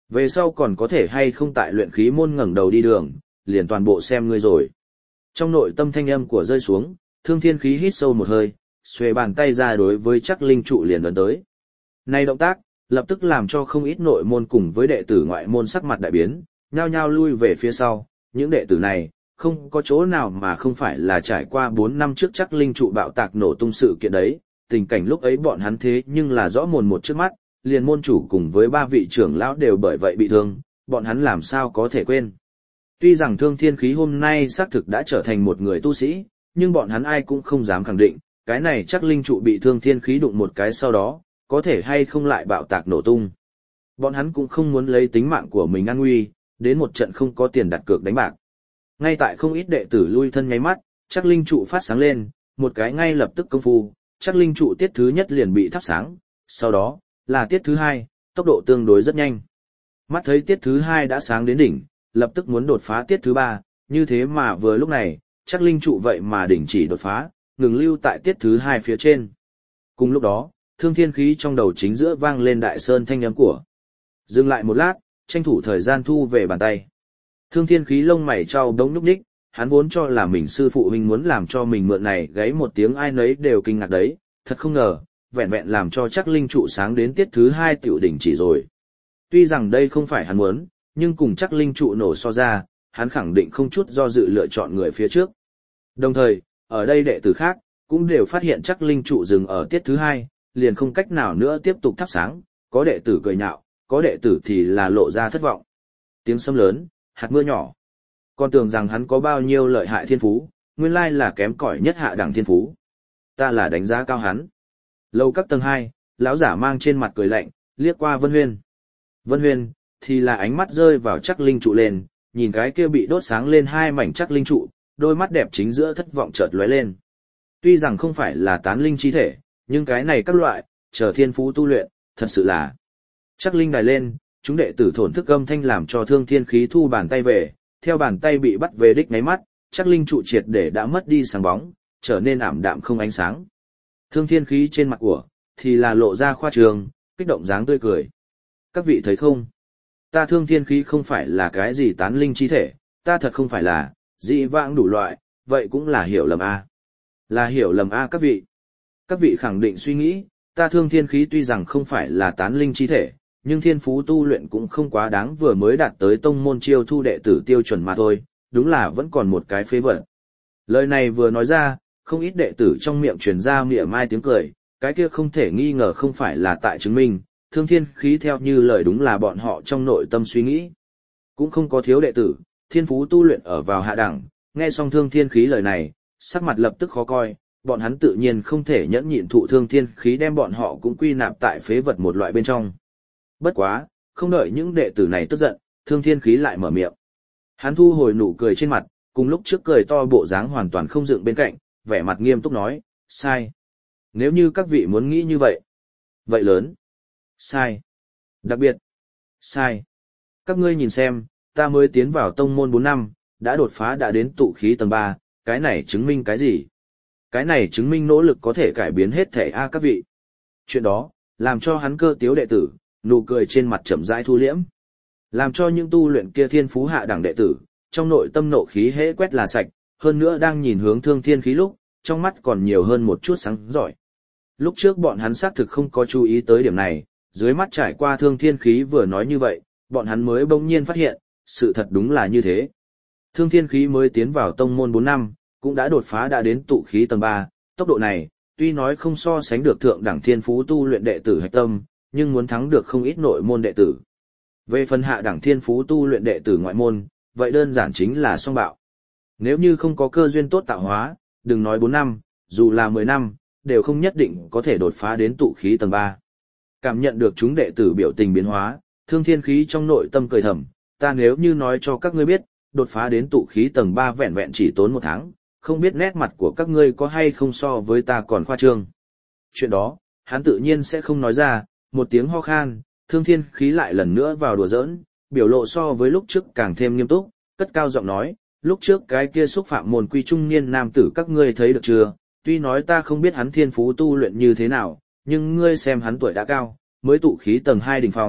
Về sau còn có thể hay không tại luyện khí môn ngẩng đầu đi đường, liền toàn bộ xem ngươi rồi. Trong nội tâm thanh âm của rơi xuống, Thương Thiên Khí hít sâu một hơi, xuề bàn tay ra đối với chắc linh trụ liền ấn tới. Này động tác, lập tức làm cho không ít nội môn cùng với đệ tử ngoại môn sắc mặt đại biến, nhao nhao lui về phía sau, những đệ tử này, không có chỗ nào mà không phải là trải qua bốn năm trước chắc linh trụ bạo tạc nổ tung sự kiện đấy, tình cảnh lúc ấy bọn hắn thế nhưng là rõ mồn một trước mắt, liền môn chủ cùng với ba vị trưởng lão đều bởi vậy bị thương, bọn hắn làm sao có thể quên. Tuy rằng Thương Thiên Khí hôm nay xác thực đã trở thành một người tu sĩ, nhưng bọn hắn ai cũng không dám khẳng định, cái này chắc linh trụ bị Thương Thiên Khí đụng một cái sau đó, có thể hay không lại bạo tạc nổ tung. Bọn hắn cũng không muốn lấy tính mạng của mình an nguy, đến một trận không có tiền đặt cược đánh bạc. Ngay tại không ít đệ tử lui thân nháy mắt, chắc linh trụ phát sáng lên, một cái ngay lập tức công phu, chắc linh trụ tiết thứ nhất liền bị thắp sáng, sau đó, là tiết thứ hai, tốc độ tương đối rất nhanh. Mắt thấy tiết thứ hai đã sáng đến đỉnh, lập tức muốn đột phá tiết thứ ba, như thế mà vừa lúc này, chắc linh trụ vậy mà đỉnh chỉ đột phá, ngừng lưu tại tiết thứ hai phía trên. Cùng lúc đó, Thương Thiên Khí trong đầu chính giữa vang lên đại sơn thanh âm của. Dừng lại một lát, tranh thủ thời gian thu về bàn tay. Thương Thiên Khí lông mày trao đống nhúc nhích, hắn vốn cho là mình sư phụ huynh muốn làm cho mình mượn này gáy một tiếng ai nấy đều kinh ngạc đấy, thật không ngờ, vẹn vẹn làm cho chắc linh trụ sáng đến tiết thứ hai tiểu đỉnh chỉ rồi. Tuy rằng đây không phải hắn muốn, nhưng cùng chắc linh trụ nổ so ra, hắn khẳng định không chút do dự lựa chọn người phía trước. Đồng thời, ở đây đệ tử khác, cũng đều phát hiện chắc linh trụ dừng ở tiết thứ hai, liền không cách nào nữa tiếp tục thắp sáng, có đệ tử cười nhạo, có đệ tử thì là lộ ra thất vọng. Tiếng sấm lớn, hạt mưa nhỏ. Còn tưởng rằng hắn có bao nhiêu lợi hại thiên phú, nguyên lai là kém cỏi nhất hạ đẳng thiên phú. Ta là đánh giá cao hắn. Lầu các tầng hai, lão giả mang trên mặt cười lạnh, liếc qua Vân Huyên. Vân Huyên, thì là ánh mắt rơi vào chắc linh trụ lên, nhìn cái kia bị đốt sáng lên hai mảnh chắc linh trụ, đôi mắt đẹp chính giữa thất vọng chợt lóe lên. Tuy rằng không phải là tán linh chi thể, nhưng cái này các loại, chờ thiên phú tu luyện, thật sự là. Chắc linh đài lên, chúng đệ tử thổn thức âm thanh làm cho Thương Thiên Khí thu bàn tay về, theo bàn tay bị bắt về đích ngáy mắt, chắc linh trụ triệt để đã mất đi sáng bóng, trở nên ảm đạm không ánh sáng. Thương Thiên Khí trên mặt của, thì là lộ ra khoa trường, kích động dáng tươi cười. Các vị thấy không? Ta Thương Thiên Khí không phải là cái gì tán linh chi thể, ta thật không phải là, dị vãng đủ loại, vậy cũng là hiểu lầm a. Là hiểu lầm a các vị. Các vị khẳng định suy nghĩ, ta Thương Thiên Khí tuy rằng không phải là tán linh chi thể, nhưng thiên phú tu luyện cũng không quá đáng vừa mới đạt tới tông môn chiêu thu đệ tử tiêu chuẩn mà thôi, đúng là vẫn còn một cái phế vật. Lời này vừa nói ra, không ít đệ tử trong miệng truyền ra mỉa mai tiếng cười, cái kia không thể nghi ngờ không phải là tại chứng minh, Thương Thiên Khí theo như lời đúng là bọn họ trong nội tâm suy nghĩ. Cũng không có thiếu đệ tử, thiên phú tu luyện ở vào hạ đẳng, nghe xong Thương Thiên Khí lời này, sắc mặt lập tức khó coi, bọn hắn tự nhiên không thể nhẫn nhịn thụ Thương Thiên Khí đem bọn họ cũng quy nạp tại phế vật một loại bên trong. Bất quá, không đợi những đệ tử này tức giận, Thương Thiên Khí lại mở miệng. Hắn thu hồi nụ cười trên mặt, cùng lúc trước cười to bộ dáng hoàn toàn không dựng bên cạnh, vẻ mặt nghiêm túc nói, sai. Nếu như các vị muốn nghĩ như vậy, vậy lớn, sai, đặc biệt, sai. Các ngươi nhìn xem, ta mới tiến vào tông môn bốn năm, đã đột phá đã đến tụ khí tầng ba, cái này chứng minh cái gì? Cái này chứng minh nỗ lực có thể cải biến hết thể a các vị. Chuyện đó, làm cho hắn cơ tiếu đệ tử, nụ cười trên mặt chậm rãi thu liễm. Làm cho những tu luyện kia thiên phú hạ đẳng đệ tử, trong nội tâm nộ khí hễ quét là sạch, hơn nữa đang nhìn hướng Thương Thiên Khí lúc, trong mắt còn nhiều hơn một chút sáng giỏi. Lúc trước bọn hắn xác thực không có chú ý tới điểm này, dưới mắt trải qua Thương Thiên Khí vừa nói như vậy, bọn hắn mới bỗng nhiên phát hiện, sự thật đúng là như thế. Thương Thiên Khí mới tiến vào tông môn bốn năm, cũng đã đột phá đã đến tụ khí tầng ba, tốc độ này, tuy nói không so sánh được thượng đẳng thiên phú tu luyện đệ tử hạch tâm, nhưng muốn thắng được không ít nội môn đệ tử. Về phần hạ đẳng thiên phú tu luyện đệ tử ngoại môn, vậy đơn giản chính là song bạo. Nếu như không có cơ duyên tốt tạo hóa, đừng nói bốn năm, dù là mười năm, đều không nhất định có thể đột phá đến tụ khí tầng ba. Cảm nhận được chúng đệ tử biểu tình biến hóa, Thương Thiên Khí trong nội tâm cười thầm, ta nếu như nói cho các ngươi biết, đột phá đến tụ khí tầng ba vẹn vẹn chỉ tốn một tháng, không biết nét mặt của các ngươi có hay không so với ta còn khoa trương. Chuyện đó, hắn tự nhiên sẽ không nói ra, một tiếng ho khan, Thương Thiên Khí lại lần nữa vào đùa giỡn, biểu lộ so với lúc trước càng thêm nghiêm túc, cất cao giọng nói, lúc trước cái kia xúc phạm môn quy trung niên nam tử các ngươi thấy được chưa, tuy nói ta không biết hắn thiên phú tu luyện như thế nào, nhưng ngươi xem hắn tuổi đã cao, mới tụ khí tầng hai đỉnh phong,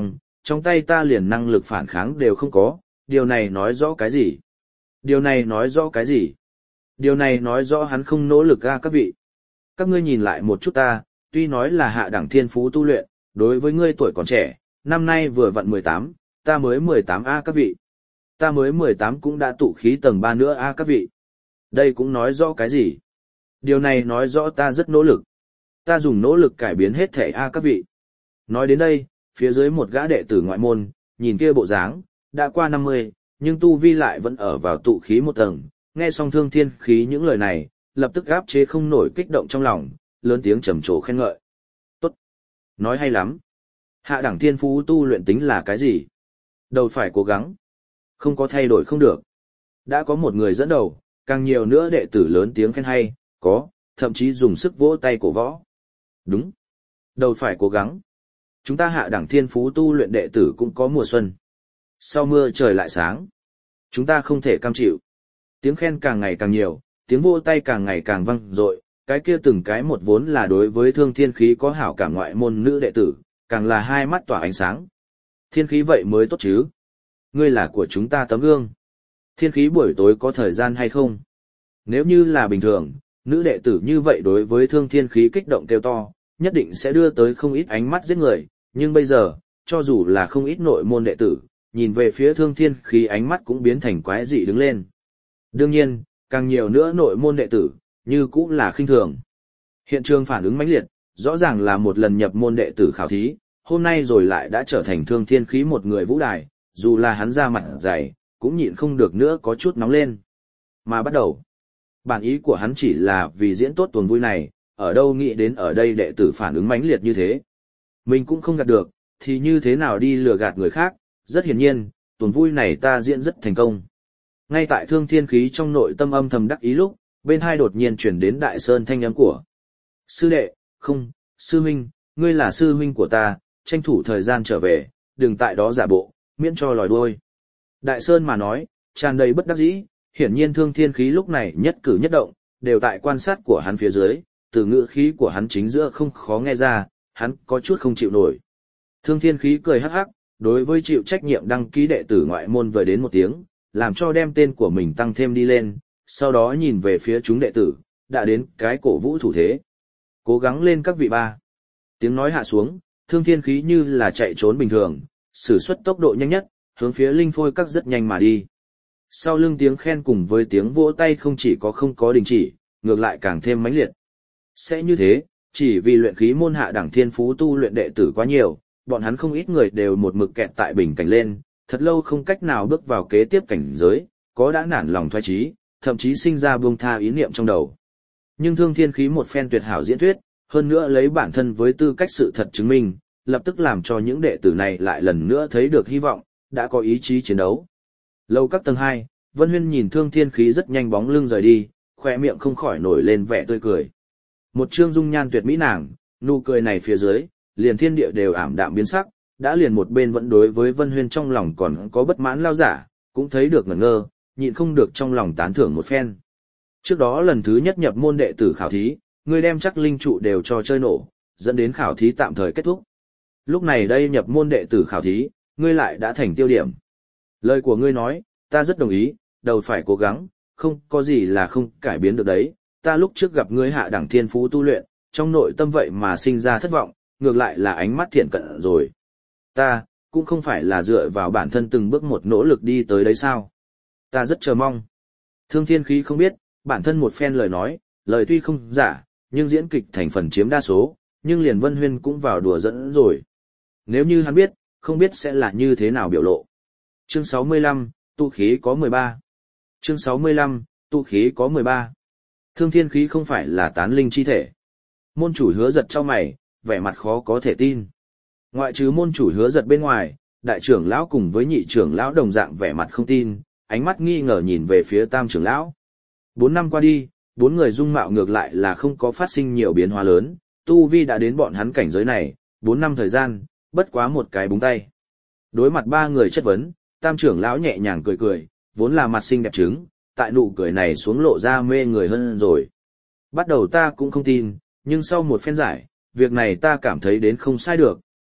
trong tay ta liền năng lực phản kháng đều không có, điều này nói rõ cái gì? Điều này nói rõ cái gì? Điều này nói rõ hắn không nỗ lực a các vị. Các ngươi nhìn lại một chút ta, tuy nói là hạ đẳng thiên phú tu luyện, đối với ngươi tuổi còn trẻ, năm nay vừa vặn mười tám, ta mới mười tám a các vị. Ta mới mười tám cũng đã tụ khí tầng ba nữa a các vị. Đây cũng nói rõ cái gì? Điều này nói rõ ta rất nỗ lực. Ta dùng nỗ lực cải biến hết thể a các vị. Nói đến đây, phía dưới một gã đệ tử ngoại môn, nhìn kia bộ dáng, đã qua năm mươi, nhưng tu vi lại vẫn ở vào tụ khí một tầng, nghe xong Thương Thiên Khí những lời này, lập tức áp chế không nổi kích động trong lòng, lớn tiếng trầm trồ khen ngợi. Tốt, nói hay lắm. Hạ đẳng thiên phú tu luyện tính là cái gì? Đầu phải cố gắng, không có thay đổi không được. Đã có một người dẫn đầu, càng nhiều nữa đệ tử lớn tiếng khen hay, có, thậm chí dùng sức vỗ tay cổ võ. Đúng, đầu phải cố gắng. Chúng ta hạ đẳng thiên phú tu luyện đệ tử cũng có mùa xuân. Sau mưa trời lại sáng. Chúng ta không thể cam chịu. Tiếng khen càng ngày càng nhiều, tiếng vỗ tay càng ngày càng vang dội, cái kia từng cái một vốn là đối với Thương Thiên Khí có hảo cảm ngoại môn nữ đệ tử, càng là hai mắt tỏa ánh sáng. Thiên Khí vậy mới tốt chứ. Ngươi là của chúng ta tấm gương. Thiên Khí buổi tối có thời gian hay không? Nếu như là bình thường, nữ đệ tử như vậy đối với Thương Thiên Khí kích động kêu to, nhất định sẽ đưa tới không ít ánh mắt giết người, nhưng bây giờ, cho dù là không ít nội môn đệ tử, nhìn về phía Thương Thiên Khí ánh mắt cũng biến thành quái dị đứng lên. Đương nhiên, càng nhiều nữa nội môn đệ tử, như cũng là khinh thường. Hiện trường phản ứng mãnh liệt, rõ ràng là một lần nhập môn đệ tử khảo thí, hôm nay rồi lại đã trở thành Thương Thiên Khí một người vũ đài, dù là hắn ra mặt dày, cũng nhịn không được nữa có chút nóng lên. Mà bắt đầu, bản ý của hắn chỉ là vì diễn tốt tuần vui này, ở đâu nghĩ đến ở đây đệ tử phản ứng mãnh liệt như thế. Mình cũng không gạt được, thì như thế nào đi lừa gạt người khác, rất hiển nhiên, tuần vui này ta diễn rất thành công. Ngay tại Thương Thiên Khí trong nội tâm âm thầm đắc ý lúc, bên hai đột nhiên chuyển đến Đại Sơn thanh âm của. Sư đệ, không, sư huynh, ngươi là sư huynh của ta, tranh thủ thời gian trở về, đừng tại đó giả bộ, miễn cho lòi đuôi. Đại Sơn mà nói, tràn đầy bất đắc dĩ, hiển nhiên Thương Thiên Khí lúc này nhất cử nhất động, đều tại quan sát của hắn phía dưới, từ ngữ khí của hắn chính giữa không khó nghe ra, hắn có chút không chịu nổi. Thương Thiên Khí cười hắc hắc, đối với chịu trách nhiệm đăng ký đệ tử ngoại môn vời đến một tiếng, làm cho đem tên của mình tăng thêm đi lên, sau đó nhìn về phía chúng đệ tử, đã đến cái cổ vũ thủ thế. Cố gắng lên các vị ba. Tiếng nói hạ xuống, Thương Thiên Khí như là chạy trốn bình thường, sử xuất tốc độ nhanh nhất, hướng phía linh phôi các rất nhanh mà đi. Sau lưng tiếng khen cùng với tiếng vỗ tay không chỉ có không có đình chỉ, ngược lại càng thêm mãnh liệt. Sẽ như thế, chỉ vì luyện khí môn hạ đẳng thiên phú tu luyện đệ tử quá nhiều, bọn hắn không ít người đều một mực kẹt tại bình cảnh lên, thật lâu không cách nào bước vào kế tiếp cảnh giới, có đã nản lòng thoái chí, thậm chí sinh ra buông tha ý niệm trong đầu. Nhưng Thương Thiên Khí một phen tuyệt hảo diễn thuyết, hơn nữa lấy bản thân với tư cách sự thật chứng minh, lập tức làm cho những đệ tử này lại lần nữa thấy được hy vọng, đã có ý chí chiến đấu. Lâu các tầng hai, Vân Huyên nhìn Thương Thiên Khí rất nhanh bóng lưng rời đi, khỏe miệng không khỏi nổi lên vẻ tươi cười. Một trương dung nhan tuyệt mỹ nàng, nụ cười này phía dưới, liền thiên địa đều ảm đạm biến sắc, đã liền một bên vẫn đối với Vân Huyên trong lòng còn có bất mãn lao giả, cũng thấy được ngẩn ngơ, nhịn không được trong lòng tán thưởng một phen. Trước đó lần thứ nhất nhập môn đệ tử khảo thí, ngươi đem chắc linh trụ đều cho chơi nổ, dẫn đến khảo thí tạm thời kết thúc. Lúc này đây nhập môn đệ tử khảo thí, ngươi lại đã thành tiêu điểm. Lời của ngươi nói, ta rất đồng ý, đầu phải cố gắng, không có gì là không cải biến được đấy. Ta lúc trước gặp ngươi hạ đẳng thiên phú tu luyện, trong nội tâm vậy mà sinh ra thất vọng, ngược lại là ánh mắt thiện cận rồi. Ta, cũng không phải là dựa vào bản thân từng bước một nỗ lực đi tới đấy sao. Ta rất chờ mong. Thương Thiên Khí không biết, bản thân một phen lời nói, lời tuy không giả, nhưng diễn kịch thành phần chiếm đa số, nhưng liền Vân Huyên cũng vào đùa dẫn rồi. Nếu như hắn biết, không biết sẽ là như thế nào biểu lộ. Chương sáu mươi lăm, tu khí có mười ba. Chương sáu mươi lăm, tu khí có mười ba. Thương Thiên Khí không phải là tán linh chi thể. Môn chủ Hứa Giật chau mày, vẻ mặt khó có thể tin. Ngoại trừ môn chủ Hứa Giật bên ngoài, đại trưởng lão cùng với nhị trưởng lão đồng dạng vẻ mặt không tin, ánh mắt nghi ngờ nhìn về phía tam trưởng lão. Bốn năm qua đi, bốn người dung mạo ngược lại là không có phát sinh nhiều biến hóa lớn, tu vi đã đến bọn hắn cảnh giới này, bốn năm thời gian, bất quá một cái búng tay. Đối mặt ba người chất vấn, tam trưởng lão nhẹ nhàng cười cười, vốn là mặt xinh đẹp trứng, tại nụ cười này xuống lộ ra mê người hơn rồi. Bắt đầu ta cũng không tin, nhưng sau một phen giải, việc này ta cảm thấy đến không sai được,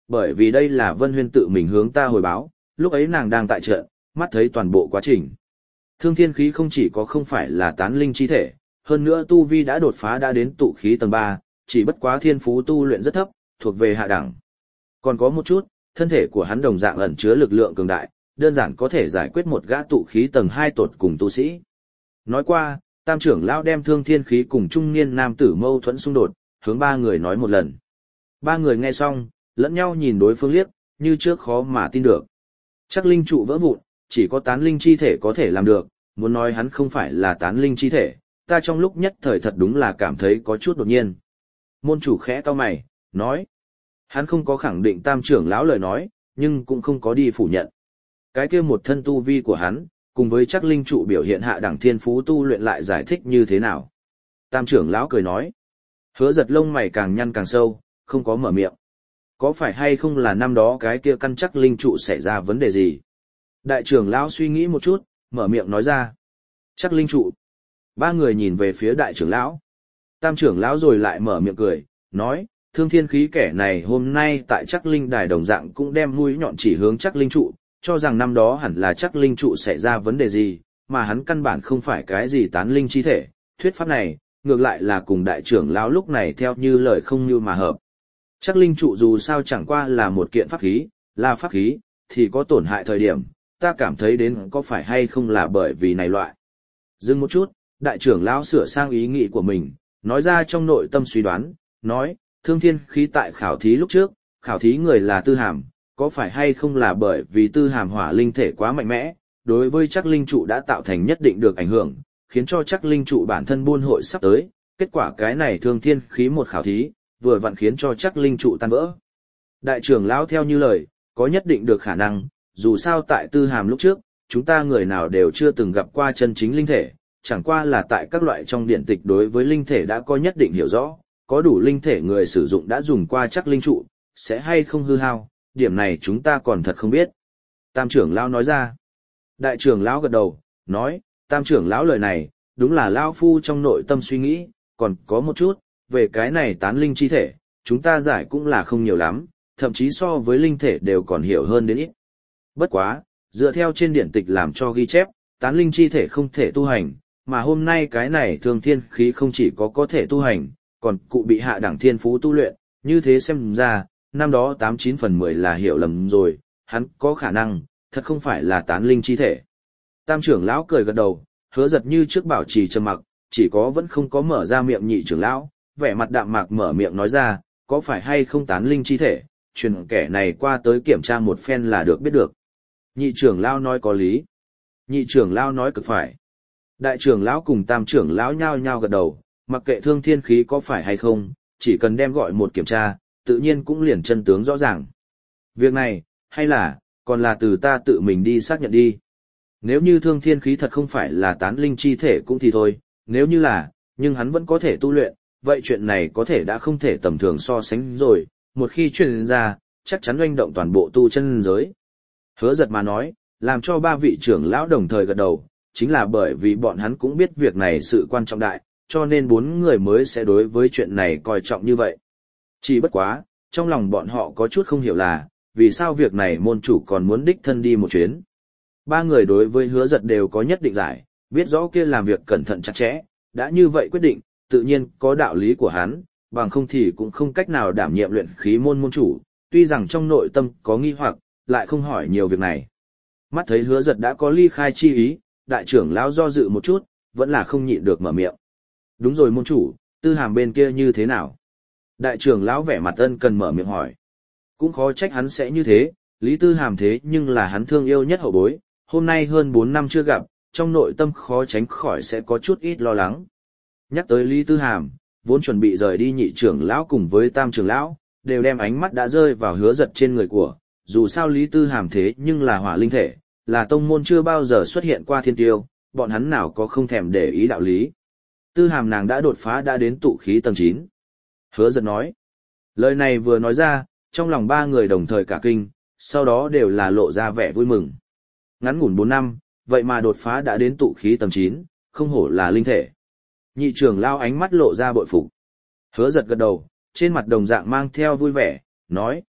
bởi vì đây là Vân Huyên tự mình hướng ta hồi báo, lúc ấy nàng đang tại trận, mắt thấy toàn bộ quá trình. Thương thiên khí không chỉ có không phải là tán linh chi thể, hơn nữa tu vi đã đột phá đã đến tụ khí tầng ba, chỉ bất quá thiên phú tu luyện rất thấp, thuộc về hạ đẳng. Còn có một chút, thân thể của hắn đồng dạng ẩn chứa lực lượng cường đại, đơn giản có thể giải quyết một gã tụ khí tầng hai tột cùng tu sĩ. Nói qua, Tam trưởng lão đem thương thiên khí cùng trung niên nam tử mâu thuẫn xung đột, hướng ba người nói một lần. Ba người nghe xong, lẫn nhau nhìn đối phương liếc, như trước khó mà tin được. Chắc linh trụ vỡ vụn, chỉ có tán linh chi thể có thể làm được, muốn nói hắn không phải là tán linh chi thể, ta trong lúc nhất thời thật đúng là cảm thấy có chút đột nhiên. Môn chủ khẽ cau mày, nói. Hắn không có khẳng định tam trưởng lão lời nói, nhưng cũng không có đi phủ nhận. Cái kia một thân tu vi của hắn, cùng với chắc linh trụ biểu hiện hạ đẳng thiên phú tu luyện lại giải thích như thế nào. Tam trưởng lão cười nói. Hứa giật lông mày càng nhăn càng sâu, không có mở miệng. Có phải hay không là năm đó cái kia căn chắc linh trụ xảy ra vấn đề gì? Đại trưởng lão suy nghĩ một chút, mở miệng nói ra. Chắc linh trụ. Ba người nhìn về phía đại trưởng lão. Tam trưởng lão rồi lại mở miệng cười, nói, thương thiên khí kẻ này hôm nay tại chắc linh đài đồng dạng cũng đem mũi nhọn chỉ hướng chắc linh trụ, cho rằng năm đó hẳn là chắc linh trụ xảy ra vấn đề gì, mà hắn căn bản không phải cái gì tán linh chi thể. Thuyết pháp này, ngược lại là cùng đại trưởng lão lúc này theo như lời không như mà hợp. Chắc linh trụ dù sao chẳng qua là một kiện pháp khí, là pháp khí, thì có tổn hại thời điểm, ta cảm thấy đến có phải hay không là bởi vì này loại. Dừng một chút, đại trưởng lão sửa sang ý nghĩ của mình, nói ra trong nội tâm suy đoán, nói, thương thiên khí tại khảo thí lúc trước, khảo thí người là tư hàm, có phải hay không là bởi vì tư hàm hỏa linh thể quá mạnh mẽ, đối với chắc linh trụ đã tạo thành nhất định được ảnh hưởng, khiến cho chắc linh trụ bản thân buôn hội sắp tới, kết quả cái này thương thiên khí một khảo thí, vừa vặn khiến cho chắc linh trụ tan vỡ. Đại trưởng lão theo như lời, có nhất định được khả năng, dù sao tại tư hàm lúc trước, chúng ta người nào đều chưa từng gặp qua chân chính linh thể, chẳng qua là tại các loại trong điện tịch đối với linh thể đã có nhất định hiểu rõ, có đủ linh thể người sử dụng đã dùng qua chắc linh trụ, sẽ hay không hư hao, điểm này chúng ta còn thật không biết. Tam trưởng lão nói ra. Đại trưởng lão gật đầu, nói, tam trưởng lão lời này, đúng là lão phu trong nội tâm suy nghĩ, còn có một chút, về cái này tán linh chi thể, chúng ta giải cũng là không nhiều lắm, thậm chí so với linh thể đều còn hiểu hơn đến ít. Bất quá, dựa theo trên điển tịch làm cho ghi chép, tán linh chi thể không thể tu hành, mà hôm nay cái này thương thiên khí không chỉ có có thể tu hành, còn cụ bị hạ đẳng thiên phú tu luyện, như thế xem ra, năm đó tám chín phần mười là hiểu lầm rồi, hắn có khả năng, thật không phải là tán linh chi thể. Tam trưởng lão cười gật đầu, Hứa Giật như trước bảo trì trầm mặc, chỉ có vẫn không có mở ra miệng nhị trưởng lão, vẻ mặt đạm mạc mở miệng nói ra, có phải hay không tán linh chi thể, truyền kẻ này qua tới kiểm tra một phen là được biết được. Nhị trưởng lão nói có lý. Nhị trưởng lão nói cực phải. Đại trưởng lão cùng tam trưởng lão nhao nhao gật đầu, mặc kệ thương thiên khí có phải hay không, chỉ cần đem gọi một kiểm tra, tự nhiên cũng liền chân tướng rõ ràng. Việc này, hay là, còn là từ ta tự mình đi xác nhận đi. Nếu như thương thiên khí thật không phải là tán linh chi thể cũng thì thôi, nếu như là, nhưng hắn vẫn có thể tu luyện, vậy chuyện này có thể đã không thể tầm thường so sánh rồi, một khi truyền ra, chắc chắn oanh động toàn bộ tu chân giới. Hứa Giật mà nói, làm cho ba vị trưởng lão đồng thời gật đầu, chính là bởi vì bọn hắn cũng biết việc này sự quan trọng đại, cho nên bốn người mới sẽ đối với chuyện này coi trọng như vậy. Chỉ bất quá, trong lòng bọn họ có chút không hiểu là, vì sao việc này môn chủ còn muốn đích thân đi một chuyến. Ba người đối với Hứa Giật đều có nhất định giải, biết rõ kia làm việc cẩn thận chặt chẽ, đã như vậy quyết định, tự nhiên có đạo lý của hắn, bằng không thì cũng không cách nào đảm nhiệm luyện khí môn môn chủ, tuy rằng trong nội tâm có nghi hoặc, lại không hỏi nhiều việc này. Mắt thấy Hứa Giật đã có ly khai chi ý, đại trưởng lão do dự một chút, vẫn là không nhịn được mở miệng. Đúng rồi môn chủ, Tư Hàm bên kia như thế nào? Đại trưởng lão vẻ mặt ân cần mở miệng hỏi. Cũng khó trách hắn sẽ như thế, Lý Tư Hàm thế nhưng là hắn thương yêu nhất hậu bối, hôm nay hơn bốn năm chưa gặp, trong nội tâm khó tránh khỏi sẽ có chút ít lo lắng. Nhắc tới Lý Tư Hàm, vốn chuẩn bị rời đi nhị trưởng lão cùng với tam trưởng lão, đều đem ánh mắt đã rơi vào Hứa Giật trên người của, dù sao Lý Tư Hàm thế nhưng là hỏa linh thể, là tông môn chưa bao giờ xuất hiện qua thiên tiêu, bọn hắn nào có không thèm để ý đạo lý. Tư Hàm nàng đã đột phá đã đến tụ khí tầng chín. Hứa Giật nói. Lời này vừa nói ra, trong lòng ba người đồng thời cả kinh, sau đó đều là lộ ra vẻ vui mừng. Ngắn ngủn bốn năm, vậy mà đột phá đã đến tụ khí tầng chín, không hổ là linh thể. Nhị trưởng lao ánh mắt lộ ra bội phục. Hứa Giật gật đầu, trên mặt đồng dạng mang theo vui vẻ, nói,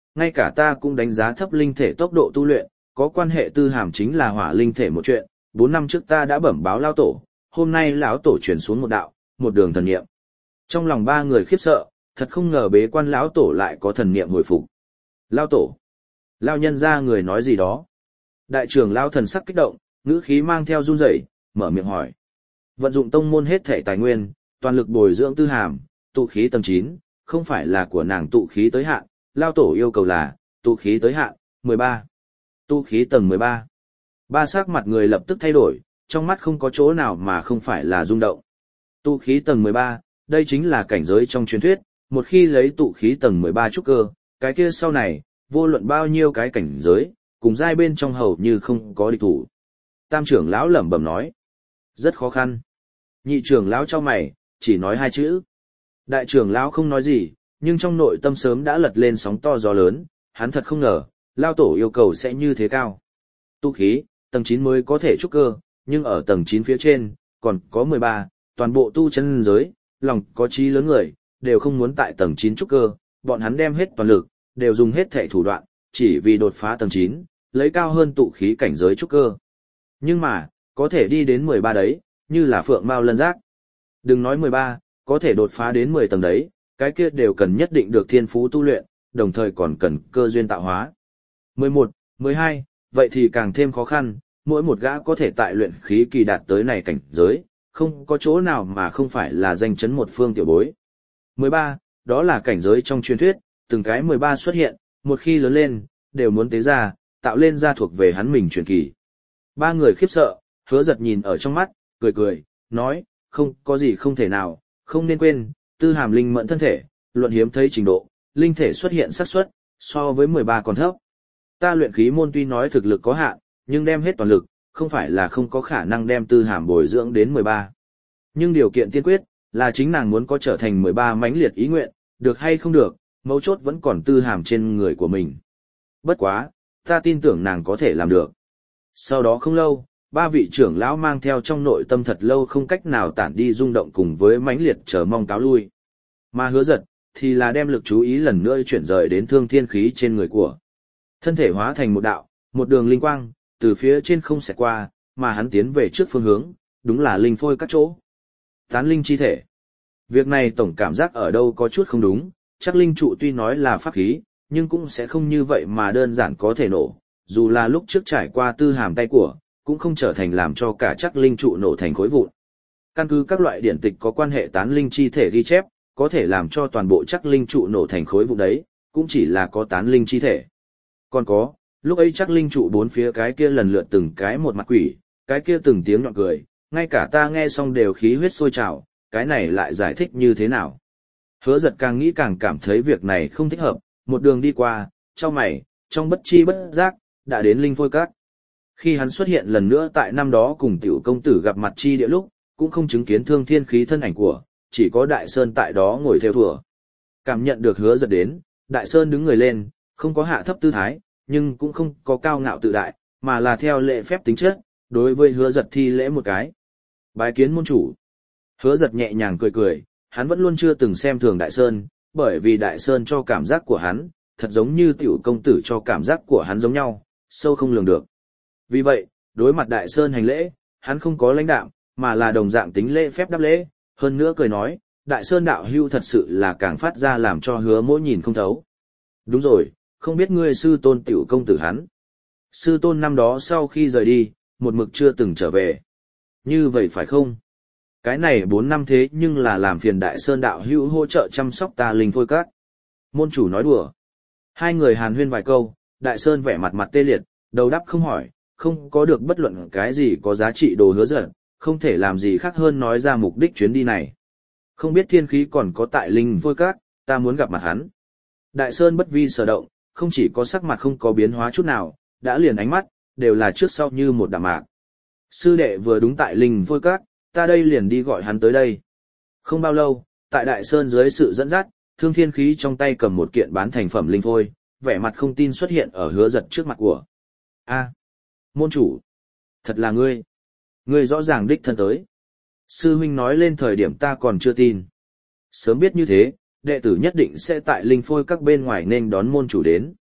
ngay cả ta cũng đánh giá thấp linh thể tốc độ tu luyện, có quan hệ tư hàm chính là hỏa linh thể một chuyện, bốn năm trước ta đã bẩm báo lao tổ, hôm nay lão tổ truyền xuống một đạo, một đường thần niệm. Trong lòng ba người khiếp sợ, thật không ngờ bế quan lão tổ lại có thần niệm hồi phục. Lao tổ, lao nhân ra người nói gì đó. Đại trưởng lao thần sắc kích động, ngữ khí mang theo run rẩy, mở miệng hỏi. Vận dụng tông môn hết thể tài nguyên, toàn lực bồi dưỡng tư hàm, tụ khí tầng chín, không phải là của nàng tụ khí tới hạn, lao tổ yêu cầu là, tụ khí tới hạn, mười ba. Tụ khí tầng mười ba. Ba sắc mặt người lập tức thay đổi, trong mắt không có chỗ nào mà không phải là rung động. Tụ khí tầng mười ba, đây chính là cảnh giới trong truyền thuyết, một khi lấy tụ khí tầng mười ba trúc cơ, cái kia sau này, vô luận bao nhiêu cái cảnh giới, cùng giai bên trong hầu như không có địch thủ. Tam trưởng lão lẩm bẩm nói, rất khó khăn. Nhị trưởng lão cho mày, chỉ nói hai chữ. Đại trưởng lão không nói gì, nhưng trong nội tâm sớm đã lật lên sóng to gió lớn, hắn thật không ngờ, lao tổ yêu cầu sẽ như thế cao. Tu khí, tầng chín mới có thể trúc cơ, nhưng ở tầng chín phía trên, còn có mười ba, toàn bộ tu chân giới, lòng có chí lớn người, đều không muốn tại tầng chín trúc cơ, bọn hắn đem hết toàn lực, đều dùng hết thể thủ đoạn, chỉ vì đột phá tầng chín, lấy cao hơn tụ khí cảnh giới trúc cơ. Nhưng mà, có thể đi đến mười ba đấy, như là phượng mao lân giác. Đừng nói mười ba, có thể đột phá đến mười tầng đấy, cái kia đều cần nhất định được thiên phú tu luyện, đồng thời còn cần cơ duyên tạo hóa. mười một, mười hai, vậy thì càng thêm khó khăn, mỗi một gã có thể tại luyện khí kỳ đạt tới này cảnh giới, không có chỗ nào mà không phải là danh chấn một phương tiểu bối. mười ba, đó là cảnh giới trong truyền thuyết, từng cái mười ba xuất hiện, một khi lớn lên, đều muốn tế ra, tạo lên ra thuộc về hắn mình truyền kỳ. Ba người khiếp sợ, Hứa Giật nhìn ở trong mắt, cười cười, nói, không có gì không thể nào, không nên quên, tư hàm linh mẫn thân thể, luận hiếm thấy trình độ, linh thể xuất hiện xác suất so với mười ba còn thấp. Ta luyện khí môn tuy nói thực lực có hạn, nhưng đem hết toàn lực, không phải là không có khả năng đem tư hàm bồi dưỡng đến mười ba. Nhưng điều kiện tiên quyết, là chính nàng muốn có trở thành mười ba mãnh liệt ý nguyện, được hay không được, mấu chốt vẫn còn tư hàm trên người của mình. Bất quá, ta tin tưởng nàng có thể làm được. Sau đó không lâu, ba vị trưởng lão mang theo trong nội tâm thật lâu không cách nào tản đi rung động cùng với mãnh liệt chờ mong cáo lui. Mà Hứa Giật, thì là đem lực chú ý lần nữa chuyển rời đến thương thiên khí trên người của. Thân thể hóa thành một đạo, một đường linh quang, từ phía trên không xẹt qua, mà hắn tiến về trước phương hướng, đúng là linh phôi các chỗ. Tán linh chi thể. Việc này tổng cảm giác ở đâu có chút không đúng, chắc linh trụ tuy nói là pháp khí, nhưng cũng sẽ không như vậy mà đơn giản có thể nổ, dù là lúc trước trải qua tư hàm tay của, cũng không trở thành làm cho cả chắc linh trụ nổ thành khối vụn. Căn cứ các loại điển tịch có quan hệ tán linh chi thể ghi chép, có thể làm cho toàn bộ chắc linh trụ nổ thành khối vụn đấy, cũng chỉ là có tán linh chi thể. Còn có, lúc ấy chắc linh trụ bốn phía cái kia lần lượt từng cái một mặt quỷ, cái kia từng tiếng nhọn cười, ngay cả ta nghe xong đều khí huyết sôi trào, cái này lại giải thích như thế nào? Hứa Giật càng nghĩ càng cảm thấy việc này không thích hợp, một đường đi qua, trong mày, trong bất chi bất giác, đã đến linh phôi các. Khi hắn xuất hiện lần nữa tại năm đó cùng tiểu công tử gặp mặt chi địa lúc, cũng không chứng kiến thương thiên khí thân ảnh của, chỉ có Đại Sơn tại đó ngồi theo thùa. Cảm nhận được Hứa Giật đến, Đại Sơn đứng người lên, không có hạ thấp tư thái, nhưng cũng không có cao ngạo tự đại, mà là theo lệ phép tính chất, đối với Hứa Giật thi lễ một cái. Bái kiến môn chủ. Hứa Giật nhẹ nhàng cười cười, hắn vẫn luôn chưa từng xem thường Đại Sơn, bởi vì Đại Sơn cho cảm giác của hắn, thật giống như tiểu công tử cho cảm giác của hắn giống nhau, sâu không lường được. Vì vậy, đối mặt Đại Sơn hành lễ, hắn không có lãnh đạm, mà là đồng dạng tính lễ phép đáp lễ, hơn nữa cười nói, Đại Sơn đạo hưu thật sự là càng phát ra làm cho Hứa Mỗ nhìn không thấu. Đúng rồi, không biết ngươi sư tôn tiểu công tử hắn. Sư tôn năm đó sau khi rời đi, một mực chưa từng trở về. Như vậy phải không? Cái này bốn năm thế nhưng là làm phiền Đại Sơn đạo hữu hỗ trợ chăm sóc ta linh phôi các. Môn chủ nói đùa. Hai người hàn huyên vài câu, Đại Sơn vẻ mặt mặt tê liệt, đầu đáp không hỏi, không có được bất luận cái gì có giá trị đồ Hứa Giật, không thể làm gì khác hơn nói ra mục đích chuyến đi này. Không biết thiên khí còn có tại linh phôi các, ta muốn gặp mặt hắn. Đại Sơn bất vi sở động, không chỉ có sắc mặt không có biến hóa chút nào, đã liền ánh mắt, đều là trước sau như một đạm mạc. Sư đệ vừa đúng tại linh phôi các, ta đây liền đi gọi hắn tới đây. Không bao lâu, tại Đại Sơn dưới sự dẫn dắt, Thương Thiên Khí trong tay cầm một kiện bán thành phẩm linh phôi, vẻ mặt không tin xuất hiện ở Hứa Giật trước mặt của. A, môn chủ, thật là ngươi. Ngươi rõ ràng đích thân tới. Sư huynh nói lên thời điểm ta còn chưa tin. Sớm biết như thế, đệ tử nhất định sẽ tại linh phôi các bên ngoài nên đón môn chủ đến.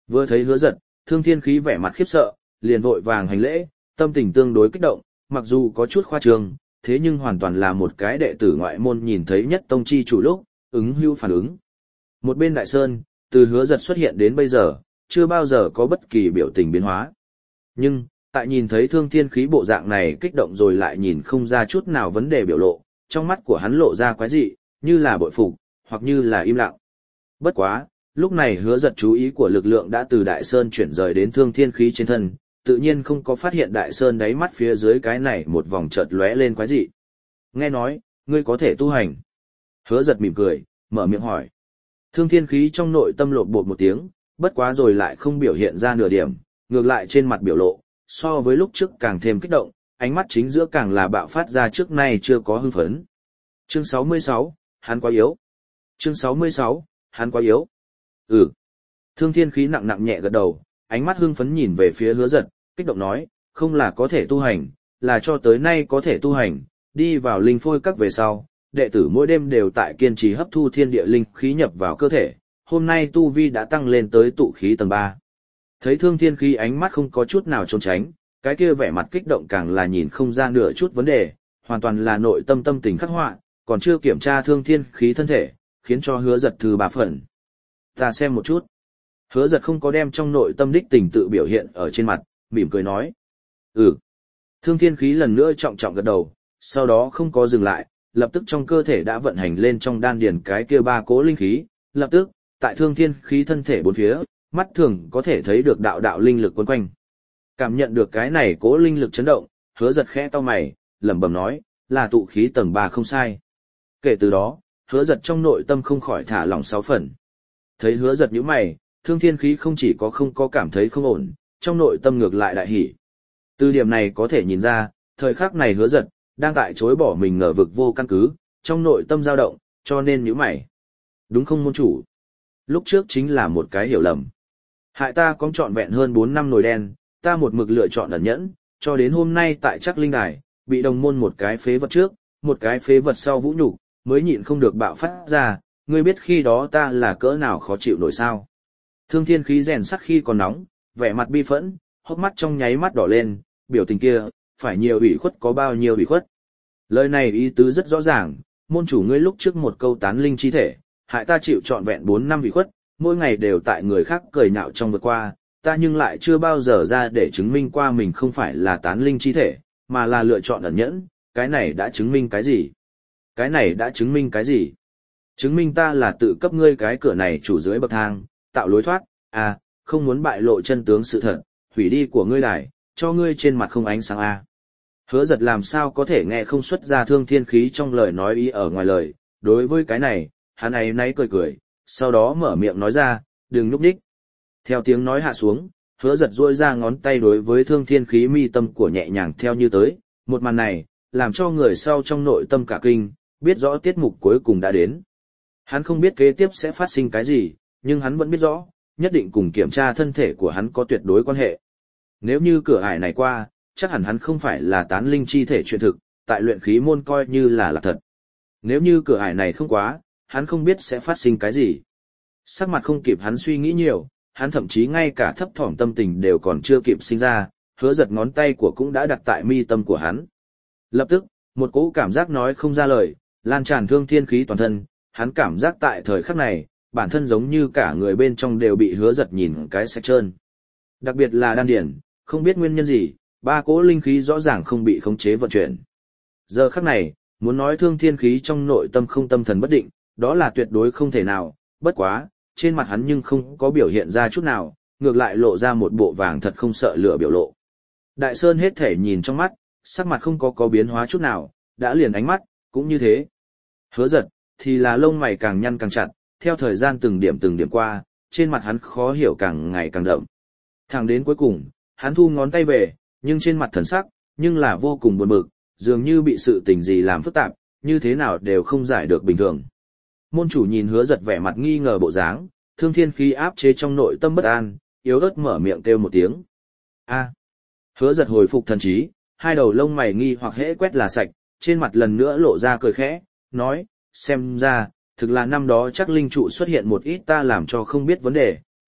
Vừa thấy Hứa Giật, Thương Thiên Khí vẻ mặt khiếp sợ, liền vội vàng hành lễ, tâm tình tương đối kích động, mặc dù có chút khoa trương, thế nhưng hoàn toàn là một cái đệ tử ngoại môn nhìn thấy nhất tông chi chủ lúc, ứng hưu phản ứng. Một bên Đại Sơn, từ Hứa Giật xuất hiện đến bây giờ, chưa bao giờ có bất kỳ biểu tình biến hóa. Nhưng, tại nhìn thấy Thương Thiên Khí bộ dạng này kích động rồi lại nhìn không ra chút nào vấn đề biểu lộ, trong mắt của hắn lộ ra quái dị, như là bội phục, hoặc như là im lặng. Bất quá, lúc này Hứa Giật chú ý của lực lượng đã từ Đại Sơn chuyển rời đến Thương Thiên Khí trên thân, tự nhiên không có phát hiện Đại Sơn đáy mắt phía dưới cái này một vòng chợt lóe lên quái dị. Nghe nói, ngươi có thể tu hành. Hứa Giật mỉm cười, mở miệng hỏi. Thương Thiên Khí trong nội tâm lột bột một tiếng, bất quá rồi lại không biểu hiện ra nửa điểm, ngược lại trên mặt biểu lộ, so với lúc trước càng thêm kích động, ánh mắt chính giữa càng là bạo phát ra trước nay chưa có hưng phấn. Chương sáu mươi sáu, hắn quá yếu. Chương sáu mươi sáu, hắn quá yếu. Ừ. Thương Thiên Khí nặng nặng nhẹ gật đầu, ánh mắt hưng phấn nhìn về phía Hứa Giật, kích động nói, không là có thể tu hành, là cho tới nay có thể tu hành, đi vào linh phôi các về sau, đệ tử mỗi đêm đều tại kiên trì hấp thu thiên địa linh khí nhập vào cơ thể, hôm nay tu vi đã tăng lên tới tụ khí tầng ba. Thấy Thương Thiên Khí ánh mắt không có chút nào trốn tránh, cái kia vẻ mặt kích động càng là nhìn không ra nửa chút vấn đề, hoàn toàn là nội tâm tâm tình khắc họa, còn chưa kiểm tra Thương Thiên Khí thân thể, khiến cho Hứa Giật thư bà phần. Ta xem một chút. Hứa Giật không có đem trong nội tâm đích tình tự biểu hiện ở trên mặt, mỉm cười nói. Ừ. Thương Thiên Khí lần nữa trọng trọng gật đầu, sau đó không có dừng lại, lập tức trong cơ thể đã vận hành lên trong đan điền cái kia ba cố linh khí, lập tức, tại Thương Thiên Khí thân thể bốn phía, mắt thường có thể thấy được đạo đạo linh lực quấn quanh. Cảm nhận được cái này cố linh lực chấn động, Hứa Giật khẽ cau mày, lẩm bẩm nói, là tụ khí tầng ba không sai. Kể từ đó, Hứa Giật trong nội tâm không khỏi thả lỏng sáu phần. Thấy Hứa Giật nhíu mày, Thương Thiên Khí không chỉ có không có cảm thấy không ổn, trong nội tâm ngược lại đại hỉ. Từ điểm này có thể nhìn ra, thời khắc này Hứa Giật đang tại chối bỏ mình ngờ vực vô căn cứ, trong nội tâm dao động, cho nên nhíu mày. Đúng không môn chủ? Lúc trước chính là một cái hiểu lầm. Hại ta có trọn vẹn hơn bốn năm nồi đen, ta một mực lựa chọn ẩn nhẫn, cho đến hôm nay tại Trắc Linh Đài, bị đồng môn một cái phế vật trước, một cái phế vật sau vũ nhục, mới nhịn không được bạo phát ra, ngươi biết khi đó ta là cỡ nào khó chịu nổi sao. Thương Thiên Khí rèn sắt khi còn nóng, vẻ mặt bi phẫn, hốc mắt trong nháy mắt đỏ lên, biểu tình kia, phải nhiều ủy khuất có bao nhiêu ủy khuất. Lời này ý tứ rất rõ ràng, môn chủ ngươi lúc trước một câu tán linh chi thể, hại ta chịu trọn vẹn bốn năm ủy khuất, mỗi ngày đều tại người khác cười nhạo trong vượt qua, ta nhưng lại chưa bao giờ ra để chứng minh qua mình không phải là tán linh chi thể, mà là lựa chọn ẩn nhẫn, cái này đã chứng minh cái gì? Cái này đã chứng minh cái gì? Chứng minh ta là tự cấp ngươi cái cửa này chủ dưới bậc thang, tạo lối thoát, à, không muốn bại lộ chân tướng sự thật, hủy đi của ngươi đài, cho ngươi trên mặt không ánh sáng a. À. Hứa Giật làm sao có thể nghe không xuất ra Thương Thiên Khí trong lời nói ý ở ngoài lời, đối với cái này, hắn ấy náy cười cười, sau đó mở miệng nói ra, đừng núp đích. Theo tiếng nói hạ xuống, Hứa Giật duỗi ra ngón tay đối với Thương Thiên Khí mi tâm của nhẹ nhàng theo như tới, một màn này, làm cho người sau trong nội tâm cả kinh, biết rõ tiết mục cuối cùng đã đến. Hắn không biết kế tiếp sẽ phát sinh cái gì, nhưng hắn vẫn biết rõ, nhất định cùng kiểm tra thân thể của hắn có tuyệt đối quan hệ. Nếu như cửa ải này qua, chắc hẳn hắn không phải là tán linh chi thể chuyện thực, tại luyện khí môn coi như là là thật. Nếu như cửa ải này không quá, hắn không biết sẽ phát sinh cái gì. Sắc mặt không kịp hắn suy nghĩ nhiều, hắn thậm chí ngay cả thấp thỏm tâm tình đều còn chưa kịp sinh ra, Hứa Giật ngón tay của cũng đã đặt tại mi tâm của hắn. Lập tức, một cỗ cảm giác nói không ra lời, lan tràn Thương Thiên Khí toàn thân, hắn cảm giác tại thời khắc này, bản thân giống như cả người bên trong đều bị Hứa Giật nhìn cái sạch trơn. Đặc biệt là đan điển, không biết nguyên nhân gì, ba cỗ linh khí rõ ràng không bị khống chế vận chuyển. Giờ khắc này, muốn nói Thương Thiên Khí trong nội tâm không tâm thần bất định, đó là tuyệt đối không thể nào, bất quá, trên mặt hắn nhưng không có biểu hiện ra chút nào, ngược lại lộ ra một bộ vàng thật không sợ lửa biểu lộ. Đại Sơn hết thể nhìn trong mắt, sắc mặt không có có biến hóa chút nào, đã liền ánh mắt, cũng như thế. Hứa Giật, thì là lông mày càng nhăn càng chặt, theo thời gian từng điểm từng điểm qua, trên mặt hắn khó hiểu càng ngày càng đậm. Thẳng đến cuối cùng, hắn thu ngón tay về, nhưng trên mặt thần sắc, nhưng là vô cùng buồn bực, dường như bị sự tình gì làm phức tạp, như thế nào đều không giải được bình thường. Môn chủ nhìn Hứa Giật vẻ mặt nghi ngờ bộ dáng, Thương Thiên Khí áp chế trong nội tâm bất an, yếu ớt mở miệng kêu một tiếng. A. Hứa Giật hồi phục thần trí, hai đầu lông mày nghi hoặc hễ quét là sạch, trên mặt lần nữa lộ ra cười khẽ, nói, xem ra, thực là năm đó chắc linh trụ xuất hiện một ít ta làm cho không biết vấn đề,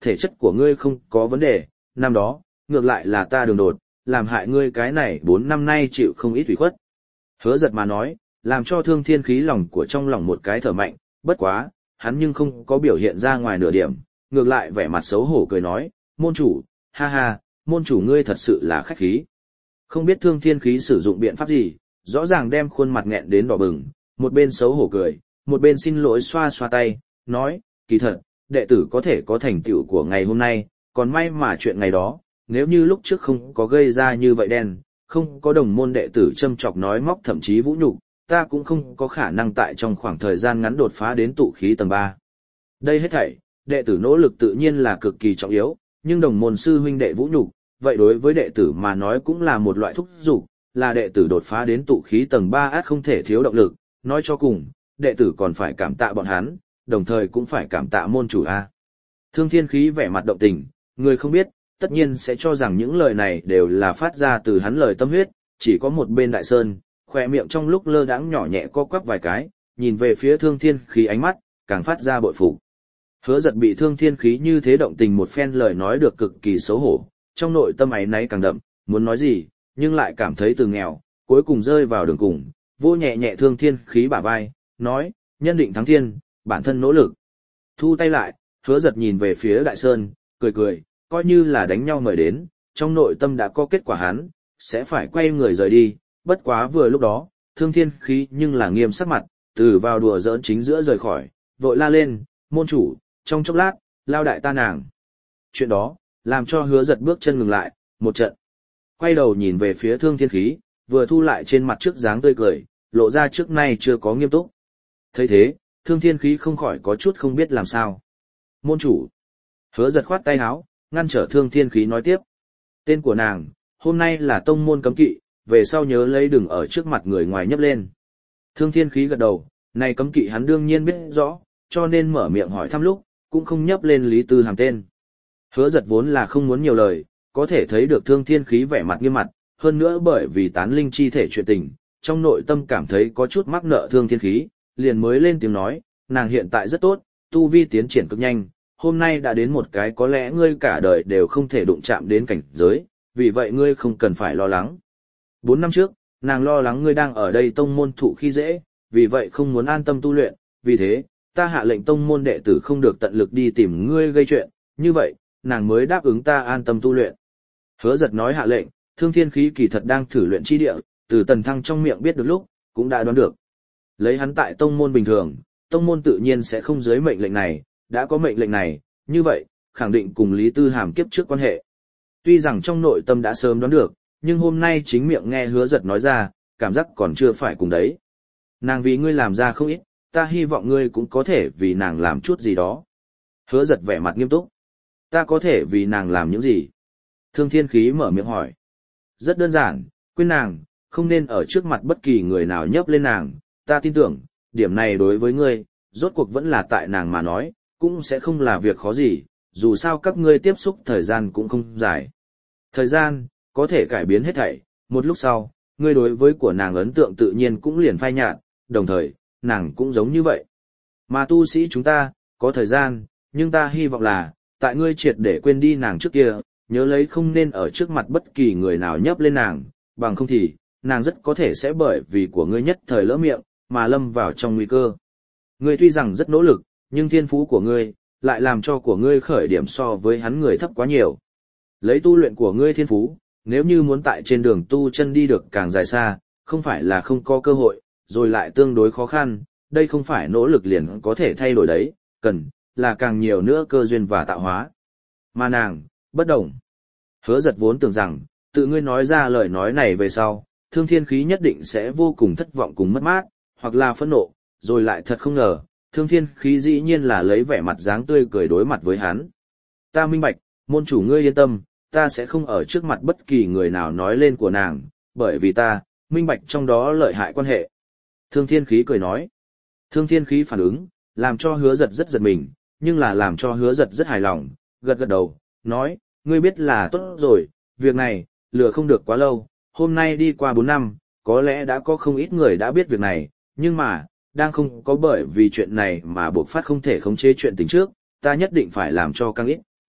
thể chất của ngươi không có vấn đề, năm đó, ngược lại là ta đường đột, làm hại ngươi cái này bốn năm nay chịu không ít ủy khuất. Hứa giật mà nói, làm cho Thương Thiên Khí lòng của trong lòng một cái thở mạnh, bất quá, hắn nhưng không có biểu hiện ra ngoài nửa điểm, ngược lại vẻ mặt xấu hổ cười nói, môn chủ, ha ha, môn chủ ngươi thật sự là khách khí. Không biết Thương Thiên Khí sử dụng biện pháp gì, rõ ràng đem khuôn mặt nghẹn đến đỏ bừng, một bên xấu hổ cười, một bên xin lỗi xoa xoa tay, nói, kỳ thật, đệ tử có thể có thành tựu của ngày hôm nay, còn may mà chuyện ngày đó, nếu như lúc trước không có gây ra như vậy đen, không có đồng môn đệ tử châm chọc nói móc thậm chí vũ nhục, ta cũng không có khả năng tại trong khoảng thời gian ngắn đột phá đến tụ khí tầng ba. Đây hết thảy, đệ tử nỗ lực tự nhiên là cực kỳ trọng yếu, nhưng đồng môn sư huynh đệ vũ nhục, vậy đối với đệ tử mà nói cũng là một loại thúc giục, là đệ tử đột phá đến tụ khí tầng ba át không thể thiếu động lực, nói cho cùng, đệ tử còn phải cảm tạ bọn hắn, đồng thời cũng phải cảm tạ môn chủ a. Thương Thiên Khí vẻ mặt động tình, người không biết, tất nhiên sẽ cho rằng những lời này đều là phát ra từ hắn lời tâm huyết, chỉ có một bên Đại Sơn, khỏe miệng trong lúc lơ đãng nhỏ nhẹ co quắp vài cái, nhìn về phía Thương Thiên Khí ánh mắt, càng phát ra bội phục. Hứa Giật bị Thương Thiên Khí như thế động tình một phen lời nói được cực kỳ xấu hổ, trong nội tâm áy náy càng đậm, muốn nói gì, nhưng lại cảm thấy từ nghèo, cuối cùng rơi vào đường cùng, vô nhẹ nhẹ Thương Thiên Khí bả vai, nói, nhân định thắng thiên, bản thân nỗ lực. Thu tay lại, Hứa Giật nhìn về phía Đại Sơn, cười cười, coi như là đánh nhau mời đến, trong nội tâm đã có kết quả hắn, sẽ phải quay người rời đi, bất quá vừa lúc đó, Thương Thiên Khí nhưng là nghiêm sắc mặt, từ vào đùa giỡn chính giữa rời khỏi, vội la lên, môn chủ, trong chốc lát, lao đại ta nàng. Chuyện đó, làm cho Hứa Giật bước chân ngừng lại, một trận. Quay đầu nhìn về phía Thương Thiên Khí, vừa thu lại trên mặt trước dáng tươi cười, lộ ra trước nay chưa có nghiêm túc. Thấy thế, Thương Thiên Khí không khỏi có chút không biết làm sao. Môn chủ. Hứa Giật khoát tay áo, ngăn trở Thương Thiên Khí nói tiếp. Tên của nàng, hôm nay là tông môn cấm kỵ, về sau nhớ lấy đừng ở trước mặt người ngoài nhấp lên. Thương Thiên Khí gật đầu, này cấm kỵ hắn đương nhiên biết rõ, cho nên mở miệng hỏi thăm lúc, cũng không nhấp lên Lý Tư Hàm tên. Hứa Giật vốn là không muốn nhiều lời, có thể thấy được Thương Thiên Khí vẻ mặt nghiêm mặt, hơn nữa bởi vì tán linh chi thể chuyện tình, trong nội tâm cảm thấy có chút mắc nợ Thương Thiên Khí, liền mới lên tiếng nói, nàng hiện tại rất tốt, tu vi tiến triển cực nhanh, hôm nay đã đến một cái có lẽ ngươi cả đời đều không thể đụng chạm đến cảnh giới, vì vậy ngươi không cần phải lo lắng. Bốn năm trước, nàng lo lắng ngươi đang ở đây tông môn thụ khi dễ, vì vậy không muốn an tâm tu luyện, vì thế, ta hạ lệnh tông môn đệ tử không được tận lực đi tìm ngươi gây chuyện, như vậy, nàng mới đáp ứng ta an tâm tu luyện. Hứa Giật nói hạ lệnh, Thương Thiên Khí kỳ thật đang thử luyện chi địa, từ Tần Thăng trong miệng biết được lúc, cũng đã đoán được. Lấy hắn tại tông môn bình thường, tông môn tự nhiên sẽ không dưới mệnh lệnh này, đã có mệnh lệnh này, như vậy, khẳng định cùng Lý Tư Hàm kiếp trước quan hệ. Tuy rằng trong nội tâm đã sớm đoán được, nhưng hôm nay chính miệng nghe Hứa Giật nói ra, cảm giác còn chưa phải cùng đấy. Nàng vì ngươi làm ra không ít, ta hy vọng ngươi cũng có thể vì nàng làm chút gì đó. Hứa Giật vẻ mặt nghiêm túc. Ta có thể vì nàng làm những gì? Thương Thiên Khí mở miệng hỏi. Rất đơn giản, quên nàng, không nên ở trước mặt bất kỳ người nào nhấp lên nàng, ta tin tưởng, điểm này đối với ngươi, rốt cuộc vẫn là tại nàng mà nói, cũng sẽ không là việc khó gì, dù sao các ngươi tiếp xúc thời gian cũng không dài. Thời gian, có thể cải biến hết thảy, một lúc sau, ngươi đối với của nàng ấn tượng tự nhiên cũng liền phai nhạt, đồng thời, nàng cũng giống như vậy. Mà tu sĩ chúng ta, có thời gian, nhưng ta hy vọng là, tại ngươi triệt để quên đi nàng trước kia, nhớ lấy không nên ở trước mặt bất kỳ người nào nhấp lên nàng, bằng không thì, nàng rất có thể sẽ bởi vì của ngươi nhất thời lỡ miệng, mà lâm vào trong nguy cơ. Ngươi tuy rằng rất nỗ lực, nhưng thiên phú của ngươi, lại làm cho của ngươi khởi điểm so với hắn người thấp quá nhiều. Lấy tu luyện của ngươi thiên phú, nếu như muốn tại trên đường tu chân đi được càng dài xa, không phải là không có cơ hội, rồi lại tương đối khó khăn, đây không phải nỗ lực liền có thể thay đổi đấy, cần là càng nhiều nữa cơ duyên và tạo hóa. Mà nàng, bất đồng. Hứa Giật vốn tưởng rằng, tự ngươi nói ra lời nói này về sau, Thương Thiên Khí nhất định sẽ vô cùng thất vọng cùng mất mát, hoặc là phẫn nộ, rồi lại thật không ngờ, Thương Thiên Khí dĩ nhiên là lấy vẻ mặt dáng tươi cười đối mặt với hắn. Ta minh bạch, môn chủ ngươi yên tâm, ta sẽ không ở trước mặt bất kỳ người nào nói lên của nàng, bởi vì ta, minh bạch trong đó lợi hại quan hệ. Thương Thiên Khí cười nói. Thương Thiên Khí phản ứng, làm cho Hứa Giật rất giật mình, nhưng là làm cho Hứa Giật rất hài lòng, gật gật đầu, nói, ngươi biết là tốt rồi, việc này, lừa không được quá lâu, hôm nay đi qua bốn năm, có lẽ đã có không ít người đã biết việc này, nhưng mà, đang không có bởi vì chuyện này mà buộc phát không thể khống chế chuyện tình trước, ta nhất định phải làm cho càng ít,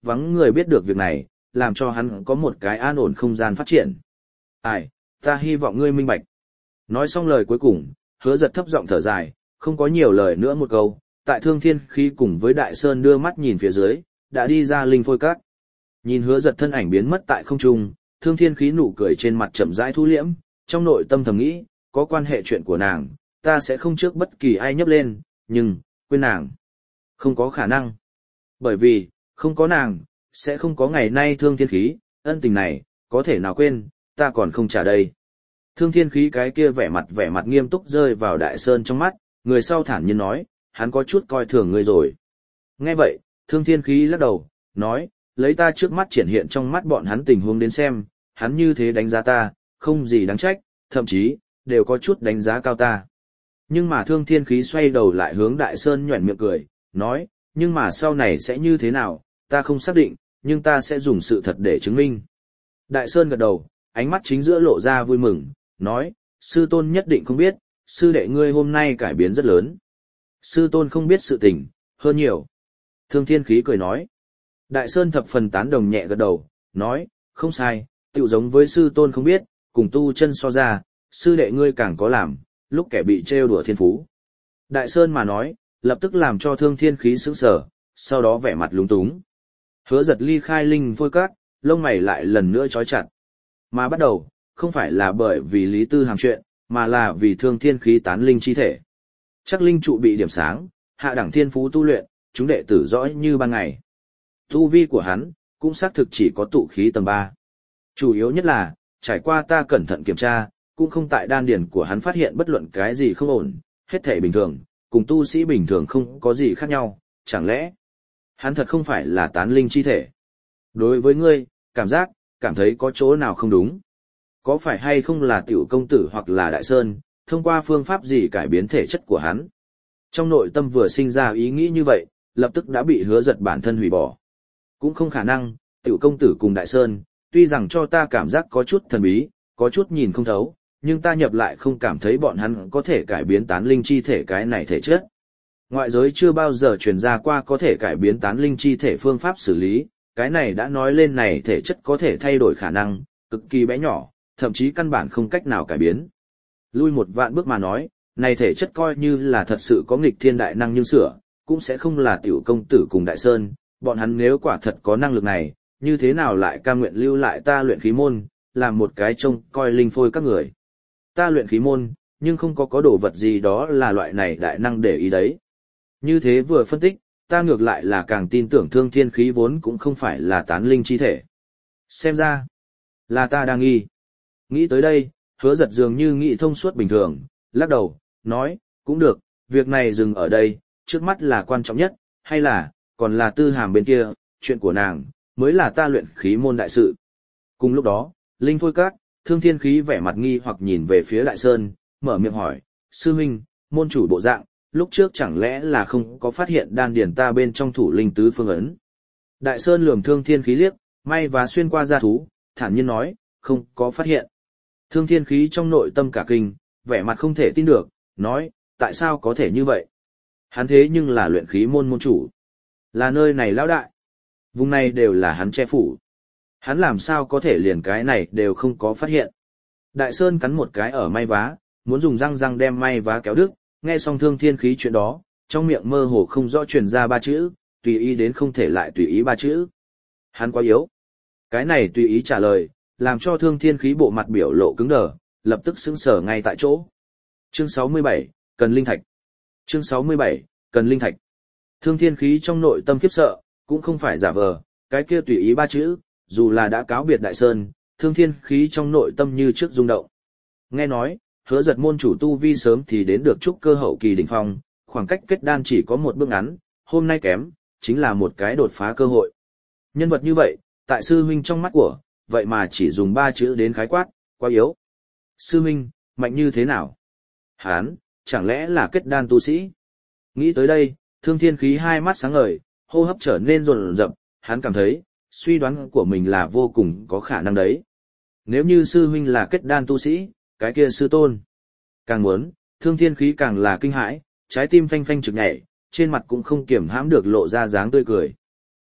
vắng người biết được việc này, làm cho hắn có một cái an ổn không gian phát triển. Ai, ta hy vọng ngươi minh bạch. Nói xong lời cuối cùng, Hứa Giật thấp giọng thở dài, không có nhiều lời nữa một câu, tại Thương Thiên Khí cùng với Đại Sơn đưa mắt nhìn phía dưới, đã đi ra linh phôi các. Nhìn Hứa Giật thân ảnh biến mất tại không trung, Thương Thiên Khí nụ cười trên mặt chậm rãi thu liễm, trong nội tâm thầm nghĩ, có quan hệ chuyện của nàng, ta sẽ không trước bất kỳ ai nhấp lên, nhưng, quên nàng. Không có khả năng. Bởi vì, không có nàng, sẽ không có ngày nay Thương Thiên Khí, ân tình này, có thể nào quên, ta còn không trả đây. Thương Thiên Khí cái kia vẻ mặt vẻ mặt nghiêm túc rơi vào Đại Sơn trong mắt, người sau thản nhiên nói, hắn có chút coi thường ngươi rồi. Nghe vậy, Thương Thiên Khí lắc đầu, nói, lấy ta trước mắt triển hiện trong mắt bọn hắn tình huống đến xem, hắn như thế đánh giá ta, không gì đáng trách, thậm chí, đều có chút đánh giá cao ta. Nhưng mà Thương Thiên Khí xoay đầu lại hướng Đại Sơn nhoẻn miệng cười, nói, nhưng mà sau này sẽ như thế nào, ta không xác định, nhưng ta sẽ dùng sự thật để chứng minh. Đại Sơn gật đầu, ánh mắt chính giữa lộ ra vui mừng, nói, sư tôn nhất định không biết, sư đệ ngươi hôm nay cải biến rất lớn. Sư tôn không biết sự tình, hơn nhiều. Thương Thiên Khí cười nói. Đại Sơn thập phần tán đồng nhẹ gật đầu, nói, không sai, tựu giống với sư tôn không biết, cùng tu chân so ra, sư đệ ngươi càng có làm, lúc kẻ bị trêu đùa thiên phú. Đại Sơn mà nói, lập tức làm cho Thương Thiên Khí sững sờ, sau đó vẻ mặt lúng túng. Hứa Giật ly khai linh phôi các, lông mày lại lần nữa trói chặt. Mà bắt đầu, không phải là bởi vì Lý Tư Hàm chuyện, mà là vì Thương Thiên Khí tán linh chi thể. Chắc linh trụ bị điểm sáng, hạ đẳng thiên phú tu luyện, chúng đệ tử rõ như ban ngày. Tu vi của hắn, cũng xác thực chỉ có tụ khí tầng ba. Chủ yếu nhất là, trải qua ta cẩn thận kiểm tra, cũng không tại đan điển của hắn phát hiện bất luận cái gì không ổn, hết thể bình thường, cùng tu sĩ bình thường không có gì khác nhau, chẳng lẽ hắn thật không phải là tán linh chi thể. Đối với ngươi, cảm giác, cảm thấy có chỗ nào không đúng. Có phải hay không là tiểu công tử hoặc là Đại Sơn, thông qua phương pháp gì cải biến thể chất của hắn. Trong nội tâm vừa sinh ra ý nghĩ như vậy, lập tức đã bị Hứa Giật bản thân hủy bỏ. Cũng không khả năng, tiểu công tử cùng Đại Sơn, tuy rằng cho ta cảm giác có chút thần bí, có chút nhìn không thấu, nhưng ta nhập lại không cảm thấy bọn hắn có thể cải biến tán linh chi thể cái này thể chất. Ngoại giới chưa bao giờ truyền ra qua có thể cải biến tán linh chi thể phương pháp xử lý, cái này đã nói lên này thể chất có thể thay đổi khả năng, cực kỳ bé nhỏ, thậm chí căn bản không cách nào cải biến. Lui một vạn bước mà nói, này thể chất coi như là thật sự có nghịch thiên đại năng nhưng sửa, cũng sẽ không là tiểu công tử cùng Đại Sơn, bọn hắn nếu quả thật có năng lực này, như thế nào lại cam nguyện lưu lại ta luyện khí môn, làm một cái trông coi linh phôi các người. Ta luyện khí môn, nhưng không có có đồ vật gì đó là loại này đại năng để ý đấy. Như thế vừa phân tích, ta ngược lại là càng tin tưởng Thương Thiên Khí vốn cũng không phải là tán linh chi thể. Xem ra, là ta đang nghi. Nghĩ tới đây, Hứa Giật dường như nghĩ thông suốt bình thường, lắc đầu, nói, cũng được, việc này dừng ở đây, trước mắt là quan trọng nhất, hay là, còn là Tư Hàm bên kia, chuyện của nàng, mới là ta luyện khí môn đại sự. Cùng lúc đó, linh phôi các, Thương Thiên Khí vẻ mặt nghi hoặc nhìn về phía Đại Sơn, mở miệng hỏi, sư huynh, môn chủ bộ dạng, lúc trước chẳng lẽ là không có phát hiện đan điển ta bên trong thủ linh tứ phương ấn. Đại Sơn lườm Thương Thiên Khí liếc, may và xuyên qua gia thú, thản nhiên nói, không có phát hiện. Thương Thiên Khí trong nội tâm cả kinh, vẻ mặt không thể tin được, nói, tại sao có thể như vậy? Hắn thế nhưng là luyện khí môn môn chủ. Là nơi này lão đại. Vùng này đều là hắn che phủ. Hắn làm sao có thể liền cái này đều không có phát hiện. Đại Sơn cắn một cái ở may vá, muốn dùng răng răng đem may vá kéo đứt, nghe xong Thương Thiên Khí chuyện đó, trong miệng mơ hồ không rõ truyền ra ba chữ, tùy ý đến không thể lại tùy ý ba chữ. Hắn quá yếu. Cái này tùy ý trả lời, làm cho Thương Thiên Khí bộ mặt biểu lộ cứng đờ, lập tức sững sờ ngay tại chỗ. Chương sáu mươi bảy, cần linh thạch. Chương sáu mươi bảy, cần linh thạch. Thương Thiên Khí trong nội tâm khiếp sợ, cũng không phải giả vờ, cái kia tùy ý ba chữ, dù là đã cáo biệt Đại Sơn, Thương Thiên Khí trong nội tâm như trước rung động. Nghe nói, Hứa Giật môn chủ tu vi sớm thì đến được trúc cơ hậu kỳ đỉnh phong, khoảng cách kết đan chỉ có một bước ngắn, hôm nay kém, chính là một cái đột phá cơ hội. Nhân vật như vậy, tại sư huynh trong mắt của, vậy mà chỉ dùng ba chữ đến khái quát, quá yếu. Sư huynh, mạnh như thế nào? Hán, chẳng lẽ là kết đan tu sĩ? Nghĩ tới đây, Thương Thiên Khí hai mắt sáng ngời, hô hấp trở nên rồn rập, hắn cảm thấy, suy đoán của mình là vô cùng có khả năng đấy. Nếu như sư huynh là kết đan tu sĩ, cái kia sư tôn. Càng muốn, Thương Thiên Khí càng là kinh hãi, trái tim phanh phanh trực nhảy, trên mặt cũng không kiểm hãm được lộ ra dáng tươi cười.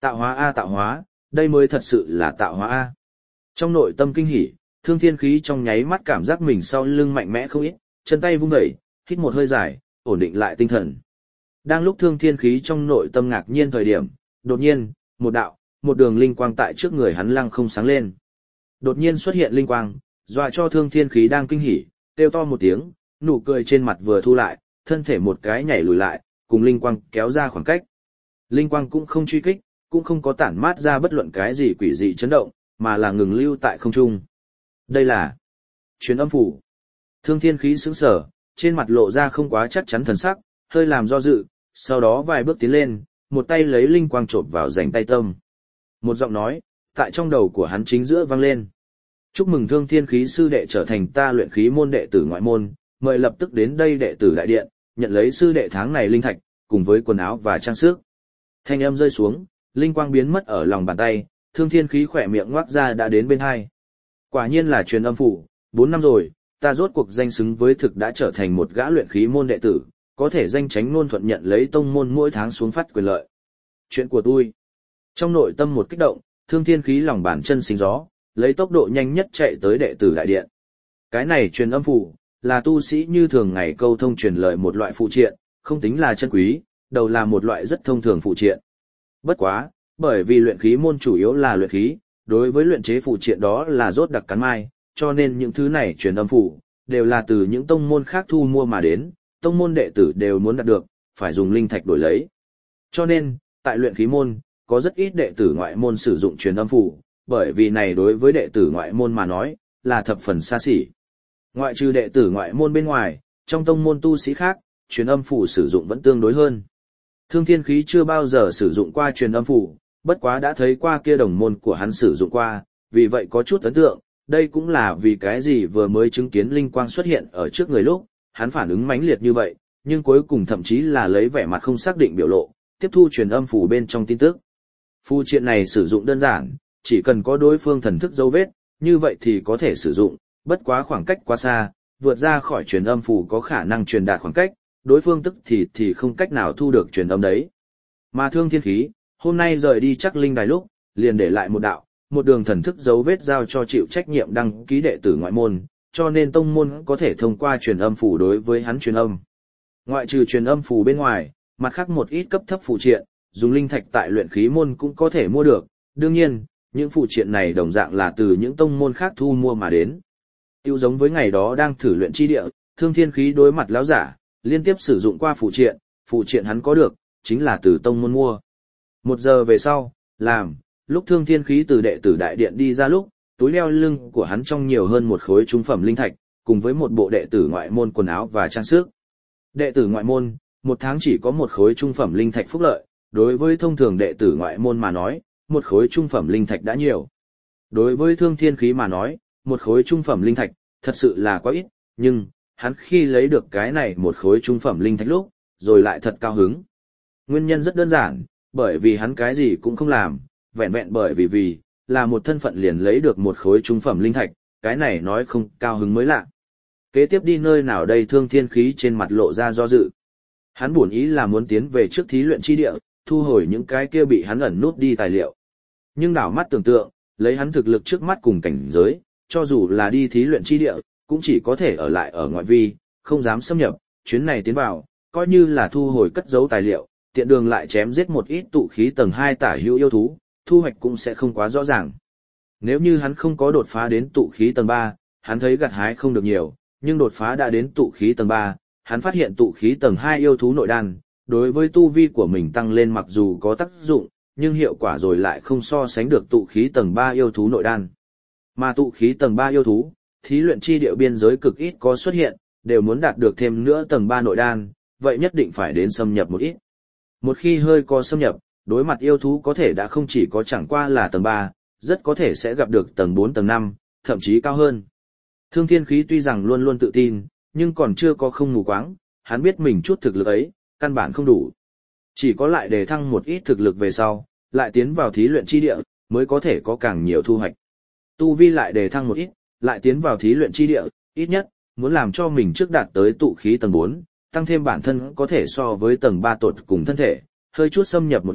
Tạo hóa a tạo hóa, đây mới thật sự là tạo hóa a. Trong nội tâm kinh hỉ, Thương Thiên Khí trong nháy mắt cảm giác mình sau lưng mạnh mẽ không ít, chân tay vung đẩy, hít một hơi dài, ổn định lại tinh thần. Đang lúc Thương Thiên Khí trong nội tâm ngạc nhiên thời điểm, đột nhiên, một đạo, một đường linh quang tại trước người hắn lăng không sáng lên. Đột nhiên xuất hiện linh quang, dọa cho Thương Thiên Khí đang kinh hỉ, kêu to một tiếng, nụ cười trên mặt vừa thu lại, thân thể một cái nhảy lùi lại, cùng linh quang kéo ra khoảng cách. Linh quang cũng không truy kích, cũng không có tản mát ra bất luận cái gì quỷ dị chấn động, mà là ngừng lưu tại không trung. Đây là truyền âm phủ. Thương Thiên Khí sững sờ, trên mặt lộ ra không quá chắc chắn thần sắc, hơi làm do dự, sau đó vài bước tiến lên, một tay lấy linh quang chộp vào rảnh tay tâm. Một giọng nói, tại trong đầu của hắn chính giữa vang lên. Chúc mừng Thương Thiên Khí sư đệ trở thành ta luyện khí môn đệ tử ngoại môn, mời lập tức đến đây đệ tử đại điện, nhận lấy sư đệ tháng này linh thạch, cùng với quần áo và trang sức. Thanh âm rơi xuống, linh quang biến mất ở lòng bàn tay, Thương Thiên Khí khỏe miệng ngoác ra đã đến bên hai. Quả nhiên là truyền âm phủ, bốn năm rồi, ta rốt cuộc danh xứng với thực đã trở thành một gã luyện khí môn đệ tử, có thể danh tránh ngôn thuận nhận lấy tông môn mỗi tháng xuống phát quyền lợi. Chuyện của tôi. Trong nội tâm một kích động, Thương Thiên Khí lòng bàn chân sinh gió, lấy tốc độ nhanh nhất chạy tới đệ tử đại điện. Cái này truyền âm phủ, là tu sĩ như thường ngày câu thông truyền lời một loại phụ triện, không tính là chân quý, đầu là một loại rất thông thường phụ triện. Bất quá, bởi vì luyện khí môn chủ yếu là luyện khí, đối với luyện chế phụ triện đó là rốt đặc cắn mai, cho nên những thứ này truyền âm phủ, đều là từ những tông môn khác thu mua mà đến, tông môn đệ tử đều muốn đạt được, phải dùng linh thạch đổi lấy. Cho nên, tại luyện khí môn, có rất ít đệ tử ngoại môn sử dụng truyền âm phủ, bởi vì này đối với đệ tử ngoại môn mà nói, là thập phần xa xỉ. Ngoại trừ đệ tử ngoại môn bên ngoài, trong tông môn tu sĩ khác, truyền âm phủ sử dụng vẫn tương đối hơn. Thương Thiên Khí chưa bao giờ sử dụng qua truyền âm phủ, bất quá đã thấy qua kia đồng môn của hắn sử dụng qua, vì vậy có chút ấn tượng, đây cũng là vì cái gì vừa mới chứng kiến linh quang xuất hiện ở trước người lúc, hắn phản ứng mãnh liệt như vậy, nhưng cuối cùng thậm chí là lấy vẻ mặt không xác định biểu lộ, tiếp thu truyền âm phủ bên trong tin tức. Phù triện này sử dụng đơn giản, chỉ cần có đối phương thần thức dấu vết, như vậy thì có thể sử dụng, bất quá khoảng cách quá xa, vượt ra khỏi truyền âm phủ có khả năng truyền đạt khoảng cách, đối phương tức thì thì không cách nào thu được truyền âm đấy. Mà Thương Thiên Khí, hôm nay rời đi chắc linh đài lúc, liền để lại một đạo, một đường thần thức dấu vết giao cho chịu trách nhiệm đăng ký đệ tử ngoại môn, cho nên tông môn có thể thông qua truyền âm phủ đối với hắn truyền âm. Ngoại trừ truyền âm phủ bên ngoài, mặt khác một ít cấp thấp phụ triện, dùng linh thạch tại luyện khí môn cũng có thể mua được, đương nhiên, những phụ triện này đồng dạng là từ những tông môn khác thu mua mà đến. Tiêu giống với ngày đó đang thử luyện chi địa, Thương Thiên Khí đối mặt lão giả, liên tiếp sử dụng qua phụ triện, phụ triện hắn có được, chính là từ tông môn mua. Một giờ về sau, làm, lúc Thương Thiên Khí từ đệ tử đại điện đi ra lúc, túi đeo lưng của hắn trong nhiều hơn một khối trung phẩm linh thạch, cùng với một bộ đệ tử ngoại môn quần áo và trang sức. Đệ tử ngoại môn, một tháng chỉ có một khối trung phẩm linh thạch phúc lợi, đối với thông thường đệ tử ngoại môn mà nói, một khối trung phẩm linh thạch đã nhiều. Đối với Thương Thiên Khí mà nói, một khối trung phẩm linh thạch, thật sự là quá ít, nhưng, hắn khi lấy được cái này một khối trung phẩm linh thạch lúc, rồi lại thật cao hứng. Nguyên nhân rất đơn giản, bởi vì hắn cái gì cũng không làm, vẹn vẹn bởi vì vì, là một thân phận liền lấy được một khối trung phẩm linh thạch, cái này nói không cao hứng mới lạ. Kế tiếp đi nơi nào đây Thương Thiên Khí trên mặt lộ ra do dự. Hắn buồn ý là muốn tiến về trước thí luyện chi địa, thu hồi những cái kia bị hắn ẩn nút đi tài liệu. Nhưng đảo mắt tưởng tượng, lấy hắn thực lực trước mắt cùng cảnh giới, cho dù là đi thí luyện chi địa, cũng chỉ có thể ở lại ở ngoại vi, không dám xâm nhập, chuyến này tiến vào, coi như là thu hồi cất giấu tài liệu, tiện đường lại chém giết một ít tụ khí tầng hai tả hữu yêu thú, thu hoạch cũng sẽ không quá rõ ràng. Nếu như hắn không có đột phá đến tụ khí tầng ba, hắn thấy gặt hái không được nhiều, nhưng đột phá đã đến tụ khí tầng ba, hắn phát hiện tụ khí tầng hai yêu thú nội đan, đối với tu vi của mình tăng lên mặc dù có tác dụng, nhưng hiệu quả rồi lại không so sánh được tụ khí tầng ba yêu thú nội đan. Mà tụ khí tầng ba yêu thú, thí luyện chi địa biên giới cực ít có xuất hiện, đều muốn đạt được thêm nữa tầng ba nội đan, vậy nhất định phải đến xâm nhập một ít. Một khi hơi có xâm nhập, đối mặt yêu thú có thể đã không chỉ có chẳng qua là tầng ba, rất có thể sẽ gặp được tầng bốn tầng năm, thậm chí cao hơn. Thương Thiên Khí tuy rằng luôn luôn tự tin, nhưng còn chưa có không mù quáng, hắn biết mình chút thực lực ấy, căn bản không đủ. Chỉ có lại đề thăng một ít thực lực về sau, lại tiến vào thí luyện chi địa, mới có thể có càng nhiều thu hoạch. Tu vi lại đề thăng một ít, lại tiến vào thí luyện chi địa, ít nhất, muốn làm cho mình trước đạt tới tụ khí tầng bốn, tăng thêm bản thân có thể so với tầng ba tột cùng thân thể, hơi chút xâm nhập một ít,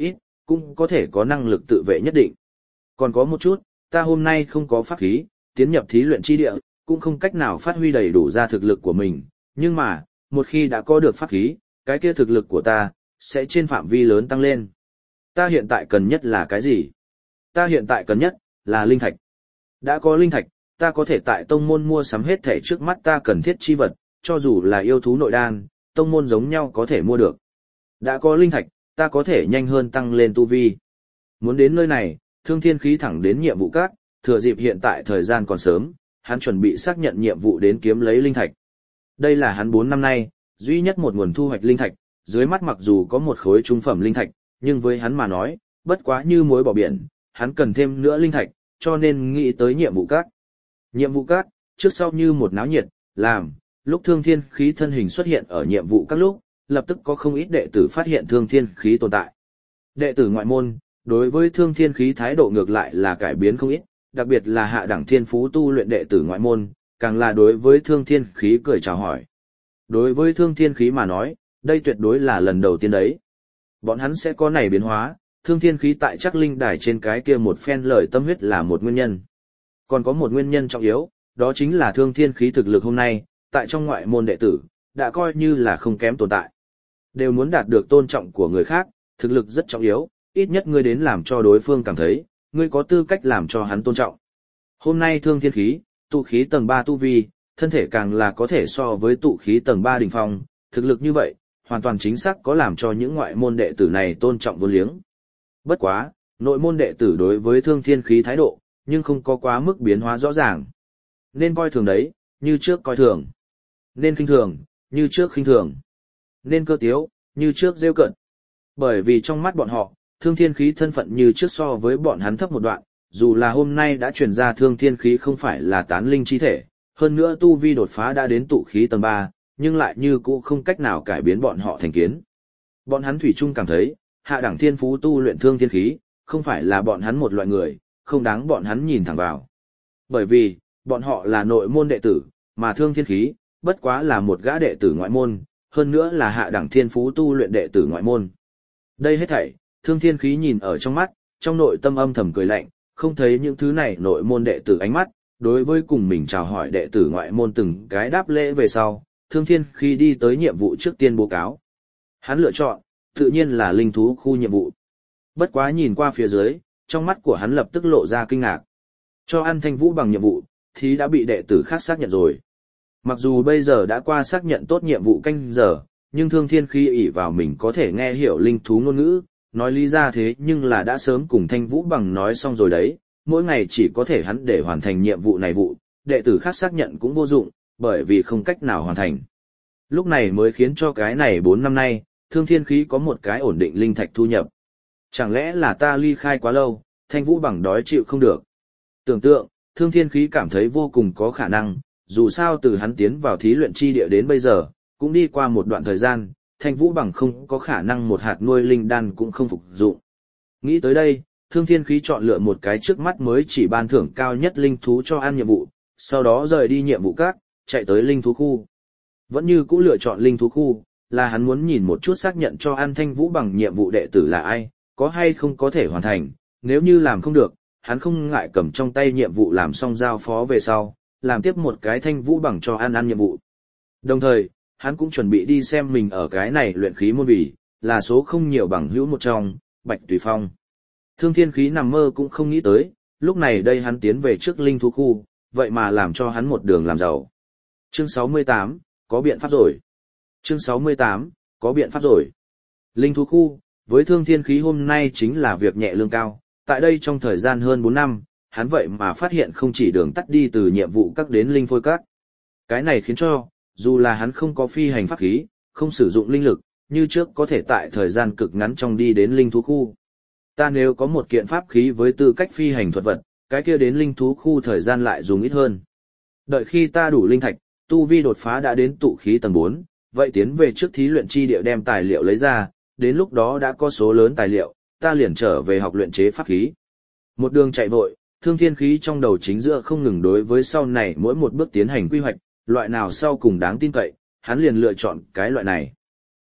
cũng có thể có năng lực tự vệ nhất định. Còn có một chút, ta hôm nay không có pháp khí, tiến nhập thí luyện chi địa, cũng không cách nào phát huy đầy đủ ra thực lực của mình, nhưng mà, một khi đã có được pháp khí, cái kia thực lực của ta, sẽ trên phạm vi lớn tăng lên. Ta hiện tại cần nhất là cái gì? Ta hiện tại cần nhất, là linh thạch. Đã có linh thạch, ta có thể tại tông môn mua sắm hết thể trước mắt ta cần thiết chi vật, cho dù là yêu thú nội đan, tông môn giống nhau có thể mua được. Đã có linh thạch, ta có thể nhanh hơn tăng lên tu vi. Muốn đến nơi này, Thương Thiên Khí thẳng đến nhiệm vụ các, thừa dịp hiện tại thời gian còn sớm, hắn chuẩn bị xác nhận nhiệm vụ đến kiếm lấy linh thạch. Đây là hắn bốn năm nay, duy nhất một nguồn thu hoạch linh thạch, dưới mắt mặc dù có một khối trung phẩm linh thạch, nhưng với hắn mà nói, bất quá như muối bỏ biển, hắn cần thêm nữa linh thạch, cho nên nghĩ tới nhiệm vụ các. Nhiệm vụ các, trước sau như một náo nhiệt, làm, lúc Thương Thiên Khí thân hình xuất hiện ở nhiệm vụ các lúc, lập tức có không ít đệ tử phát hiện Thương Thiên Khí tồn tại. Đệ tử ngoại môn, đối với Thương Thiên Khí thái độ ngược lại là cải biến không ít, đặc biệt là hạ đẳng thiên phú tu luyện đệ tử ngoại môn, càng là đối với Thương Thiên Khí cười chào hỏi. Đối với Thương Thiên Khí mà nói, đây tuyệt đối là lần đầu tiên đấy. Bọn hắn sẽ có này biến hóa, Thương Thiên Khí tại chắc linh đài trên cái kia một phen lời tâm huyết là một nguyên nhân. Còn có một nguyên nhân trọng yếu, đó chính là Thương Thiên Khí thực lực hôm nay, tại trong ngoại môn đệ tử, đã coi như là không kém tồn tại. Đều muốn đạt được tôn trọng của người khác, thực lực rất trọng yếu, ít nhất ngươi đến làm cho đối phương cảm thấy, ngươi có tư cách làm cho hắn tôn trọng. Hôm nay Thương Thiên Khí, tụ khí tầng ba tu vi, thân thể càng là có thể so với tụ khí tầng ba đỉnh phong, thực lực như vậy, hoàn toàn chính xác có làm cho những ngoại môn đệ tử này tôn trọng vô liếng. Bất quá, nội môn đệ tử đối với Thương Thiên Khí thái độ, nhưng không có quá mức biến hóa rõ ràng. Nên coi thường đấy, như trước coi thường. Nên khinh thường, như trước khinh thường. Nên cơ tiếu, như trước rêu cận. Bởi vì trong mắt bọn họ, Thương Thiên Khí thân phận như trước so với bọn hắn thấp một đoạn, dù là hôm nay đã truyền ra Thương Thiên Khí không phải là tán linh chi thể, hơn nữa tu vi đột phá đã đến tụ khí tầng ba, nhưng lại như cũ không cách nào cải biến bọn họ thành kiến. Bọn hắn thủy chung cảm thấy, hạ đẳng thiên phú tu luyện Thương Thiên Khí, không phải là bọn hắn một loại người, không đáng bọn hắn nhìn thẳng vào. Bởi vì, bọn họ là nội môn đệ tử, mà Thương Thiên Khí, bất quá là một gã đệ tử ngoại môn, hơn nữa là hạ đẳng thiên phú tu luyện đệ tử ngoại môn. Đây hết thảy, Thương Thiên Khí nhìn ở trong mắt, trong nội tâm âm thầm cười lạnh, không thấy những thứ này nội môn đệ tử ánh mắt, đối với cùng mình chào hỏi đệ tử ngoại môn từng cái đáp lễ về sau, Thương Thiên Khí đi tới nhiệm vụ trước tiên báo cáo. Hắn lựa chọn, tự nhiên là linh thú khu nhiệm vụ. Bất quá nhìn qua phía dưới, trong mắt của hắn lập tức lộ ra kinh ngạc. Cho ăn Thanh Vũ bằng nhiệm vụ, thì đã bị đệ tử khác xác nhận rồi. Mặc dù bây giờ đã qua xác nhận tốt nhiệm vụ canh giờ, nhưng Thương Thiên Khí ỷ vào mình có thể nghe hiểu linh thú ngôn ngữ, nói lý ra thế nhưng là đã sớm cùng Thanh Vũ bằng nói xong rồi đấy, mỗi ngày chỉ có thể hắn để hoàn thành nhiệm vụ này vụ, đệ tử khác xác nhận cũng vô dụng, bởi vì không cách nào hoàn thành. Lúc này mới khiến cho cái này bốn năm nay, Thương Thiên Khí có một cái ổn định linh thạch thu nhập. Chẳng lẽ là ta ly khai quá lâu, Thanh Vũ bằng đói chịu không được. Tưởng tượng, Thương Thiên Khí cảm thấy vô cùng có khả năng, dù sao từ hắn tiến vào thí luyện chi địa đến bây giờ, cũng đi qua một đoạn thời gian, Thanh Vũ bằng không có khả năng một hạt nuôi linh đan cũng không phục dụng. Nghĩ tới đây, Thương Thiên Khí chọn lựa một cái trước mắt mới chỉ ban thưởng cao nhất linh thú cho ăn nhiệm vụ, sau đó rời đi nhiệm vụ các, chạy tới linh thú khu. Vẫn như cũ lựa chọn linh thú khu, là hắn muốn nhìn một chút xác nhận cho ăn Thanh Vũ bằng nhiệm vụ đệ tử là ai, có hay không có thể hoàn thành, nếu như làm không được, hắn không ngại cầm trong tay nhiệm vụ làm xong giao phó về sau, làm tiếp một cái Thanh Vũ bằng cho ăn ăn nhiệm vụ. Đồng thời, hắn cũng chuẩn bị đi xem mình ở cái này luyện khí môn vì, là số không nhiều bằng hữu một trong, Bạch Tùy Phong. Thương Thiên Khí nằm mơ cũng không nghĩ tới, lúc này đây hắn tiến về trước linh thú khu, vậy mà làm cho hắn một đường làm giàu. Chương sáu mươi tám, có biện pháp rồi. Chương sáu mươi tám, có biện pháp rồi. Linh thú khu, với Thương Thiên Khí hôm nay chính là việc nhẹ lương cao, tại đây trong thời gian hơn bốn năm, hắn vậy mà phát hiện không chỉ đường tắt đi từ nhiệm vụ các đến linh phôi các. Cái này khiến cho, dù là hắn không có phi hành pháp khí, không sử dụng linh lực, như trước có thể tại thời gian cực ngắn trong đi đến linh thú khu. Ta nếu có một kiện pháp khí với tư cách phi hành thuật vật, cái kia đến linh thú khu thời gian lại dùng ít hơn. Đợi khi ta đủ linh thạch, tu vi đột phá đã đến tụ khí tầng bốn, vậy tiến về trước thí luyện chi địa đem tài liệu lấy ra, đến lúc đó đã có số lớn tài liệu, ta liền trở về học luyện chế pháp khí. Một đường chạy vội, Thương Thiên Khí trong đầu chính giữa không ngừng đối với sau này mỗi một bước tiến hành quy hoạch, loại nào sau cùng đáng tin cậy, hắn liền lựa chọn cái loại này.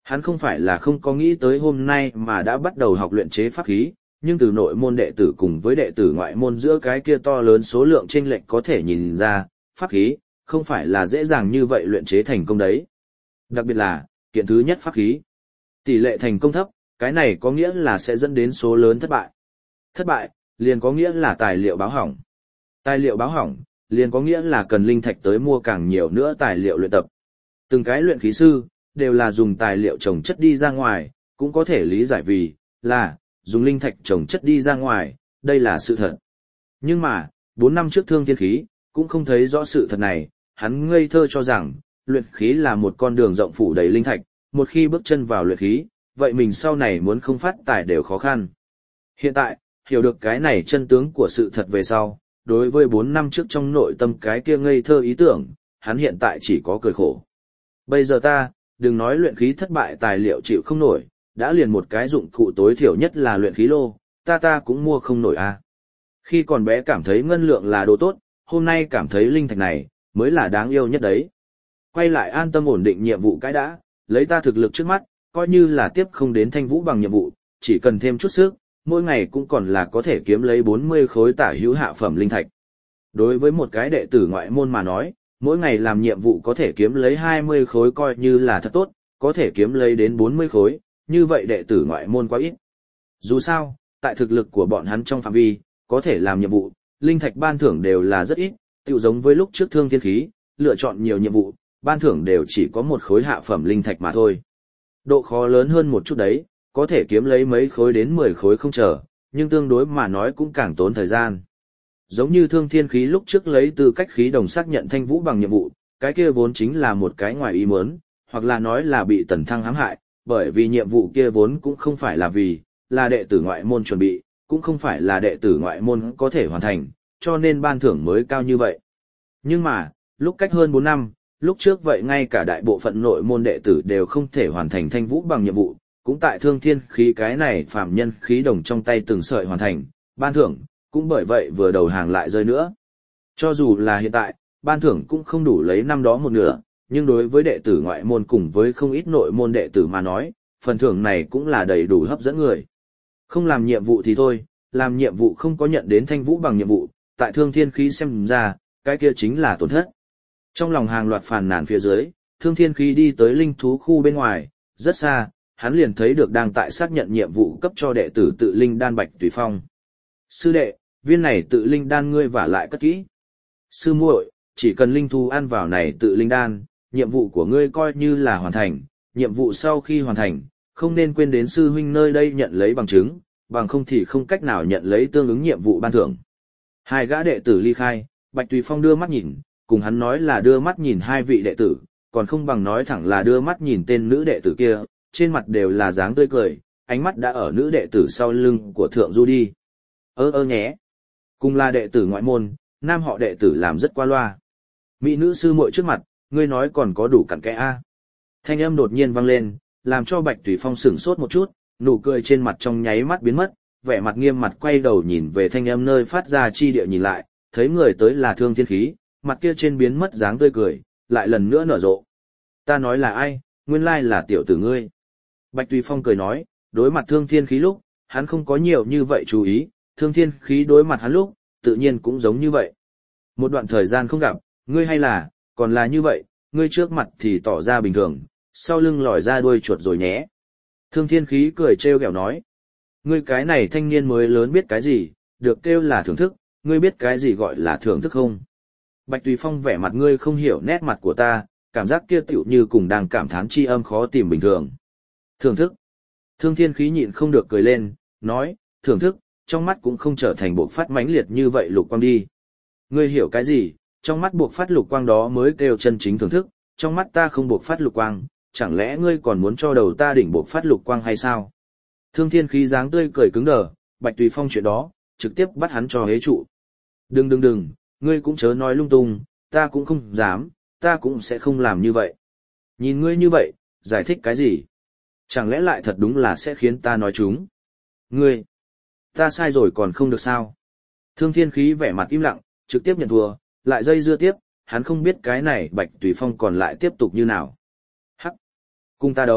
Hắn không phải là không có nghĩ tới hôm nay mà đã bắt đầu học luyện chế pháp khí, nhưng từ nội môn đệ tử cùng với đệ tử ngoại môn giữa cái kia to lớn số lượng chênh lệch có thể nhìn ra, pháp khí không phải là dễ dàng như vậy luyện chế thành công đấy. Đặc biệt là, kiện thứ nhất pháp khí. Tỷ lệ thành công thấp, cái này có nghĩa là sẽ dẫn đến số lớn thất bại. Thất bại, liền có nghĩa là tài liệu báo hỏng. Tài liệu báo hỏng, liền có nghĩa là cần linh thạch tới mua càng nhiều nữa tài liệu luyện tập. Từng cái luyện khí sư, đều là dùng tài liệu trồng chất đi ra ngoài, cũng có thể lý giải vì, là, dùng linh thạch trồng chất đi ra ngoài, đây là sự thật. Nhưng mà, bốn năm trước Thương Thiên Khí, cũng không thấy rõ sự thật này, hắn ngây thơ cho rằng, luyện khí là một con đường rộng phủ đầy linh thạch, một khi bước chân vào luyện khí, vậy mình sau này muốn không phát tài đều khó khăn. Hiện tại, hiểu được cái này chân tướng của sự thật về sau, đối với bốn năm trước trong nội tâm cái kia ngây thơ ý tưởng, hắn hiện tại chỉ có cười khổ. Bây giờ ta, đừng nói luyện khí thất bại tài liệu chịu không nổi, đã liền một cái dụng cụ tối thiểu nhất là luyện khí lô, ta ta cũng mua không nổi a. À. Khi còn bé cảm thấy ngân lượng là đồ tốt, hôm nay cảm thấy linh thạch này, mới là đáng yêu nhất đấy. Quay lại an tâm ổn định nhiệm vụ cái đã, lấy ta thực lực trước mắt, coi như là tiếp không đến Thanh Vũ bằng nhiệm vụ, chỉ cần thêm chút sức, mỗi ngày cũng còn là có thể kiếm lấy bốn mươi khối tả hữu hạ phẩm linh thạch. Đối với một cái đệ tử ngoại môn mà nói, mỗi ngày làm nhiệm vụ có thể kiếm lấy hai mươi khối coi như là thật tốt, có thể kiếm lấy đến bốn mươi khối, như vậy đệ tử ngoại môn quá ít. Dù sao, tại thực lực của bọn hắn trong phạm vi, có thể làm nhiệm vụ, linh thạch ban thưởng đều là rất ít, tựu giống với lúc trước Thương Thiên Khí, lựa chọn nhiều nhiệm vụ, ban thưởng đều chỉ có một khối hạ phẩm linh thạch mà thôi. Độ khó lớn hơn một chút đấy, có thể kiếm lấy mấy khối đến mười khối không chờ, nhưng tương đối mà nói cũng càng tốn thời gian. Giống như Thương Thiên Khí lúc trước lấy tư cách khí đồng xác nhận Thanh Vũ bằng nhiệm vụ, cái kia vốn chính là một cái ngoài ý muốn, hoặc là nói là bị Tần Thăng hãm hại, bởi vì nhiệm vụ kia vốn cũng không phải là vì, là đệ tử ngoại môn chuẩn bị, cũng không phải là đệ tử ngoại môn có thể hoàn thành, cho nên ban thưởng mới cao như vậy. Nhưng mà, lúc cách hơn bốn năm, lúc trước vậy ngay cả đại bộ phận nội môn đệ tử đều không thể hoàn thành Thanh Vũ bằng nhiệm vụ, cũng tại Thương Thiên Khí cái này phàm nhân khí đồng trong tay từng sợi hoàn thành, ban thưởng, cũng bởi vậy vừa đầu hàng lại rơi nữa. Cho dù là hiện tại, ban thưởng cũng không đủ lấy năm đó một nửa, nhưng đối với đệ tử ngoại môn cùng với không ít nội môn đệ tử mà nói, phần thưởng này cũng là đầy đủ hấp dẫn người. Không làm nhiệm vụ thì thôi, làm nhiệm vụ không có nhận đến Thanh Vũ bằng nhiệm vụ, tại Thương Thiên Khí xem ra, cái kia chính là tổn thất. Trong lòng hàng loạt phàn nàn phía dưới, Thương Thiên Khí đi tới linh thú khu bên ngoài, rất xa, hắn liền thấy được đang tại xác nhận nhiệm vụ cấp cho đệ tử tự linh đan Bạch Tùy Phong. Sư đệ, viên này tự linh đan ngươi vả lại cất kỹ. Sư muội, chỉ cần linh thú ăn vào này tự linh đan, nhiệm vụ của ngươi coi như là hoàn thành, nhiệm vụ sau khi hoàn thành, không nên quên đến sư huynh nơi đây nhận lấy bằng chứng, bằng không thì không cách nào nhận lấy tương ứng nhiệm vụ ban thưởng. Hai gã đệ tử ly khai, Bạch Tùy Phong đưa mắt nhìn, cùng hắn nói là đưa mắt nhìn hai vị đệ tử, còn không bằng nói thẳng là đưa mắt nhìn tên nữ đệ tử kia, trên mặt đều là dáng tươi cười, ánh mắt đã ở nữ đệ tử sau lưng của Thượng Du đi. Ơ ơ nhé. Cùng là đệ tử ngoại môn, nam họ đệ tử làm rất qua loa. Mỹ nữ sư muội trước mặt, ngươi nói còn có đủ cặn kẽ a. Thanh âm đột nhiên vang lên, làm cho Bạch Tùy Phong sửng sốt một chút, nụ cười trên mặt trong nháy mắt biến mất, vẻ mặt nghiêm mặt quay đầu nhìn về thanh âm nơi phát ra chi địa nhìn lại, thấy người tới là Thương Thiên Khí, mặt kia trên biến mất dáng tươi cười, lại lần nữa nở rộ. Ta nói là ai, nguyên lai là tiểu tử ngươi. Bạch Tùy Phong cười nói, đối mặt Thương Thiên Khí lúc, hắn không có nhiều như vậy chú ý, Thương Thiên Khí đối mặt hắn lúc, tự nhiên cũng giống như vậy. Một đoạn thời gian không gặp, ngươi hay là, còn là như vậy, ngươi trước mặt thì tỏ ra bình thường, sau lưng lòi ra đuôi chuột rồi nhé. Thương Thiên Khí cười trêu ghẹo nói, ngươi cái này thanh niên mới lớn biết cái gì, được kêu là thưởng thức, ngươi biết cái gì gọi là thưởng thức không? Bạch Tùy Phong vẻ mặt ngươi không hiểu nét mặt của ta, cảm giác kia tựu như cùng đang cảm thán chi âm khó tìm bình thường. Thưởng thức. Thương Thiên Khí nhịn không được cười lên, nói, thưởng thức, trong mắt cũng không trở thành buộc phát mãnh liệt như vậy lục quang đi. Ngươi hiểu cái gì, trong mắt buộc phát lục quang đó mới kêu chân chính thưởng thức, trong mắt ta không buộc phát lục quang, chẳng lẽ ngươi còn muốn cho đầu ta đỉnh buộc phát lục quang hay sao? Thương Thiên Khí dáng tươi cười cứng đờ, Bạch Tùy Phong chuyện đó, trực tiếp bắt hắn cho hế trụ. Đừng đừng đừng, ngươi cũng chớ nói lung tung, ta cũng không dám, ta cũng sẽ không làm như vậy. Nhìn ngươi như vậy, giải thích cái gì? Chẳng lẽ lại thật đúng là sẽ khiến ta nói chúng? Ngươi, ta sai rồi còn không được sao? Thương Thiên Khí vẻ mặt im lặng, trực tiếp nhận thua, lại dây dưa tiếp, hắn không biết cái này Bạch Tùy Phong còn lại tiếp tục như nào. Hắc, cùng ta đấu,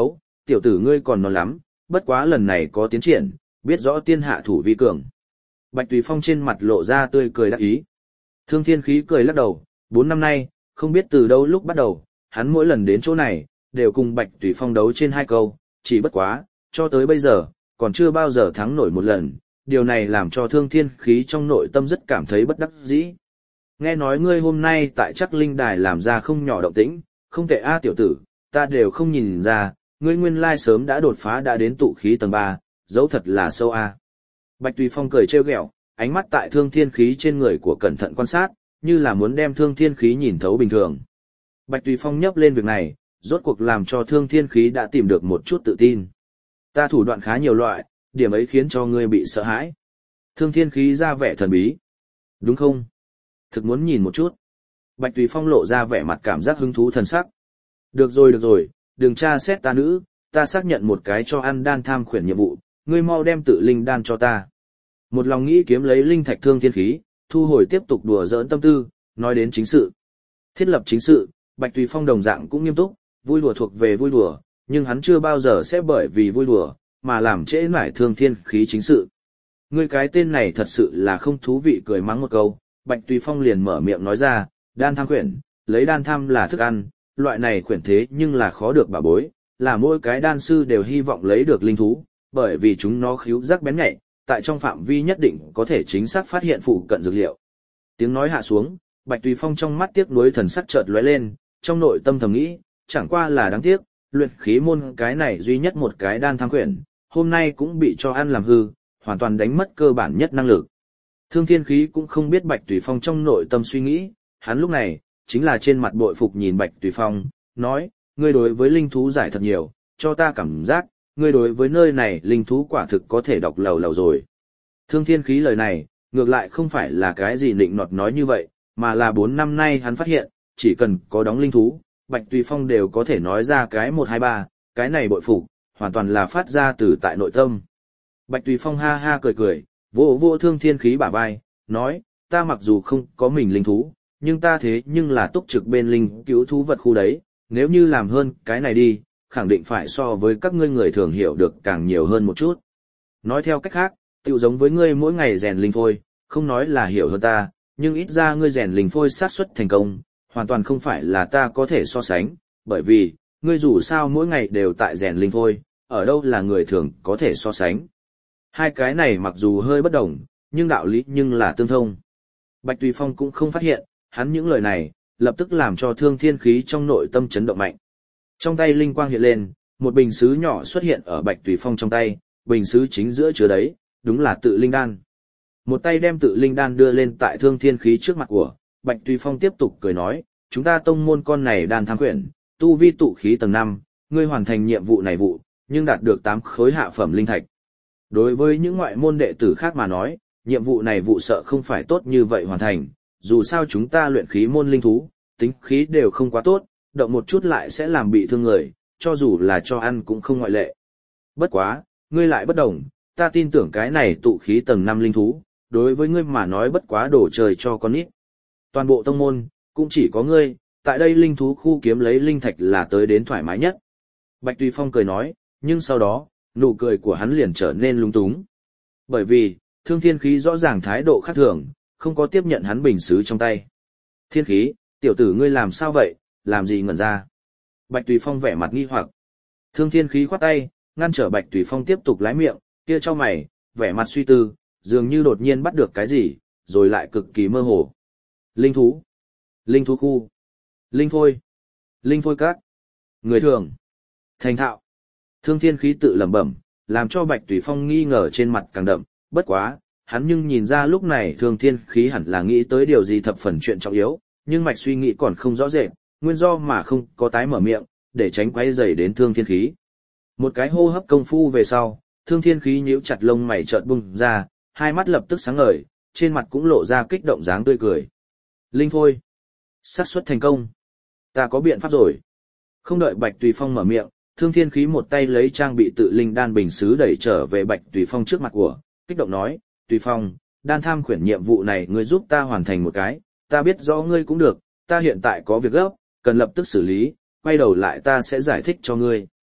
tiểu tử ngươi còn non lắm, bất quá lần này có tiến triển, biết rõ tiên hạ thủ vi cường. Bạch Tùy Phong trên mặt lộ ra tươi cười đắc ý. Thương Thiên Khí cười lắc đầu, bốn năm nay, không biết từ đâu lúc bắt đầu, hắn mỗi lần đến chỗ này, đều cùng Bạch Tùy Phong đấu trên hai câu, chỉ bất quá, cho tới bây giờ, còn chưa bao giờ thắng nổi một lần, điều này làm cho Thương Thiên Khí trong nội tâm rất cảm thấy bất đắc dĩ. Nghe nói ngươi hôm nay tại chắc linh đài làm ra không nhỏ động tĩnh, không tệ a tiểu tử, ta đều không nhìn ra, ngươi nguyên lai sớm đã đột phá đã đến tụ khí tầng ba, dẫu thật là sâu a. Bạch Tùy Phong cười trêu ghẹo, ánh mắt tại Thương Thiên Khí trên người của cẩn thận quan sát, như là muốn đem Thương Thiên Khí nhìn thấu bình thường. Bạch Tùy Phong nhấp lên việc này, rốt cuộc làm cho Thương Thiên Khí đã tìm được một chút tự tin. Ta thủ đoạn khá nhiều loại, điểm ấy khiến cho ngươi bị sợ hãi. Thương Thiên Khí ra vẻ thần bí. Đúng không? Thực muốn nhìn một chút. Bạch Tùy Phong lộ ra vẻ mặt cảm giác hứng thú thần sắc. Được rồi được rồi, đừng tra xét ta nữ, ta xác nhận một cái cho ăn đan tham khuyển nhiệm vụ, ngươi mau đem tự linh đan cho ta. Một lòng nghĩ kiếm lấy linh thạch Thương Thiên Khí, thu hồi tiếp tục đùa giỡn tâm tư, nói đến chính sự. Thiết lập chính sự, Bạch Tùy Phong đồng dạng cũng nghiêm túc, vui đùa thuộc về vui đùa, nhưng hắn chưa bao giờ sẽ bởi vì vui đùa, mà làm trễ nải Thương Thiên Khí chính sự. Ngươi cái tên này thật sự là không thú vị, cười mắng một câu, Bạch Tùy Phong liền mở miệng nói ra, đan tham khuyển, lấy đan tham là thức ăn, loại này khuyển thế nhưng là khó được bảo bối, là mỗi cái đan sư đều hy vọng lấy được linh thú, bởi vì chúng nó khíu giác bén nhạy, tại trong phạm vi nhất định có thể chính xác phát hiện phụ cận dược liệu. Tiếng nói hạ xuống, Bạch Tùy Phong trong mắt tiếc nuối thần sắc chợt lóe lên, trong nội tâm thầm nghĩ, chẳng qua là đáng tiếc, luyện khí môn cái này duy nhất một cái đan tham khuyển, hôm nay cũng bị cho ăn làm hư, hoàn toàn đánh mất cơ bản nhất năng lực. Thương Thiên Khí cũng không biết Bạch Tùy Phong trong nội tâm suy nghĩ, hắn lúc này, chính là trên mặt bội phục nhìn Bạch Tùy Phong, nói, ngươi đối với linh thú giải thật nhiều, cho ta cảm giác, ngươi đối với nơi này linh thú quả thực có thể đọc lầu lầu rồi. Thương Thiên Khí lời này, ngược lại không phải là cái gì nịnh nọt nói như vậy, mà là bốn năm nay hắn phát hiện, chỉ cần có đóng linh thú, Bạch Tùy Phong đều có thể nói ra cái một hai ba, cái này bội phục, hoàn toàn là phát ra từ tại nội tâm. Bạch Tùy Phong ha ha cười cười, vỗ vỗ Thương Thiên Khí bả vai, nói, ta mặc dù không có mình linh thú, nhưng ta thế nhưng là túc trực bên linh cứu thú vật khu đấy, nếu như làm hơn cái này đi, khẳng định phải so với các ngươi người thường hiểu được càng nhiều hơn một chút. Nói theo cách khác, tựu giống với ngươi mỗi ngày rèn linh phôi, không nói là hiểu hơn ta, nhưng ít ra ngươi rèn linh phôi xác suất thành công, hoàn toàn không phải là ta có thể so sánh, bởi vì, ngươi dù sao mỗi ngày đều tại rèn linh phôi, ở đâu là người thường có thể so sánh. Hai cái này mặc dù hơi bất đồng, nhưng đạo lý nhưng là tương thông. Bạch Tùy Phong cũng không phát hiện, hắn những lời này, lập tức làm cho Thương Thiên Khí trong nội tâm chấn động mạnh. Trong tay linh quang hiện lên, một bình sứ nhỏ xuất hiện ở Bạch Tùy Phong trong tay, bình sứ chính giữa chứa đấy, đúng là tự linh đan. Một tay đem tự linh đan đưa lên tại Thương Thiên Khí trước mặt của, Bạch Tùy Phong tiếp tục cười nói, chúng ta tông môn con này đan tham quyển, tu vi tụ khí tầng năm, ngươi hoàn thành nhiệm vụ này vụ, nhưng đạt được tám khối hạ phẩm linh thạch. Đối với những ngoại môn đệ tử khác mà nói, nhiệm vụ này vụ sợ không phải tốt như vậy hoàn thành, dù sao chúng ta luyện khí môn linh thú, tính khí đều không quá tốt, động một chút lại sẽ làm bị thương người, cho dù là cho ăn cũng không ngoại lệ. Bất quá, ngươi lại bất đồng, ta tin tưởng cái này tụ khí tầng năm linh thú, đối với ngươi mà nói bất quá đổ trời cho con nít. Toàn bộ tông môn, cũng chỉ có ngươi, tại đây linh thú khu kiếm lấy linh thạch là tới đến thoải mái nhất. Bạch Tùy Phong cười nói, nhưng sau đó, nụ cười của hắn liền trở nên lung túng. Bởi vì, Thương Thiên Khí rõ ràng thái độ khác thường, không có tiếp nhận hắn bình sứ trong tay. Thiên Khí, tiểu tử ngươi làm sao vậy, làm gì ngẩn ra? Bạch Tùy Phong vẻ mặt nghi hoặc. Thương Thiên Khí khoát tay, ngăn trở Bạch Tùy Phong tiếp tục lái miệng, kia cho mày, vẻ mặt suy tư, dường như đột nhiên bắt được cái gì, rồi lại cực kỳ mơ hồ. Linh thú, linh thú khu, linh phôi, linh phôi các, người thường, thành thạo. Thương Thiên Khí tự lẩm bẩm, làm cho Bạch Tùy Phong nghi ngờ trên mặt càng đậm, bất quá, hắn nhưng nhìn ra lúc này Thương Thiên Khí hẳn là nghĩ tới điều gì thập phần chuyện trọng yếu, nhưng mạch suy nghĩ còn không rõ rệt, nguyên do mà không có tái mở miệng, để tránh quấy rầy đến Thương Thiên Khí. Một cái hô hấp công phu về sau, Thương Thiên Khí nhíu chặt lông mày chợt bung ra, hai mắt lập tức sáng ngời, trên mặt cũng lộ ra kích động dáng tươi cười. Linh phôi, xác suất thành công. Ta có biện pháp rồi. Không đợi Bạch Tùy Phong mở miệng, Thương Thiên Khí một tay lấy trang bị tự linh đan bình sứ đẩy trở về Bạch Tùy Phong trước mặt của, kích động nói, Tùy Phong, đan tham khuyển nhiệm vụ này ngươi giúp ta hoàn thành một cái, ta biết rõ ngươi cũng được, ta hiện tại có việc gấp, cần lập tức xử lý, quay đầu lại ta sẽ giải thích cho ngươi.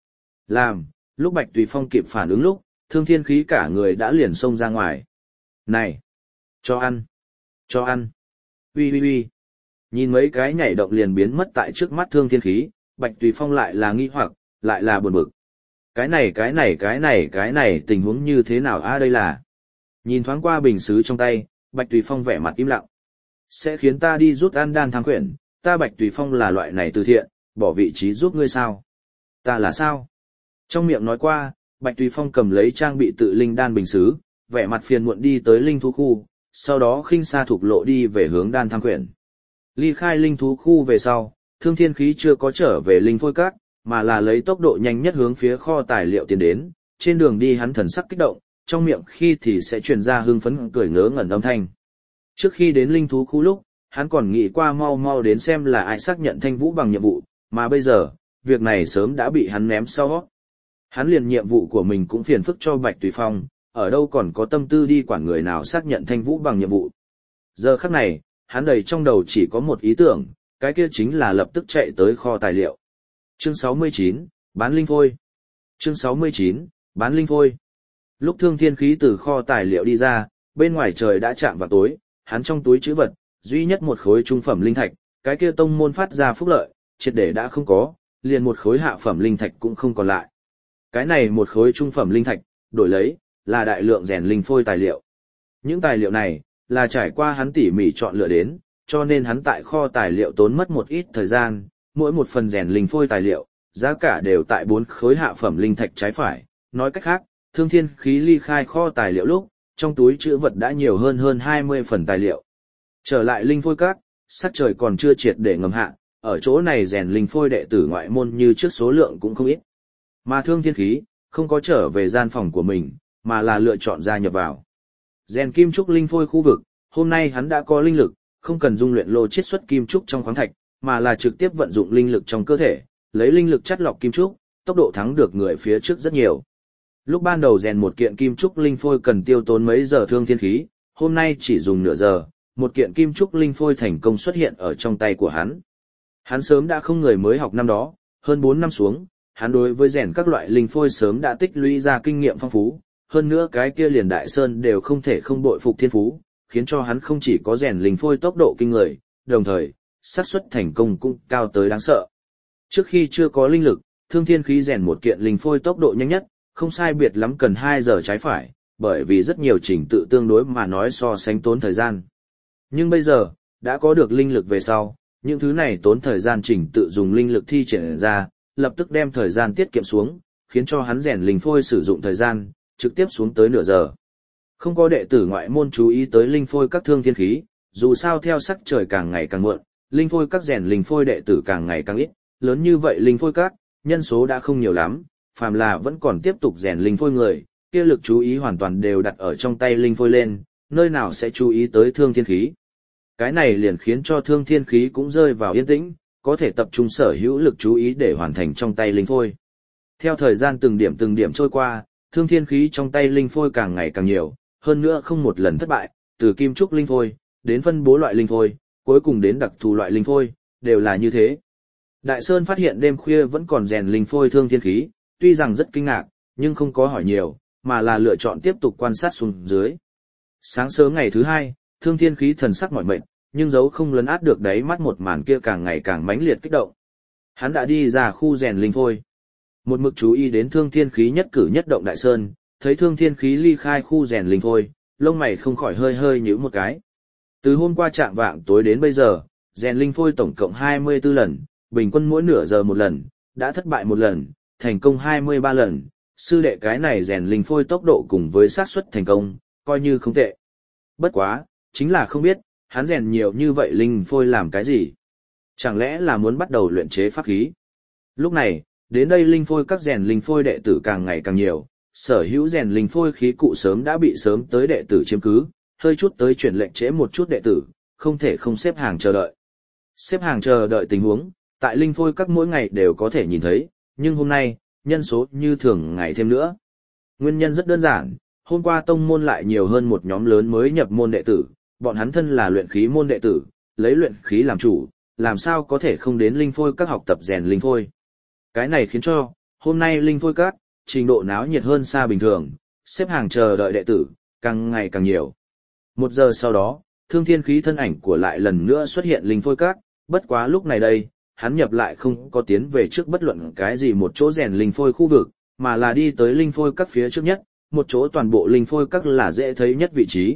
Làm, lúc Bạch Tùy Phong kịp phản ứng lúc, Thương Thiên Khí cả người đã liền xông ra ngoài. Này! Cho ăn! Cho ăn! Ui ui ui! Nhìn mấy cái nhảy động liền biến mất tại trước mắt Thương Thiên Khí, Bạch Tùy Phong lại là nghi hoặc, lại là buồn bực. Cái này cái này cái này cái này tình huống như thế nào a đây là? Nhìn thoáng qua bình sứ trong tay, Bạch Tùy Phong vẻ mặt im lặng. Sẽ khiến ta đi rút ăn đan thang quyển, ta Bạch Tùy Phong là loại này từ thiện, bỏ vị trí giúp ngươi sao? Ta là sao? Trong miệng nói qua, Bạch Tùy Phong cầm lấy trang bị tự linh đan bình sứ, vẻ mặt phiền muộn đi tới linh thú khu, sau đó khinh xa thục lộ đi về hướng đan thang quyển. Ly khai linh thú khu về sau, Thương Thiên Khí chưa có trở về linh phôi các, mà là lấy tốc độ nhanh nhất hướng phía kho tài liệu tiến đến, trên đường đi hắn thần sắc kích động, trong miệng khi thì sẽ truyền ra hưng phấn cười ngớ ngẩn âm thanh. Trước khi đến linh thú khu lúc, hắn còn nghĩ qua mau mau đến xem là ai xác nhận Thanh Vũ bằng nhiệm vụ, mà bây giờ, việc này sớm đã bị hắn ném sau. Hắn liền nhiệm vụ của mình cũng phiền phức cho Bạch Tùy Phong, ở đâu còn có tâm tư đi quản người nào xác nhận Thanh Vũ bằng nhiệm vụ. Giờ khắc này, hắn đầy trong đầu chỉ có một ý tưởng, cái kia chính là lập tức chạy tới kho tài liệu. Chương sáu mươi chín, bán linh phôi. Chương sáu mươi chín, bán linh phôi. Lúc Thương Thiên Khí từ kho tài liệu đi ra, bên ngoài trời đã chạm vào tối, hắn trong túi trữ vật, duy nhất một khối trung phẩm linh thạch, cái kia tông môn phát ra phúc lợi, triệt để đã không có, liền một khối hạ phẩm linh thạch cũng không còn lại. Cái này một khối trung phẩm linh thạch, đổi lấy, là đại lượng rèn linh phôi tài liệu. Những tài liệu này, là trải qua hắn tỉ mỉ chọn lựa đến, cho nên hắn tại kho tài liệu tốn mất một ít thời gian, mỗi một phần rèn linh phôi tài liệu, giá cả đều tại bốn khối hạ phẩm linh thạch trái phải. Nói cách khác, Thương Thiên Khí ly khai kho tài liệu lúc, trong túi trữ vật đã nhiều hơn hơn hai mươi phần tài liệu. Trở lại linh phôi các, sắc trời còn chưa triệt để ngầm hạ, ở chỗ này rèn linh phôi đệ tử ngoại môn như trước số lượng cũng không ít. Mà Thương Thiên Khí, không có trở về gian phòng của mình, mà là lựa chọn gia nhập vào. Rèn kim trúc linh phôi khu vực, hôm nay hắn đã có linh lực, không cần dung luyện lô chiết xuất kim trúc trong khoáng thạch, mà là trực tiếp vận dụng linh lực trong cơ thể, lấy linh lực chắt lọc kim trúc, tốc độ thắng được người phía trước rất nhiều. Lúc ban đầu rèn một kiện kim trúc linh phôi cần tiêu tốn mấy giờ Thương Thiên Khí, hôm nay chỉ dùng nửa giờ, một kiện kim trúc linh phôi thành công xuất hiện ở trong tay của hắn. Hắn sớm đã không người mới học năm đó, hơn bốn năm xuống, hắn đối với rèn các loại linh phôi sớm đã tích lũy ra kinh nghiệm phong phú, hơn nữa cái kia liền đại sơn đều không thể không bội phục thiên phú, khiến cho hắn không chỉ có rèn linh phôi tốc độ kinh người, đồng thời, xác suất thành công cũng cao tới đáng sợ. Trước khi chưa có linh lực, Thương Thiên Khí rèn một kiện linh phôi tốc độ nhanh nhất, không sai biệt lắm cần hai giờ trái phải, bởi vì rất nhiều trình tự tương đối mà nói so sánh tốn thời gian. Nhưng bây giờ, đã có được linh lực về sau, những thứ này tốn thời gian trình tự dùng linh lực thi triển ra, lập tức đem thời gian tiết kiệm xuống, khiến cho hắn rèn linh phôi sử dụng thời gian, trực tiếp xuống tới nửa giờ. Không có đệ tử ngoại môn chú ý tới linh phôi các Thương Thiên Khí, dù sao theo sắc trời càng ngày càng muộn, linh phôi các rèn linh phôi đệ tử càng ngày càng ít, lớn như vậy linh phôi các, nhân số đã không nhiều lắm, phàm là vẫn còn tiếp tục rèn linh phôi người, kia lực chú ý hoàn toàn đều đặt ở trong tay linh phôi lên, nơi nào sẽ chú ý tới Thương Thiên Khí. Cái này liền khiến cho Thương Thiên Khí cũng rơi vào yên tĩnh, có thể tập trung sở hữu lực chú ý để hoàn thành trong tay linh phôi. Theo thời gian từng điểm từng điểm trôi qua, Thương Thiên Khí trong tay linh phôi càng ngày càng nhiều, hơn nữa không một lần thất bại, từ kim trúc linh phôi, đến phân bố loại linh phôi, cuối cùng đến đặc thù loại linh phôi, đều là như thế. Đại Sơn phát hiện đêm khuya vẫn còn rèn linh phôi Thương Thiên Khí, tuy rằng rất kinh ngạc, nhưng không có hỏi nhiều, mà là lựa chọn tiếp tục quan sát xuống dưới. Sáng sớm ngày thứ hai, Thương Thiên Khí thần sắc mỏi mệt, nhưng dấu không lấn át được đáy mắt một màn kia càng ngày càng mãnh liệt kích động. Hắn đã đi ra khu rèn linh phôi. Một mực chú ý đến Thương Thiên Khí nhất cử nhất động Đại Sơn, thấy Thương Thiên Khí ly khai khu rèn linh phôi, lông mày không khỏi hơi hơi nhíu một cái. Từ hôm qua chạng vạng tối đến bây giờ, rèn linh phôi tổng cộng hai mươi tư lần, bình quân mỗi nửa giờ một lần, đã thất bại một lần, thành công hai mươi ba lần, sư đệ cái này rèn linh phôi tốc độ cùng với xác suất thành công, coi như không tệ. Bất quá, chính là không biết, hắn rèn nhiều như vậy linh phôi làm cái gì? Chẳng lẽ là muốn bắt đầu luyện chế pháp khí? Lúc này, đến đây linh phôi các rèn linh phôi đệ tử càng ngày càng nhiều, sở hữu rèn linh phôi khí cụ sớm đã bị sớm tới đệ tử chiếm cứ, hơi chút tới chuyển lệnh trễ một chút đệ tử, không thể không xếp hàng chờ đợi. Xếp hàng chờ đợi tình huống, tại linh phôi các mỗi ngày đều có thể nhìn thấy, nhưng hôm nay, nhân số như thường ngày thêm nữa. Nguyên nhân rất đơn giản, hôm qua tông môn lại nhiều hơn một nhóm lớn mới nhập môn đệ tử, bọn hắn thân là luyện khí môn đệ tử, lấy luyện khí làm chủ, làm sao có thể không đến linh phôi các học tập rèn linh phôi. Cái này khiến cho, hôm nay linh phôi các, trình độ náo nhiệt hơn xa bình thường, xếp hàng chờ đợi đệ tử, càng ngày càng nhiều. Một giờ sau đó, Thương Thiên Khí thân ảnh của lại lần nữa xuất hiện linh phôi các, bất quá lúc này đây, hắn nhập lại không có tiến về trước bất luận cái gì một chỗ rèn linh phôi khu vực, mà là đi tới linh phôi các phía trước nhất, một chỗ toàn bộ linh phôi các là dễ thấy nhất vị trí.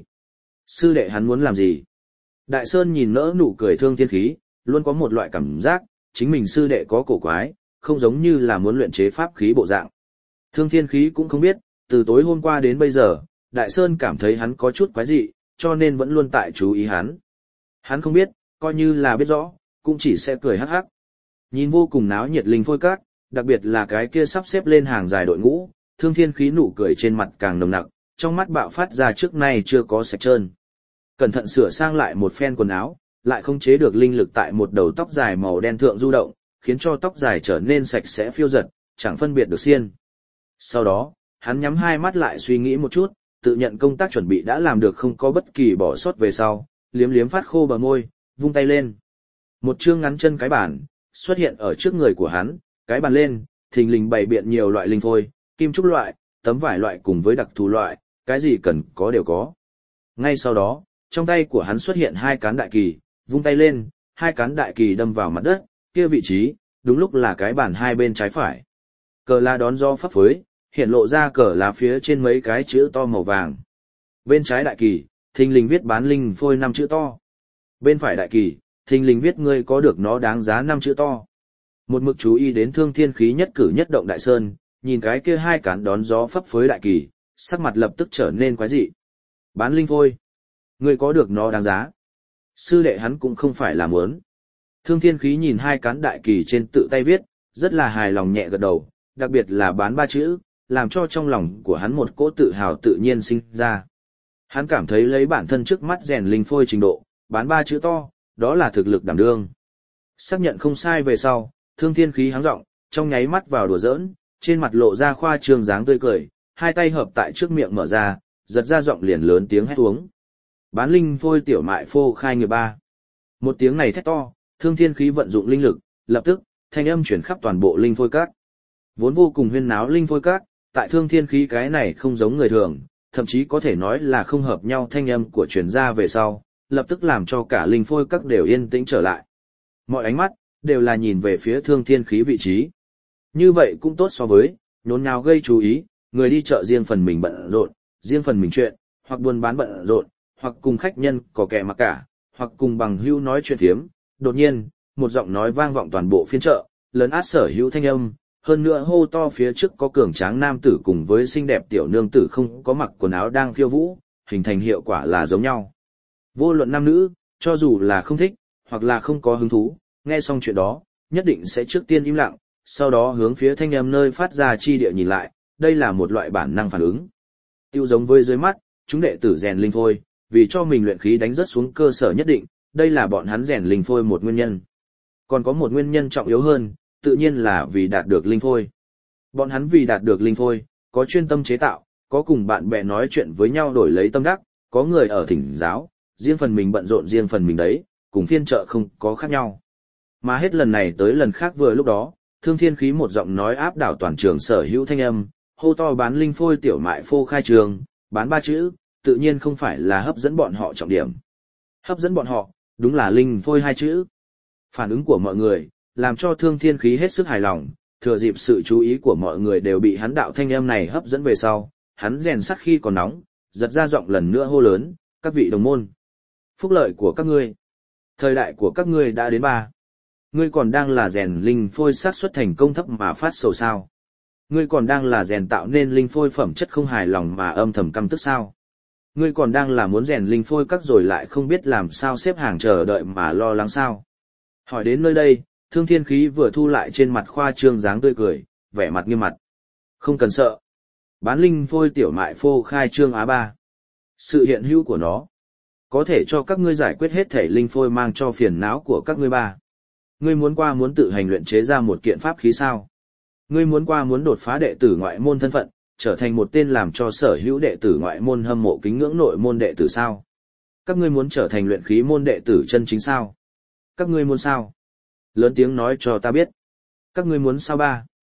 Sư đệ hắn muốn làm gì? Đại Sơn nhìn nỡ nụ cười Thương Thiên Khí, luôn có một loại cảm giác, chính mình sư đệ có cổ quái, không giống như là muốn luyện chế pháp khí bộ dạng. Thương Thiên Khí cũng không biết, từ tối hôm qua đến bây giờ, Đại Sơn cảm thấy hắn có chút quái dị, cho nên vẫn luôn tại chú ý hắn. Hắn không biết, coi như là biết rõ, cũng chỉ sẽ cười hắc hắc. Nhìn vô cùng náo nhiệt linh phôi các, đặc biệt là cái kia sắp xếp lên hàng dài đội ngũ, Thương Thiên Khí nụ cười trên mặt càng nồng nặc, trong mắt bạo phát ra trước nay chưa có sạch trơn. Cẩn thận sửa sang lại một phen quần áo, lại không chế được linh lực tại một đầu tóc dài màu đen thượng du động, khiến cho tóc dài trở nên sạch sẽ phiêu dật, chẳng phân biệt được xiên. Sau đó, hắn nhắm hai mắt lại suy nghĩ một chút, tự nhận công tác chuẩn bị đã làm được không có bất kỳ bỏ sót về sau, liếm liếm phát khô bờ môi, vung tay lên. Một chương ngắn chân cái bàn xuất hiện ở trước người của hắn, cái bàn lên, thình lình bày biện nhiều loại linh phôi, kim trúc loại, tấm vải loại cùng với đặc thù loại, cái gì cần có đều có. Ngay sau đó, trong tay của hắn xuất hiện hai cán đại kỳ, vung tay lên, hai cán đại kỳ đâm vào mặt đất, kia vị trí, đúng lúc là cái bàn hai bên trái phải. Cờ lá đón gió phấp phới, hiện lộ ra cờ lá phía trên mấy cái chữ to màu vàng. Bên trái đại kỳ, thình lình viết bán linh phôi năm chữ to. Bên phải đại kỳ, thình lình viết ngươi có được nó đáng giá năm chữ to. Một mực chú ý đến Thương Thiên Khí nhất cử nhất động Đại Sơn, nhìn cái kia hai cán đón gió phấp phới đại kỳ, sắc mặt lập tức trở nên quái dị. Bán linh phôi, ngươi có được nó đáng giá. Sư đệ hắn cũng không phải là muốn. Thương Thiên Khí nhìn hai cán đại kỳ trên tự tay viết, rất là hài lòng nhẹ gật đầu, đặc biệt là bán ba chữ, làm cho trong lòng của hắn một cỗ tự hào tự nhiên sinh ra. Hắn cảm thấy lấy bản thân trước mắt rèn linh phôi trình độ, bán ba chữ to, đó là thực lực đảm đương. Xác nhận không sai về sau, Thương Thiên Khí háng giọng, trong nháy mắt vào đùa giỡn, trên mặt lộ ra khoa trương dáng tươi cười, hai tay hợp tại trước miệng mở ra, giật ra giọng liền lớn tiếng hét uống. Bán linh phôi tiểu mại phô khai nghiệp ba. Một tiếng này thét to, Thương Thiên Khí vận dụng linh lực, lập tức, thanh âm chuyển khắp toàn bộ linh phôi các. Vốn vô cùng huyên náo linh phôi các, tại Thương Thiên Khí cái này không giống người thường, thậm chí có thể nói là không hợp nhau thanh âm của truyền ra về sau, lập tức làm cho cả linh phôi các đều yên tĩnh trở lại. Mọi ánh mắt, đều là nhìn về phía Thương Thiên Khí vị trí. Như vậy cũng tốt so với, nhốn nháo gây chú ý, người đi chợ riêng phần mình bận rộn, riêng phần mình chuyện, hoặc buôn bán bận rộn, hoặc cùng khách nhân có kẻ mặc cả, hoặc cùng bằng hữu nói chuyện phiếm. Đột nhiên, một giọng nói vang vọng toàn bộ phiên chợ, lớn át sở hữu thanh âm, hơn nữa hô to phía trước có cường tráng nam tử cùng với xinh đẹp tiểu nương tử không có mặc quần áo đang khiêu vũ, hình thành hiệu quả là giống nhau. Vô luận nam nữ, cho dù là không thích, hoặc là không có hứng thú, nghe xong chuyện đó, nhất định sẽ trước tiên im lặng, sau đó hướng phía thanh âm nơi phát ra chi địa nhìn lại, đây là một loại bản năng phản ứng. Tiêu giống với dưới mắt, chúng đệ tử rèn linh phôi, vì cho mình luyện khí đánh rất xuống cơ sở nhất định, đây là bọn hắn rèn linh phôi một nguyên nhân. Còn có một nguyên nhân trọng yếu hơn, tự nhiên là vì đạt được linh phôi. Bọn hắn vì đạt được linh phôi, có chuyên tâm chế tạo, có cùng bạn bè nói chuyện với nhau đổi lấy tâm đắc, có người ở thỉnh giáo, riêng phần mình bận rộn riêng phần mình đấy, cùng phiên chợ không có khác nhau. Mà hết lần này tới lần khác vừa lúc đó, Thương Thiên Khí một giọng nói áp đảo toàn trường sở hữu thanh âm, hô to bán linh phôi tiểu mại phô khai trường, bán ba chữ, tự nhiên không phải là hấp dẫn bọn họ trọng điểm. Hấp dẫn bọn họ, đúng là linh phôi hai chữ. Phản ứng của mọi người, làm cho Thương Thiên Khí hết sức hài lòng, thừa dịp sự chú ý của mọi người đều bị hắn đạo thanh âm này hấp dẫn về sau, hắn rèn sắt khi còn nóng, giật ra giọng lần nữa hô lớn, các vị đồng môn. Phúc lợi của các ngươi, thời đại của các ngươi đã đến ba. Ngươi còn đang là rèn linh phôi sát xuất thành công thấp mà phát sầu sao? Ngươi còn đang là rèn tạo nên linh phôi phẩm chất không hài lòng mà âm thầm căm tức sao? Ngươi còn đang là muốn rèn linh phôi các rồi lại không biết làm sao xếp hàng chờ đợi mà lo lắng sao? Hỏi đến nơi đây, Thương Thiên Khí vừa thu lại trên mặt khoa trương dáng tươi cười, vẻ mặt nghiêm mặt. Không cần sợ. Bán linh phôi tiểu mại phô khai trương Á ba. Sự hiện hữu của nó có thể cho các ngươi giải quyết hết thể linh phôi mang cho phiền não của các ngươi ba. Ngươi muốn qua muốn tự hành luyện chế ra một kiện pháp khí sao? Ngươi muốn qua muốn đột phá đệ tử ngoại môn thân phận, trở thành một tên làm cho sở hữu đệ tử ngoại môn hâm mộ kính ngưỡng nội môn đệ tử sao? Các ngươi muốn trở thành luyện khí môn đệ tử chân chính sao? Các ngươi muốn sao? Lớn tiếng nói cho ta biết. Các ngươi muốn sao ba?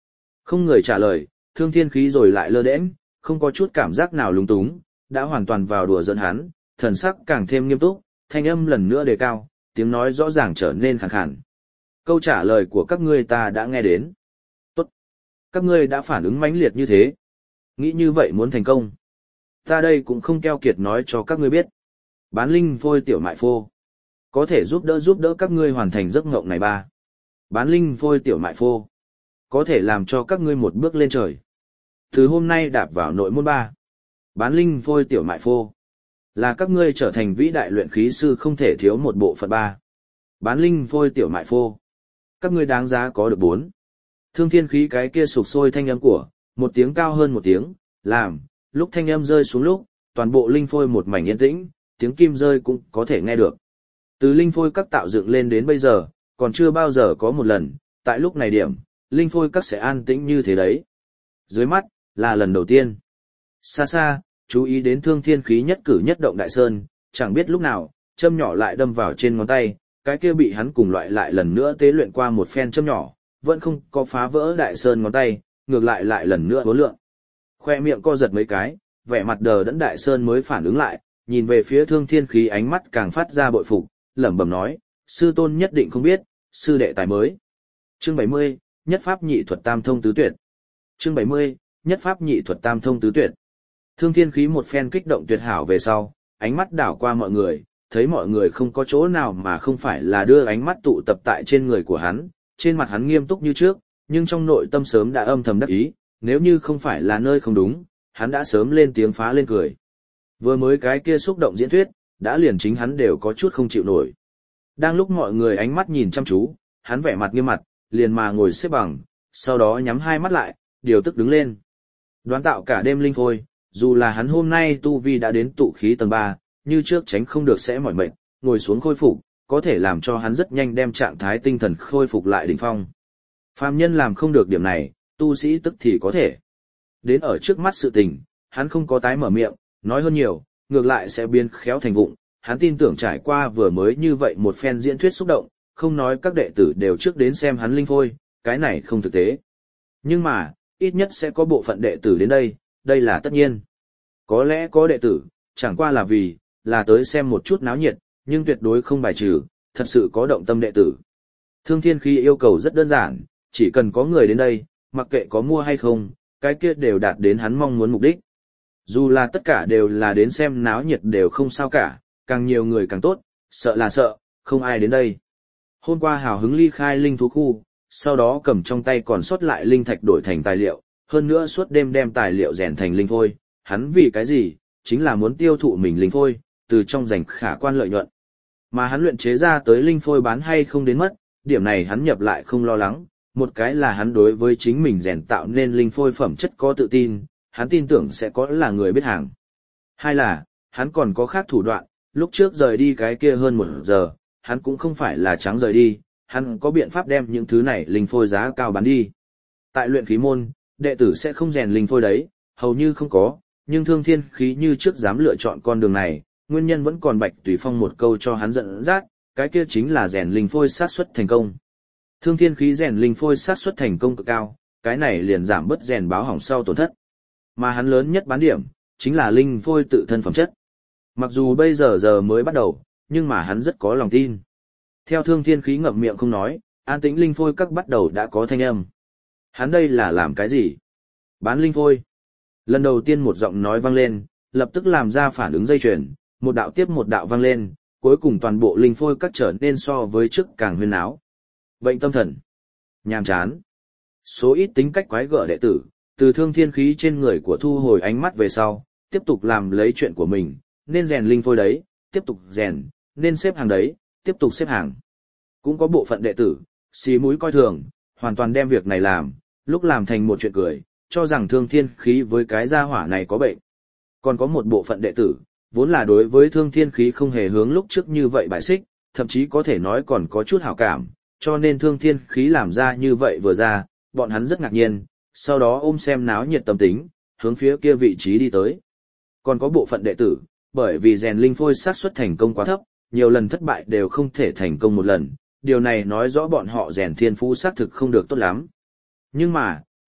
Không người trả lời, Thương Thiên Khí rồi lại lơ đễnh, không có chút cảm giác nào lúng túng, đã hoàn toàn vào đùa giỡn hắn, thần sắc càng thêm nghiêm túc, thanh âm lần nữa đề cao, tiếng nói rõ ràng trở nên khàn khàn. Câu trả lời của các ngươi ta đã nghe đến. Tốt. Các ngươi đã phản ứng mãnh liệt như thế. Nghĩ như vậy muốn thành công. Ta đây cũng không keo kiệt nói cho các ngươi biết. Bán linh phôi tiểu mại phô. Có thể giúp đỡ giúp đỡ các ngươi hoàn thành giấc mộng này ba. Bán linh phôi tiểu mại phô. Có thể làm cho các ngươi một bước lên trời. Từ hôm nay đạp vào nội môn ba. Bán linh phôi tiểu mại phô. Là các ngươi trở thành vĩ đại luyện khí sư không thể thiếu một bộ phận ba. Bán linh phôi tiểu mại phô. Các ngươi đáng giá có được bốn. Thương Thiên Khí cái kia sục sôi thanh âm của, một tiếng cao hơn một tiếng, làm, lúc thanh âm rơi xuống lúc, toàn bộ linh phôi một mảnh yên tĩnh, tiếng kim rơi cũng có thể nghe được. Từ linh phôi các tạo dựng lên đến bây giờ, còn chưa bao giờ có một lần, tại lúc này điểm, linh phôi các sẽ an tĩnh như thế đấy. Dưới mắt, là lần đầu tiên. Xa xa, chú ý đến Thương Thiên Khí nhất cử nhất động đại sơn, chẳng biết lúc nào, châm nhỏ lại đâm vào trên ngón tay, cái kia bị hắn cùng loại lại lần nữa tế luyện qua một phen châm nhỏ, vẫn không có phá vỡ đại sơn ngón tay, ngược lại lại lần nữa bố lượng. Khoe miệng co giật mấy cái, vẻ mặt đờ đẫn đại sơn mới phản ứng lại, nhìn về phía Thương Thiên Khí ánh mắt càng phát ra bội phục, lẩm bẩm nói, sư tôn nhất định không biết, sư đệ tài mới. Chương bảy mươi, nhất pháp nhị thuật tam thông tứ tuyệt. Chương bảy mươi, nhất pháp nhị thuật tam thông tứ tuyệt. Thương Thiên Khí một phen kích động tuyệt hảo về sau, ánh mắt đảo qua mọi người, thấy mọi người không có chỗ nào mà không phải là đưa ánh mắt tụ tập tại trên người của hắn, trên mặt hắn nghiêm túc như trước, nhưng trong nội tâm sớm đã âm thầm đắc ý, nếu như không phải là nơi không đúng, hắn đã sớm lên tiếng phá lên cười. Vừa mới cái kia xúc động diễn thuyết, đã liền chính hắn đều có chút không chịu nổi. Đang lúc mọi người ánh mắt nhìn chăm chú, hắn vẻ mặt nghiêm mặt, liền mà ngồi xếp bằng, sau đó nhắm hai mắt lại, điều tức đứng lên. Đoán tạo cả đêm linh phôi, dù là hắn hôm nay tu vi đã đến tụ khí tầng ba, như trước tránh không được sẽ mỏi mệt, ngồi xuống khôi phục, có thể làm cho hắn rất nhanh đem trạng thái tinh thần khôi phục lại đỉnh phong. Phàm nhân làm không được điểm này, tu sĩ tức thì có thể. Đến ở trước mắt sự tình, hắn không có tái mở miệng, nói hơn nhiều, ngược lại sẽ biến khéo thành vụng. Hắn tin tưởng trải qua vừa mới như vậy một phen diễn thuyết xúc động, không nói các đệ tử đều trước đến xem hắn linh phôi, cái này không thực tế. Nhưng mà, ít nhất sẽ có bộ phận đệ tử đến đây, đây là tất nhiên. Có lẽ có đệ tử, chẳng qua là vì, là tới xem một chút náo nhiệt, nhưng tuyệt đối không bài trừ, thật sự có động tâm đệ tử. Thương Thiên Khí yêu cầu rất đơn giản, chỉ cần có người đến đây, mặc kệ có mua hay không, cái kia đều đạt đến hắn mong muốn mục đích. Dù là tất cả đều là đến xem náo nhiệt đều không sao cả, càng nhiều người càng tốt, sợ là sợ, không ai đến đây. Hôm qua hào hứng ly khai linh thú khu, sau đó cầm trong tay còn sót lại linh thạch đổi thành tài liệu, hơn nữa suốt đêm đem tài liệu rèn thành linh phôi, hắn vì cái gì, chính là muốn tiêu thụ mình linh phôi, từ trong giành khả quan lợi nhuận. Mà hắn luyện chế ra tới linh phôi bán hay không đến mất, điểm này hắn nhập lại không lo lắng, một cái là hắn đối với chính mình rèn tạo nên linh phôi phẩm chất có tự tin, hắn tin tưởng sẽ có là người biết hàng. Hai là, hắn còn có khác thủ đoạn, lúc trước rời đi cái kia hơn một giờ, hắn cũng không phải là trắng rời đi, hắn có biện pháp đem những thứ này linh phôi giá cao bán đi. Tại luyện khí môn, đệ tử sẽ không rèn linh phôi đấy, hầu như không có, nhưng Thương Thiên Khí như trước dám lựa chọn con đường này, nguyên nhân vẫn còn Bạch Tùy Phong một câu cho hắn giận dắt, cái kia chính là rèn linh phôi sát suất thành công. Thương Thiên Khí rèn linh phôi sát suất thành công cực cao, cái này liền giảm bớt rèn báo hỏng sau tổn thất. Mà hắn lớn nhất bán điểm, chính là linh phôi tự thân phẩm chất. Mặc dù bây giờ giờ mới bắt đầu, nhưng mà hắn rất có lòng tin. Theo Thương Thiên Khí ngậm miệng không nói, an tĩnh linh phôi các bắt đầu đã có thanh âm. Hắn đây là làm cái gì? Bán linh phôi. Lần đầu tiên một giọng nói vang lên, lập tức làm ra phản ứng dây chuyền, một đạo tiếp một đạo vang lên, cuối cùng toàn bộ linh phôi các trở nên so với trước càng huyên áo. Bệnh tâm thần, nhàm chán. Số ít tính cách quái gở đệ tử, từ Thương Thiên Khí trên người của thu hồi ánh mắt về sau, tiếp tục làm lấy chuyện của mình, nên rèn linh phôi đấy, tiếp tục rèn, nên xếp hàng đấy, tiếp tục xếp hàng. Cũng có bộ phận đệ tử, xì mũi coi thường, hoàn toàn đem việc này làm, lúc làm thành một chuyện cười, cho rằng Thương Thiên Khí với cái gia hỏa này có bệnh. Còn có một bộ phận đệ tử, vốn là đối với Thương Thiên Khí không hề hướng lúc trước như vậy bại xích, thậm chí có thể nói còn có chút hảo cảm, cho nên Thương Thiên Khí làm ra như vậy vừa ra, bọn hắn rất ngạc nhiên, sau đó ôm xem náo nhiệt tâm tính, hướng phía kia vị trí đi tới. Còn có bộ phận đệ tử, bởi vì rèn linh phôi xác suất thành công quá thấp, nhiều lần thất bại đều không thể thành công một lần, điều này nói rõ bọn họ rèn thiên phú xác thực không được tốt lắm. Nhưng mà,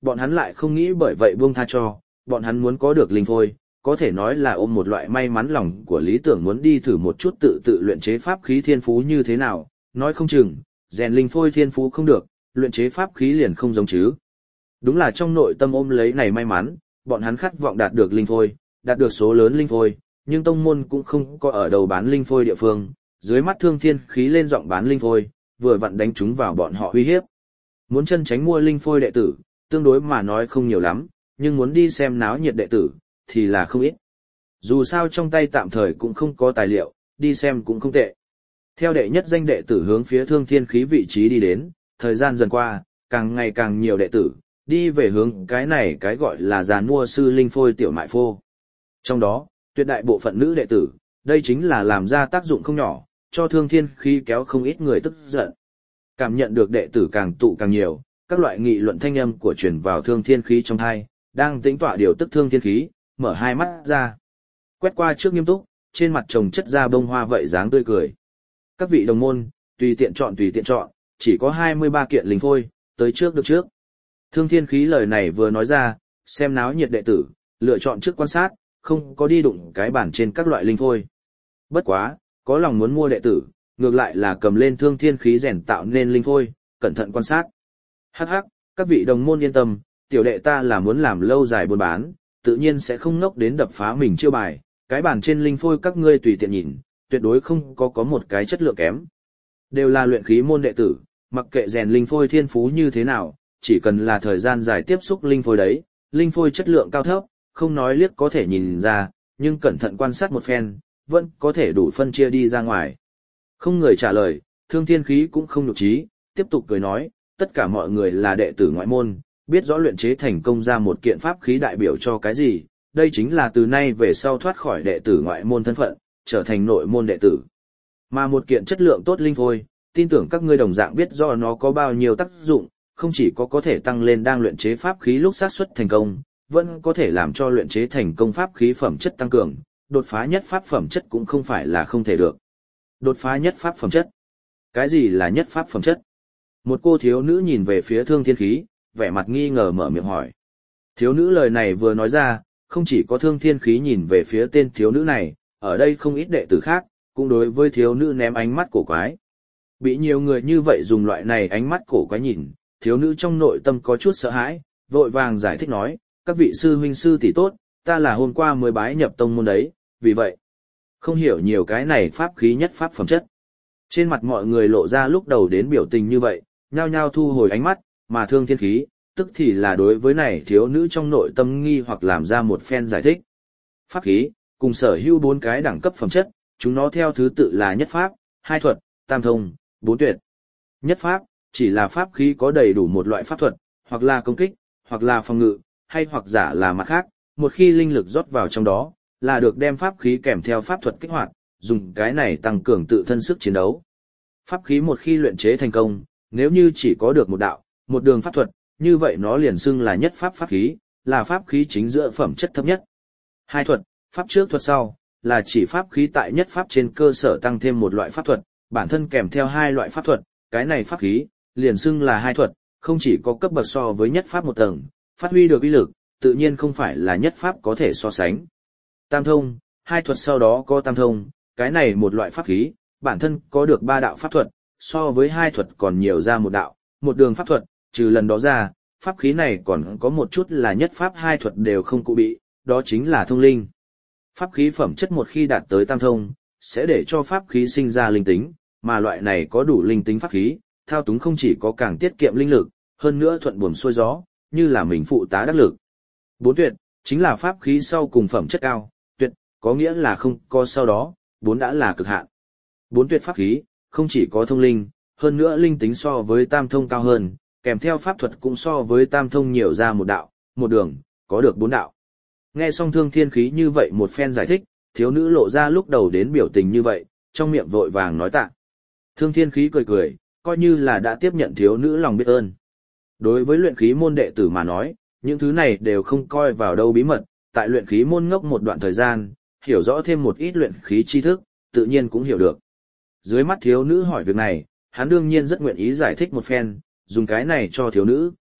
bọn hắn lại không nghĩ bởi vậy buông tha cho, bọn hắn muốn có được linh phôi, có thể nói là ôm một loại may mắn lòng của lý tưởng muốn đi thử một chút tự tự luyện chế pháp khí thiên phú như thế nào, nói không chừng, rèn linh phôi thiên phú không được, luyện chế pháp khí liền không giống chứ. Đúng là trong nội tâm ôm lấy này may mắn, bọn hắn khát vọng đạt được linh phôi, đạt được số lớn linh phôi, nhưng tông môn cũng không có ở đầu bán linh phôi địa phương, dưới mắt Thương Thiên Khí lên giọng bán linh phôi, vừa vặn đánh chúng vào bọn họ uy hiếp. Muốn chân tránh mua linh phôi đệ tử, tương đối mà nói không nhiều lắm, nhưng muốn đi xem náo nhiệt đệ tử, thì là không ít. Dù sao trong tay tạm thời cũng không có tài liệu, đi xem cũng không tệ. Theo đệ nhất danh đệ tử hướng phía Thương Thiên Khí vị trí đi đến, thời gian dần qua, càng ngày càng nhiều đệ tử, đi về hướng cái này cái gọi là giàn mua sư linh phôi tiểu mại phô. Trong đó, tuyệt đại bộ phận nữ đệ tử, đây chính là làm ra tác dụng không nhỏ, cho Thương Thiên Khí kéo không ít người tức giận. Cảm nhận được đệ tử càng tụ càng nhiều, các loại nghị luận thanh âm của truyền vào Thương Thiên Khí trong tai, đang tính tọa điều tức Thương Thiên Khí, mở hai mắt ra. Quét qua trước nghiêm túc, trên mặt chồng chất ra bông hoa vậy dáng tươi cười. Các vị đồng môn, tùy tiện chọn tùy tiện chọn, chỉ có hai mươi ba kiện linh phôi, tới trước được trước. Thương Thiên Khí lời này vừa nói ra, xem náo nhiệt đệ tử, lựa chọn trước quan sát, không có đi đụng cái bản trên các loại linh phôi. Bất quá, có lòng muốn mua đệ tử, ngược lại là cầm lên Thương Thiên Khí rèn tạo nên linh phôi, cẩn thận quan sát. Hắc hắc, các vị đồng môn yên tâm, tiểu đệ ta là muốn làm lâu dài buôn bán, tự nhiên sẽ không nốc đến đập phá mình chiêu bài, cái bản trên linh phôi các ngươi tùy tiện nhìn, tuyệt đối không có có một cái chất lượng kém. Đều là luyện khí môn đệ tử, mặc kệ rèn linh phôi thiên phú như thế nào, chỉ cần là thời gian dài tiếp xúc linh phôi đấy, linh phôi chất lượng cao thấp, không nói liếc có thể nhìn ra, nhưng cẩn thận quan sát một phen, vẫn có thể đủ phân chia đi ra ngoài. Không người trả lời, Thương Thiên Khí cũng không nhục trí, tiếp tục cười nói, tất cả mọi người là đệ tử ngoại môn, biết rõ luyện chế thành công ra một kiện pháp khí đại biểu cho cái gì, đây chính là từ nay về sau thoát khỏi đệ tử ngoại môn thân phận, trở thành nội môn đệ tử. Mà một kiện chất lượng tốt linh phôi, tin tưởng các ngươi đồng dạng biết rõ nó có bao nhiêu tác dụng, không chỉ có có thể tăng lên đang luyện chế pháp khí lúc sát xuất thành công, vẫn có thể làm cho luyện chế thành công pháp khí phẩm chất tăng cường, đột phá nhất pháp phẩm chất cũng không phải là không thể được. Đột phá nhất pháp phẩm chất. Cái gì là nhất pháp phẩm chất? Một cô thiếu nữ nhìn về phía Thương Thiên Khí, vẻ mặt nghi ngờ mở miệng hỏi. Thiếu nữ lời này vừa nói ra, không chỉ có Thương Thiên Khí nhìn về phía tên thiếu nữ này, ở đây không ít đệ tử khác, cũng đối với thiếu nữ ném ánh mắt cổ quái. Bị nhiều người như vậy dùng loại này ánh mắt cổ quái nhìn, thiếu nữ trong nội tâm có chút sợ hãi, vội vàng giải thích nói, các vị sư huynh sư tỷ tốt, ta là hôm qua mới bái nhập tông môn đấy, vì vậy, không hiểu nhiều cái này pháp khí nhất pháp phẩm chất. Trên mặt mọi người lộ ra lúc đầu đến biểu tình như vậy, nhao nhao thu hồi ánh mắt, mà Thương Thiên Khí, tức thì là đối với này thiếu nữ trong nội tâm nghi hoặc làm ra một phen giải thích. Pháp khí, cùng sở hữu bốn cái đẳng cấp phẩm chất, chúng nó theo thứ tự là nhất pháp, hai thuật, tam thông, bốn tuyệt. Nhất pháp, chỉ là pháp khí có đầy đủ một loại pháp thuật, hoặc là công kích, hoặc là phòng ngự, hay hoặc giả là mặt khác, một khi linh lực rót vào trong đó, là được đem pháp khí kèm theo pháp thuật kích hoạt, dùng cái này tăng cường tự thân sức chiến đấu. Pháp khí một khi luyện chế thành công, nếu như chỉ có được một đạo, một đường pháp thuật, như vậy nó liền xưng là nhất pháp pháp khí, là pháp khí chính giữa phẩm chất thấp nhất. Hai thuật, pháp trước thuật sau, là chỉ pháp khí tại nhất pháp trên cơ sở tăng thêm một loại pháp thuật, bản thân kèm theo hai loại pháp thuật, cái này pháp khí, liền xưng là hai thuật, không chỉ có cấp bậc so với nhất pháp một tầng, phát huy được uy lực, tự nhiên không phải là nhất pháp có thể so sánh. Tam thông, hai thuật sau đó có tam thông, cái này một loại pháp khí, bản thân có được ba đạo pháp thuật, so với hai thuật còn nhiều ra một đạo, một đường pháp thuật, trừ lần đó ra, pháp khí này còn có một chút là nhất pháp hai thuật đều không cụ bị, đó chính là thông linh. Pháp khí phẩm chất một khi đạt tới tam thông, sẽ để cho pháp khí sinh ra linh tính, mà loại này có đủ linh tính pháp khí, thao túng không chỉ có càng tiết kiệm linh lực, hơn nữa thuận buồm xuôi gió, như là mình phụ tá đắc lực. Bốn tuyệt, chính là pháp khí sau cùng phẩm chất cao, tuyệt, có nghĩa là không có sau đó, bốn đã là cực hạn. Bốn tuyệt pháp khí, không chỉ có thông linh, hơn nữa linh tính so với tam thông cao hơn, kèm theo pháp thuật cũng so với tam thông nhiều ra một đạo, một đường, có được bốn đạo. Nghe xong Thương Thiên Khí như vậy một phen giải thích, thiếu nữ lộ ra lúc đầu đến biểu tình như vậy, trong miệng vội vàng nói tạ. Thương Thiên Khí cười cười, coi như là đã tiếp nhận thiếu nữ lòng biết ơn. Đối với luyện khí môn đệ tử mà nói, những thứ này đều không coi vào đâu bí mật, tại luyện khí môn ngốc một đoạn thời gian, hiểu rõ thêm một ít luyện khí tri thức, tự nhiên cũng hiểu được. Dưới mắt thiếu nữ hỏi việc này, hắn đương nhiên rất nguyện ý giải thích một phen, dùng cái này cho thiếu nữ,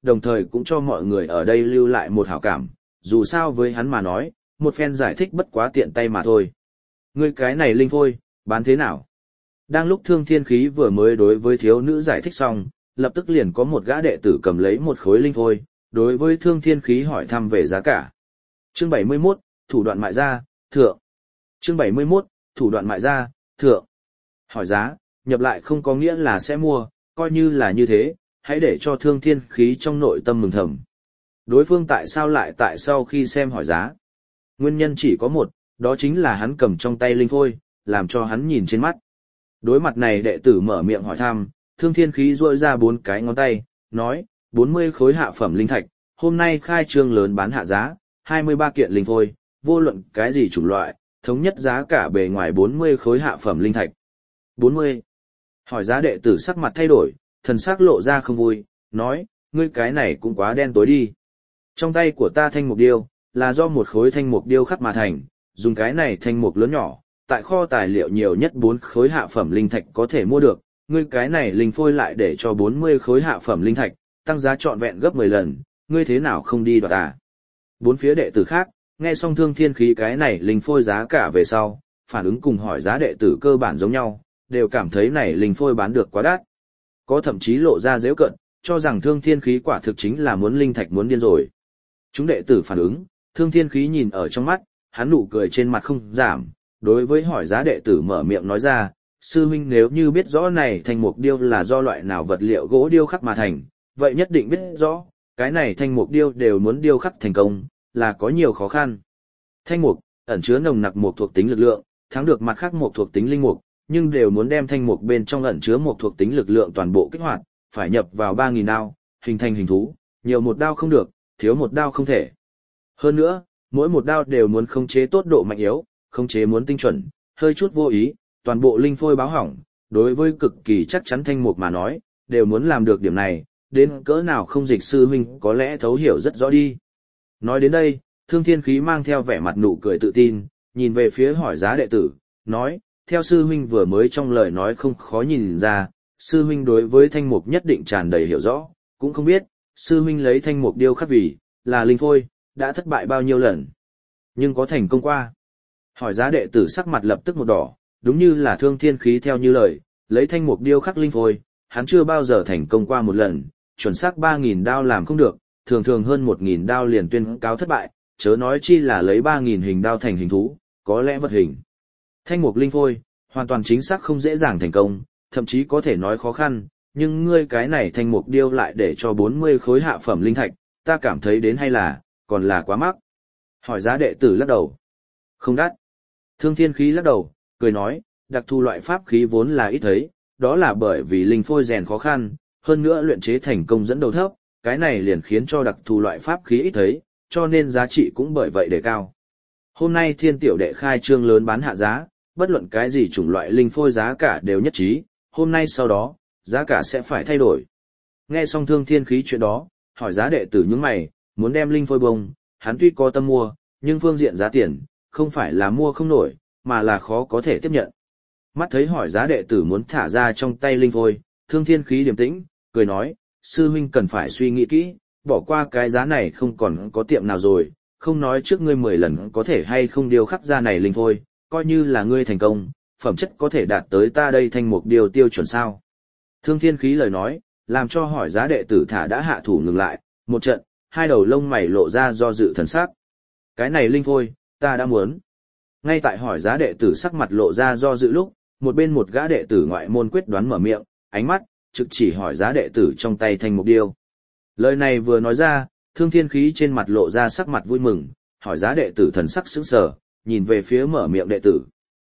đồng thời cũng cho mọi người ở đây lưu lại một hảo cảm, dù sao với hắn mà nói, một phen giải thích bất quá tiện tay mà thôi. Ngươi cái này linh phôi, bán thế nào? Đang lúc Thương Thiên Khí vừa mới đối với thiếu nữ giải thích xong, lập tức liền có một gã đệ tử cầm lấy một khối linh phôi, đối với Thương Thiên Khí hỏi thăm về giá cả. Chương bảy mươi mốt, thủ đoạn mại gia, thượng. Chương bảy mươi mốt, thủ đoạn mại gia, thượng. Hỏi giá, nhập lại không có nghĩa là sẽ mua, coi như là như thế, hãy để cho Thương Thiên Khí trong nội tâm mừng thầm. Đối phương tại sao lại tại sau khi xem hỏi giá? Nguyên nhân chỉ có một, đó chính là hắn cầm trong tay linh phôi, làm cho hắn nhìn trên mắt. Đối mặt này đệ tử mở miệng hỏi thăm, Thương Thiên Khí duỗi ra bốn cái ngón tay, nói, bốn mươi khối hạ phẩm linh thạch, hôm nay khai trương lớn bán hạ giá, hai mươi ba kiện linh phôi, vô luận cái gì chủng loại, thống nhất giá cả bề ngoài bốn mươi khối hạ phẩm linh thạch. bốn mươi. Hỏi giá đệ tử sắc mặt thay đổi, thần sắc lộ ra không vui, nói, ngươi cái này cũng quá đen tối đi. Trong tay của ta thanh mục điêu, là do một khối thanh mục điêu khắc mà thành, dùng cái này thanh mục lớn nhỏ, tại kho tài liệu nhiều nhất bốn khối hạ phẩm linh thạch có thể mua được, ngươi cái này linh phôi lại để cho bốn mươi khối hạ phẩm linh thạch, tăng giá trọn vẹn gấp mười lần, ngươi thế nào không đi đoạt à? Bốn phía đệ tử khác, nghe xong Thương Thiên Khí cái này linh phôi giá cả về sau, phản ứng cùng hỏi giá đệ tử cơ bản giống nhau, đều cảm thấy này linh phôi bán được quá đắt. Có thậm chí lộ ra giễu cận, cho rằng Thương Thiên Khí quả thực chính là muốn linh thạch muốn điên rồi. Chúng đệ tử phản ứng, Thương Thiên Khí nhìn ở trong mắt, hắn nụ cười trên mặt không giảm, đối với hỏi giá đệ tử mở miệng nói ra, sư huynh nếu như biết rõ này thanh mục điêu là do loại nào vật liệu gỗ điêu khắc mà thành, vậy nhất định biết rõ, cái này thanh mục điêu đều muốn điêu khắc thành công, là có nhiều khó khăn. Thanh mục, ẩn chứa nồng nặc mục thuộc tính lực lượng, thắng được mặt khác mục thuộc tính linh mục, nhưng đều muốn đem thanh mục bên trong ẩn chứa mục thuộc tính lực lượng toàn bộ kích hoạt, phải nhập vào ba nghìn đao, hình thành hình thú, nhiều một đao không được, thiếu một đao không thể. Hơn nữa, mỗi một đao đều muốn khống chế tốt độ mạnh yếu, khống chế muốn tinh chuẩn, hơi chút vô ý, toàn bộ linh phôi báo hỏng, đối với cực kỳ chắc chắn thanh mục mà nói, đều muốn làm được điểm này, đến cỡ nào không dịch sư huynh có lẽ thấu hiểu rất rõ đi. Nói đến đây, Thương Thiên Khí mang theo vẻ mặt nụ cười tự tin, nhìn về phía hỏi giá đệ tử, nói, theo sư huynh vừa mới trong lời nói không khó nhìn ra, sư huynh đối với thanh mục nhất định tràn đầy hiểu rõ, cũng không biết, sư huynh lấy thanh mục điêu khắc vì, là linh phôi, đã thất bại bao nhiêu lần, nhưng có thành công qua. Hỏi giá đệ tử sắc mặt lập tức một đỏ, đúng như là Thương Thiên Khí theo như lời, lấy thanh mục điêu khắc linh phôi, hắn chưa bao giờ thành công qua một lần, chuẩn xác ba nghìn đao làm không được, thường thường hơn một nghìn đao liền tuyên cáo thất bại, chớ nói chi là lấy ba nghìn hình đao thành hình thú, có lẽ vật hình. Thanh mục linh phôi, hoàn toàn chính xác không dễ dàng thành công, thậm chí có thể nói khó khăn, nhưng ngươi cái này thanh mục điêu lại để cho bốn mươi khối hạ phẩm linh thạch, ta cảm thấy đến hay là, còn là quá mắc. Hỏi giá đệ tử lắc đầu. Không đắt. Thương Thiên Khí lắc đầu, cười nói, đặc thù loại pháp khí vốn là ít thấy, đó là bởi vì linh phôi rèn khó khăn, hơn nữa luyện chế thành công dẫn đầu thấp, cái này liền khiến cho đặc thù loại pháp khí ít thấy, cho nên giá trị cũng bởi vậy đề cao. Hôm nay Thiên tiểu đệ khai trương lớn bán hạ giá, bất luận cái gì chủng loại linh phôi giá cả đều nhất trí, hôm nay sau đó, giá cả sẽ phải thay đổi. Nghe xong Thương Thiên Khí chuyện đó, hỏi giá đệ tử nhướng mày, muốn đem linh phôi bông, hắn tuy có tâm mua, nhưng phương diện giá tiền, không phải là mua không nổi, mà là khó có thể tiếp nhận. Mắt thấy hỏi giá đệ tử muốn thả ra trong tay linh phôi, Thương Thiên Khí điềm tĩnh, cười nói, sư huynh cần phải suy nghĩ kỹ, bỏ qua cái giá này không còn có tiệm nào rồi, không nói trước ngươi mười lần có thể hay không điều khắc ra này linh phôi, coi như là ngươi thành công, phẩm chất có thể đạt tới ta đây thanh mục điều tiêu chuẩn sao. Thương Thiên Khí lời nói, làm cho hỏi giá đệ tử thả đã hạ thủ ngừng lại, một trận, hai đầu lông mày lộ ra do dự thần sắc. Cái này linh phôi, ta đã muốn. Ngay tại hỏi giá đệ tử sắc mặt lộ ra do dự lúc, một bên một gã đệ tử ngoại môn quyết đoán mở miệng, ánh mắt, trực chỉ hỏi giá đệ tử trong tay thanh mục điêu. Lời này vừa nói ra, Thương Thiên Khí trên mặt lộ ra sắc mặt vui mừng, hỏi giá đệ tử thần sắc sững sờ, nhìn về phía mở miệng đệ tử.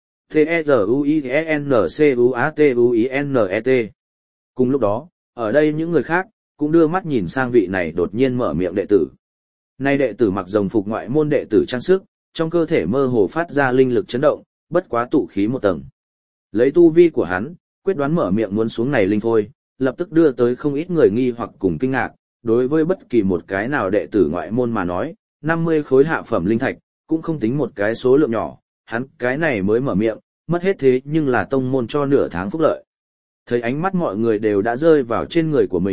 T-E-Z-U-I-N-C-U-A-T-U-I-N-E-T. Cùng lúc đó, ở đây những người khác, cũng đưa mắt nhìn sang vị này đột nhiên mở miệng đệ tử. Nay đệ tử mặc rồng phục ngoại môn đệ tử trang sức, trong cơ thể mơ hồ phát ra linh lực chấn động, bất quá tụ khí một tầng. Lấy tu vi của hắn, quyết đoán mở miệng muốn xuống này linh phôi, lập tức đưa tới không ít người nghi hoặc cùng kinh ngạc, đối với bất kỳ một cái nào đệ tử ngoại môn mà nói, năm mươi khối hạ phẩm linh thạch, cũng không tính một cái số lượng nhỏ, hắn cái này mới mở miệng, mất hết thế nhưng là tông môn cho nửa tháng phúc lợi. Thấy ánh mắt mọi người đều đã rơi vào trên người của mình,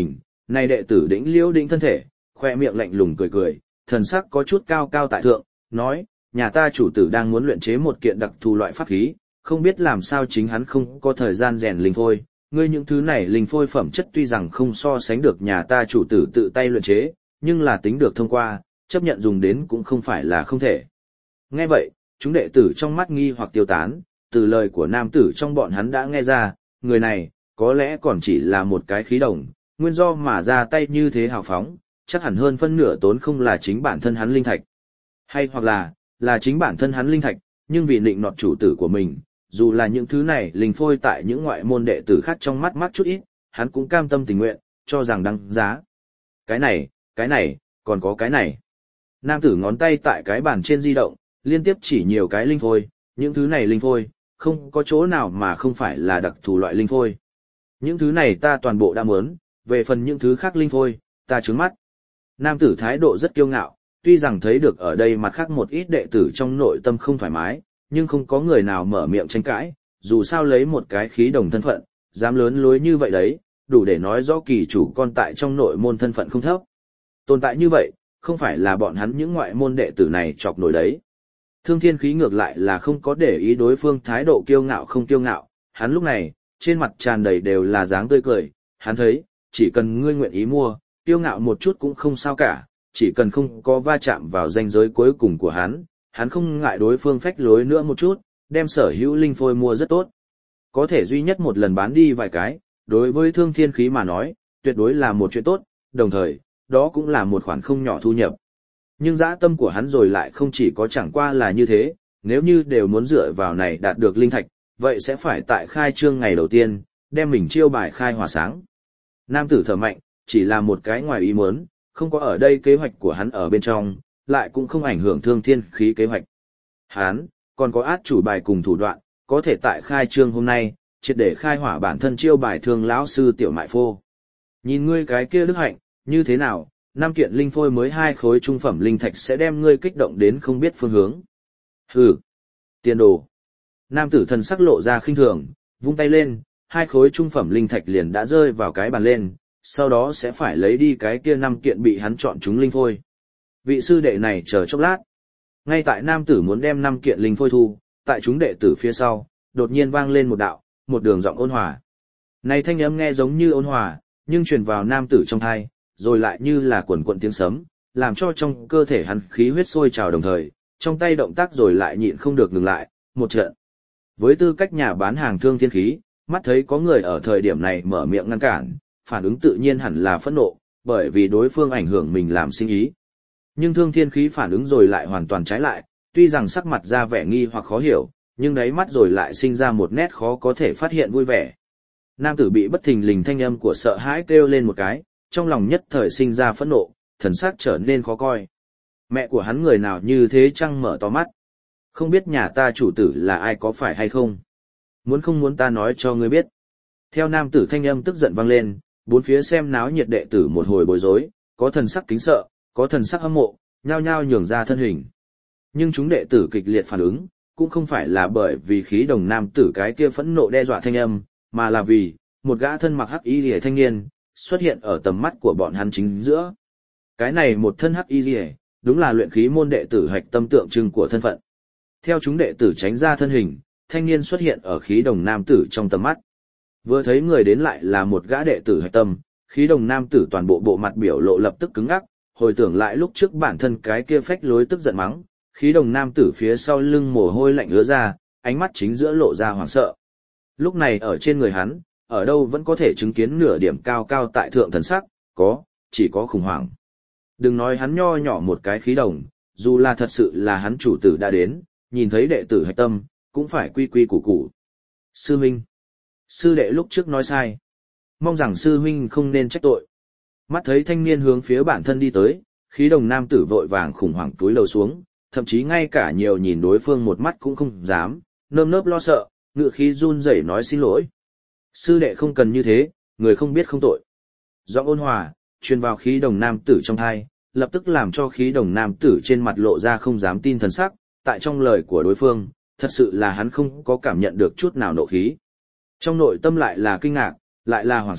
Này đệ tử đĩnh liễu đĩnh thân thể, khoe miệng lạnh lùng cười cười, thần sắc có chút cao cao tại thượng, nói, nhà ta chủ tử đang muốn luyện chế một kiện đặc thù loại pháp khí, không biết làm sao chính hắn không có thời gian rèn linh phôi. Ngươi những thứ này linh phôi phẩm chất tuy rằng không so sánh được nhà ta chủ tử tự tay luyện chế, nhưng là tính được thông qua, chấp nhận dùng đến cũng không phải là không thể. Nghe vậy, chúng đệ tử trong mắt nghi hoặc tiêu tán, từ lời của nam tử trong bọn hắn đã nghe ra, người này, có lẽ còn chỉ là một cái khí đồng, nguyên do mà ra tay như thế hào phóng, chắc hẳn hơn phân nửa tốn không là chính bản thân hắn linh thạch. Hay hoặc là, là chính bản thân hắn linh thạch, nhưng vì định nọt chủ tử của mình, dù là những thứ này linh phôi tại những ngoại môn đệ tử khác trong mắt mắt chút ít, hắn cũng cam tâm tình nguyện, cho rằng đáng giá. Cái này, cái này, còn có cái này. Nam tử ngón tay tại cái bàn trên di động, liên tiếp chỉ nhiều cái linh phôi, những thứ này linh phôi, không có chỗ nào mà không phải là đặc thù loại linh phôi. Những thứ này ta toàn bộ đã muốn, về phần những thứ khác linh phôi, ta trướng mắt. Nam tử thái độ rất kiêu ngạo, tuy rằng thấy được ở đây mặt khác một ít đệ tử trong nội tâm không thoải mái, nhưng không có người nào mở miệng tranh cãi, dù sao lấy một cái khí đồng thân phận, dám lớn lối như vậy đấy, đủ để nói rõ kỳ chủ con tại trong nội môn thân phận không thấp. Tồn tại như vậy, không phải là bọn hắn những ngoại môn đệ tử này chọc nổi đấy. Thương Thiên Khí ngược lại là không có để ý đối phương thái độ kiêu ngạo không kiêu ngạo, hắn lúc này, trên mặt tràn đầy đều là dáng tươi cười, hắn thấy, chỉ cần ngươi nguyện ý mua, kiêu ngạo một chút cũng không sao cả, chỉ cần không có va chạm vào ranh giới cuối cùng của hắn, hắn không ngại đối phương phách lối nữa một chút, đem sở hữu linh phôi mua rất tốt. Có thể duy nhất một lần bán đi vài cái, đối với Thương Thiên Khí mà nói, tuyệt đối là một chuyện tốt, đồng thời, đó cũng là một khoản không nhỏ thu nhập. Nhưng dã tâm của hắn rồi lại không chỉ có chẳng qua là như thế, nếu như đều muốn dựa vào này đạt được linh thạch, vậy sẽ phải tại khai trương ngày đầu tiên, đem mình chiêu bài khai hỏa sáng. Nam tử thở mạnh, chỉ là một cái ngoài ý muốn, không có ở đây kế hoạch của hắn ở bên trong, lại cũng không ảnh hưởng Thương Thiên Khí kế hoạch. Hắn, còn có át chủ bài cùng thủ đoạn, có thể tại khai trương hôm nay, triệt để khai hỏa bản thân chiêu bài thương lão sư tiểu mại phô. Nhìn ngươi cái kia đức hạnh, như thế nào, năm kiện linh phôi mới hai khối trung phẩm linh thạch sẽ đem ngươi kích động đến không biết phương hướng. Hừ, tiền đồ. Nam tử thần sắc lộ ra khinh thường, vung tay lên, hai khối trung phẩm linh thạch liền đã rơi vào cái bàn lên, sau đó sẽ phải lấy đi cái kia năm kiện bị hắn chọn chúng linh phôi. Vị sư đệ này chờ chốc lát. Ngay tại nam tử muốn đem năm kiện linh phôi thu, tại chúng đệ tử phía sau, đột nhiên vang lên một đạo, một đường giọng ôn hòa. Này thanh âm nghe giống như ôn hòa, nhưng truyền vào nam tử trong tai, rồi lại như là quần quần tiếng sấm, làm cho trong cơ thể hắn khí huyết sôi trào đồng thời, trong tay động tác rồi lại nhịn không được ngừng lại, một trận. Với tư cách nhà bán hàng Thương Thiên Khí, mắt thấy có người ở thời điểm này mở miệng ngăn cản, phản ứng tự nhiên hẳn là phẫn nộ, bởi vì đối phương ảnh hưởng mình làm sinh ý. Nhưng Thương Thiên Khí phản ứng rồi lại hoàn toàn trái lại, tuy rằng sắc mặt ra vẻ nghi hoặc khó hiểu, nhưng đáy mắt rồi lại sinh ra một nét khó có thể phát hiện vui vẻ. Nam tử bị bất thình lình thanh âm của sợ hãi kêu lên một cái, trong lòng nhất thời sinh ra phẫn nộ, thần sắc trở nên khó coi. Mẹ của hắn người nào như thế chăng mở to mắt. Không biết nhà ta chủ tử là ai có phải hay không? Muốn không muốn ta nói cho ngươi biết. Theo nam tử thanh âm tức giận vang lên, bốn phía xem náo nhiệt đệ tử một hồi bối rối, có thần sắc kính sợ, có thần sắc hâm mộ, nhao nhao nhường ra thân hình. Nhưng chúng đệ tử kịch liệt phản ứng, cũng không phải là bởi vì khí đồng nam tử cái kia phẫn nộ đe dọa thanh âm, mà là vì một gã thân mặc hắc y liễu thanh niên xuất hiện ở tầm mắt của bọn hắn chính giữa. Cái này một thân hắc y liễu, đúng là luyện khí môn đệ tử hạch tâm tượng trưng của thân phận. Theo chúng đệ tử tránh ra thân hình, thanh niên xuất hiện ở khí đồng nam tử trong tầm mắt. Vừa thấy người đến lại là một gã đệ tử hạch tâm, khí đồng nam tử toàn bộ bộ mặt biểu lộ lập tức cứng ngắc, hồi tưởng lại lúc trước bản thân cái kia phách lối tức giận mắng, khí đồng nam tử phía sau lưng mồ hôi lạnh ứa ra, ánh mắt chính giữa lộ ra hoảng sợ. Lúc này ở trên người hắn, ở đâu vẫn có thể chứng kiến nửa điểm cao cao tại thượng thần sắc, có, chỉ có khủng hoảng. Đừng nói hắn nho nhỏ một cái khí đồng, dù là thật sự là hắn chủ tử đã đến, nhìn thấy đệ tử hạch tâm, cũng phải quy quy củ củ. Sư huynh, sư đệ lúc trước nói sai. Mong rằng sư huynh không nên trách tội. Mắt thấy thanh niên hướng phía bản thân đi tới, khí đồng nam tử vội vàng khủng hoảng túi lầu xuống, thậm chí ngay cả nhiều nhìn đối phương một mắt cũng không dám, nơm nớp lo sợ, ngựa khí run rẩy nói xin lỗi. Sư đệ không cần như thế, người không biết không tội. Giọng ôn hòa, truyền vào khí đồng nam tử trong tai, lập tức làm cho khí đồng nam tử trên mặt lộ ra không dám tin thần sắc, tại trong lời của đối phương, thật sự là hắn không có cảm nhận được chút nào nộ khí. Trong nội tâm lại là kinh ngạc, lại là hoảng sợ,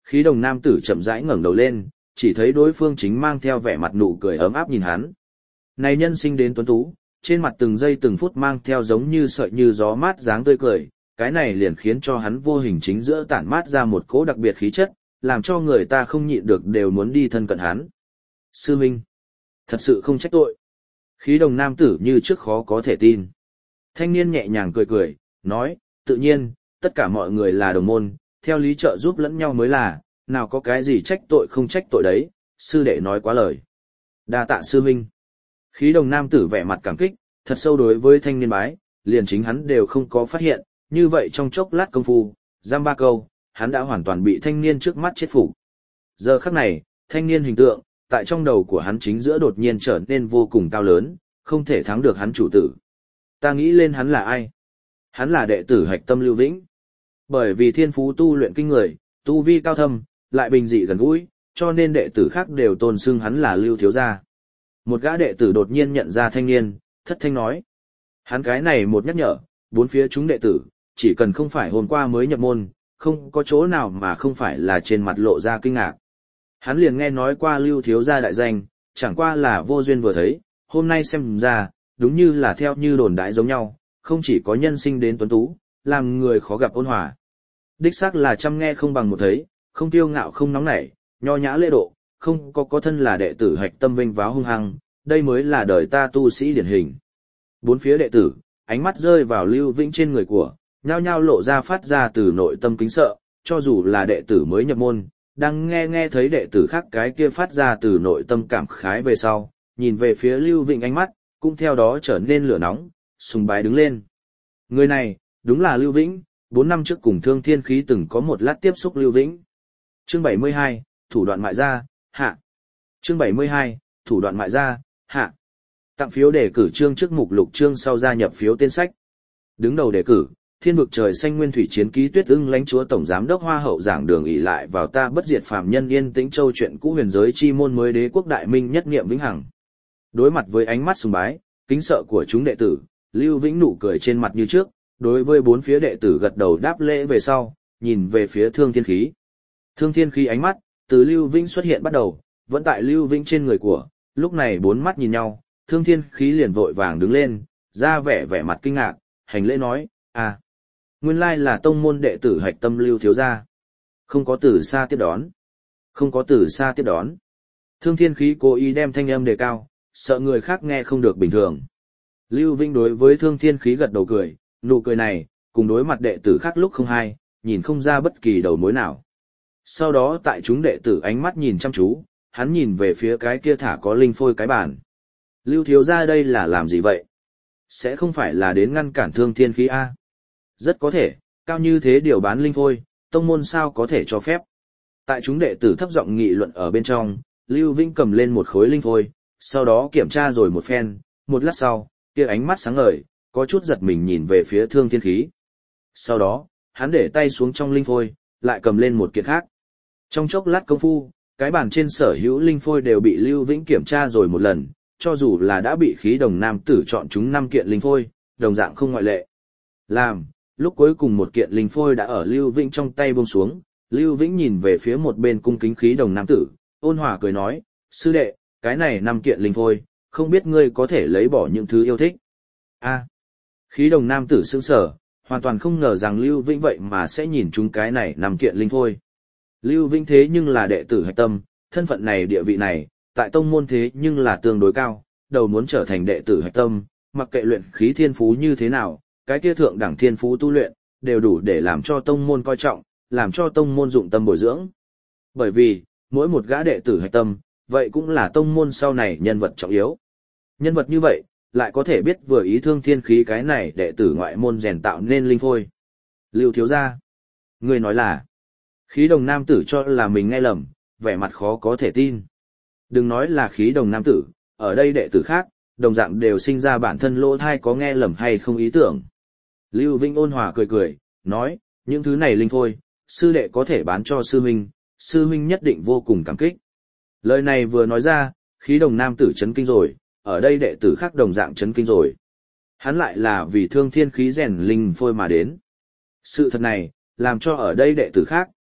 khí đồng nam tử chậm rãi ngẩng đầu lên, chỉ thấy đối phương chính mang theo vẻ mặt nụ cười ấm áp nhìn hắn. Này nhân sinh đến tuấn tú, trên mặt từng giây từng phút mang theo giống như sợi như gió mát dáng tươi cười, cái này liền khiến cho hắn vô hình chính giữa tản mát ra một cỗ đặc biệt khí chất, làm cho người ta không nhịn được đều muốn đi thân cận hắn. Sư Minh, thật sự không trách tội. Khí đồng nam tử như trước khó có thể tin. Thanh niên nhẹ nhàng cười cười, nói, tự nhiên, tất cả mọi người là đồng môn, theo lý trợ giúp lẫn nhau mới là, nào có cái gì trách tội không trách tội đấy, sư đệ nói quá lời. Đa tạ sư Minh. Khí đồng nam tử vẻ mặt cảm kích, thật sâu đối với thanh niên bái, liền chính hắn đều không có phát hiện, như vậy trong chốc lát công phu, giam ba câu, hắn đã hoàn toàn bị thanh niên trước mắt chết phục. Giờ khắc này, thanh niên hình tượng, tại trong đầu của hắn chính giữa đột nhiên trở nên vô cùng cao lớn, không thể thắng được hắn chủ tử. Ta nghĩ lên hắn là ai? Hắn là đệ tử Hạch Tâm Lưu Vĩnh. Bởi vì thiên phú tu luyện kinh người, tu vi cao thâm, lại bình dị gần gũi, cho nên đệ tử khác đều tôn xưng hắn là Lưu thiếu gia. Một gã đệ tử đột nhiên nhận ra thanh niên, thất thanh nói: hắn cái này một nhắc nhở, bốn phía chúng đệ tử, chỉ cần không phải hôm qua mới nhập môn, không có chỗ nào mà không phải là trên mặt lộ ra kinh ngạc. Hắn liền nghe nói qua Lưu thiếu gia đại danh, chẳng qua là vô duyên vừa thấy, hôm nay xem ra, đúng như là theo như đồn đại giống nhau, không chỉ có nhân sinh đến tuấn tú, làm người khó gặp ôn hòa. Đích xác là chăm nghe không bằng một thấy, không tiêu ngạo không nóng nảy, nho nhã lễ độ, không có có thân là đệ tử Hạch Tâm vinh váo hung hăng, đây mới là đời ta tu sĩ điển hình. Bốn phía đệ tử, ánh mắt rơi vào Lưu Vĩnh trên người của, nhao nhao lộ ra phát ra từ nội tâm kính sợ, cho dù là đệ tử mới nhập môn, đang nghe nghe thấy đệ tử khác cái kia phát ra từ nội tâm cảm khái về sau, nhìn về phía Lưu Vĩnh ánh mắt, cũng theo đó trở nên lửa nóng, sùng bái đứng lên. Người này, đúng là Lưu Vĩnh, bốn năm trước cùng Thương Thiên Khí từng có một lát tiếp xúc Lưu Vĩnh. Chương bảy mươi hai, thủ đoạn mại gia, hạ. Chương bảy mươi hai, thủ đoạn mại gia, hạ. Tặng phiếu đề cử chương trước mục lục chương sau gia nhập phiếu tên sách. Đứng đầu đề cử, Thiên vực trời xanh nguyên thủy chiến ký Tuyết Ưng lãnh chúa tổng giám đốc Hoa hậu giảng đường ỷ lại vào ta bất diệt phàm nhân yên tĩnh châu chuyện cũ huyền giới chi môn mới đế quốc đại minh nhất niệm vĩnh hằng. Đối mặt với ánh mắt sùng bái, kính sợ của chúng đệ tử, Lưu Vĩnh nụ cười trên mặt như trước, đối với bốn phía đệ tử gật đầu đáp lễ về sau, nhìn về phía Thương Thiên Khí. Thương Thiên Khí ánh mắt, từ Lưu Vĩnh xuất hiện bắt đầu, vẫn tại Lưu Vĩnh trên người của, lúc này bốn mắt nhìn nhau, Thương Thiên Khí liền vội vàng đứng lên, ra vẻ vẻ mặt kinh ngạc, hành lễ nói, à, nguyên lai là tông môn đệ tử Hạch Tâm Lưu thiếu gia. Không có từ xa tiếp đón. Không có từ xa tiếp đón. Thương Thiên Khí cố ý đem thanh âm đề cao, sợ người khác nghe không được bình thường. Lưu Vĩnh đối với Thương Thiên Khí gật đầu cười, nụ cười này, cùng đối mặt đệ tử khác lúc không hay, nhìn không ra bất kỳ đầu mối nào. Sau đó tại chúng đệ tử ánh mắt nhìn chăm chú, hắn nhìn về phía cái kia thả có linh phôi cái bàn. Lưu thiếu gia đây là làm gì vậy? Sẽ không phải là đến ngăn cản Thương Thiên Khí a? Rất có thể, cao như thế điều bán linh phôi, tông môn sao có thể cho phép. Tại chúng đệ tử thấp giọng nghị luận ở bên trong, Lưu Vĩnh cầm lên một khối linh phôi, sau đó kiểm tra rồi một phen, một lát sau, kia ánh mắt sáng ngời, có chút giật mình nhìn về phía Thương Thiên Khí. Sau đó, hắn để tay xuống trong linh phôi, lại cầm lên một kiện khác. Trong chốc lát công phu, cái bàn trên sở hữu linh phôi đều bị Lưu Vĩnh kiểm tra rồi một lần, cho dù là đã bị khí đồng nam tử chọn chúng năm kiện linh phôi, đồng dạng không ngoại lệ. Làm, lúc cuối cùng một kiện linh phôi đã ở Lưu Vĩnh trong tay buông xuống, Lưu Vĩnh nhìn về phía một bên cung kính khí đồng nam tử, ôn hòa cười nói, sư đệ, cái này năm kiện linh phôi, không biết ngươi có thể lấy bỏ những thứ yêu thích. A, khí đồng nam tử sững sờ, hoàn toàn không ngờ rằng Lưu Vĩnh vậy mà sẽ nhìn chúng cái này năm kiện linh phôi. Lưu Vĩnh thế nhưng là đệ tử Hạch Tâm, thân phận này địa vị này, tại tông môn thế nhưng là tương đối cao, đầu muốn trở thành đệ tử Hạch Tâm, mặc kệ luyện khí thiên phú như thế nào, cái kia thượng đẳng thiên phú tu luyện, đều đủ để làm cho tông môn coi trọng, làm cho tông môn dụng tâm bồi dưỡng. Bởi vì, mỗi một gã đệ tử Hạch Tâm, vậy cũng là tông môn sau này nhân vật trọng yếu. Nhân vật như vậy, lại có thể biết vừa ý Thương Thiên Khí cái này đệ tử ngoại môn rèn tạo nên linh phôi. Lưu thiếu gia, người nói là, khí đồng nam tử cho là mình nghe lầm, vẻ mặt khó có thể tin. Đừng nói là khí đồng nam tử, ở đây đệ tử khác, đồng dạng đều sinh ra bản thân lỗ thai có nghe lầm hay không ý tưởng. Lưu Vĩnh ôn hòa cười cười, nói, những thứ này linh phôi, sư đệ có thể bán cho sư huynh, sư huynh nhất định vô cùng cảm kích. Lời này vừa nói ra, khí đồng nam tử chấn kinh rồi, ở đây đệ tử khác đồng dạng chấn kinh rồi. Hắn lại là vì Thương Thiên Khí rèn linh phôi mà đến. Sự thật này, làm cho ở đây đệ tử khác,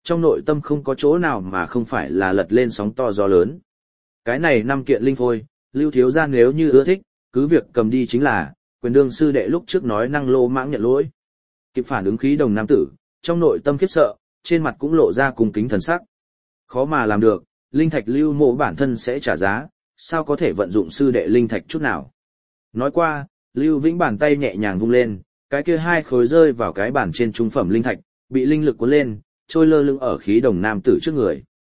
trong nội tâm không có chỗ nào mà không phải là lật lên sóng to gió lớn. Cái này năm kiện linh phôi, Lưu thiếu gia nếu như ưa thích, cứ việc cầm đi chính là, quyền đương sư đệ lúc trước nói năng lô mãng nhận lỗi. Kịp phản ứng khí đồng nam tử, trong nội tâm khiếp sợ, trên mặt cũng lộ ra cung kính thần sắc. Khó mà làm được, linh thạch Lưu Mộ bản thân sẽ trả giá, sao có thể vận dụng sư đệ linh thạch chút nào. Nói qua, Lưu Vĩnh bàn tay nhẹ nhàng vung lên, cái kia hai khối rơi vào cái bàn trên trung phẩm linh thạch, bị linh lực cuốn lên, trôi lơ lửng ở khí đồng nam tử trước người.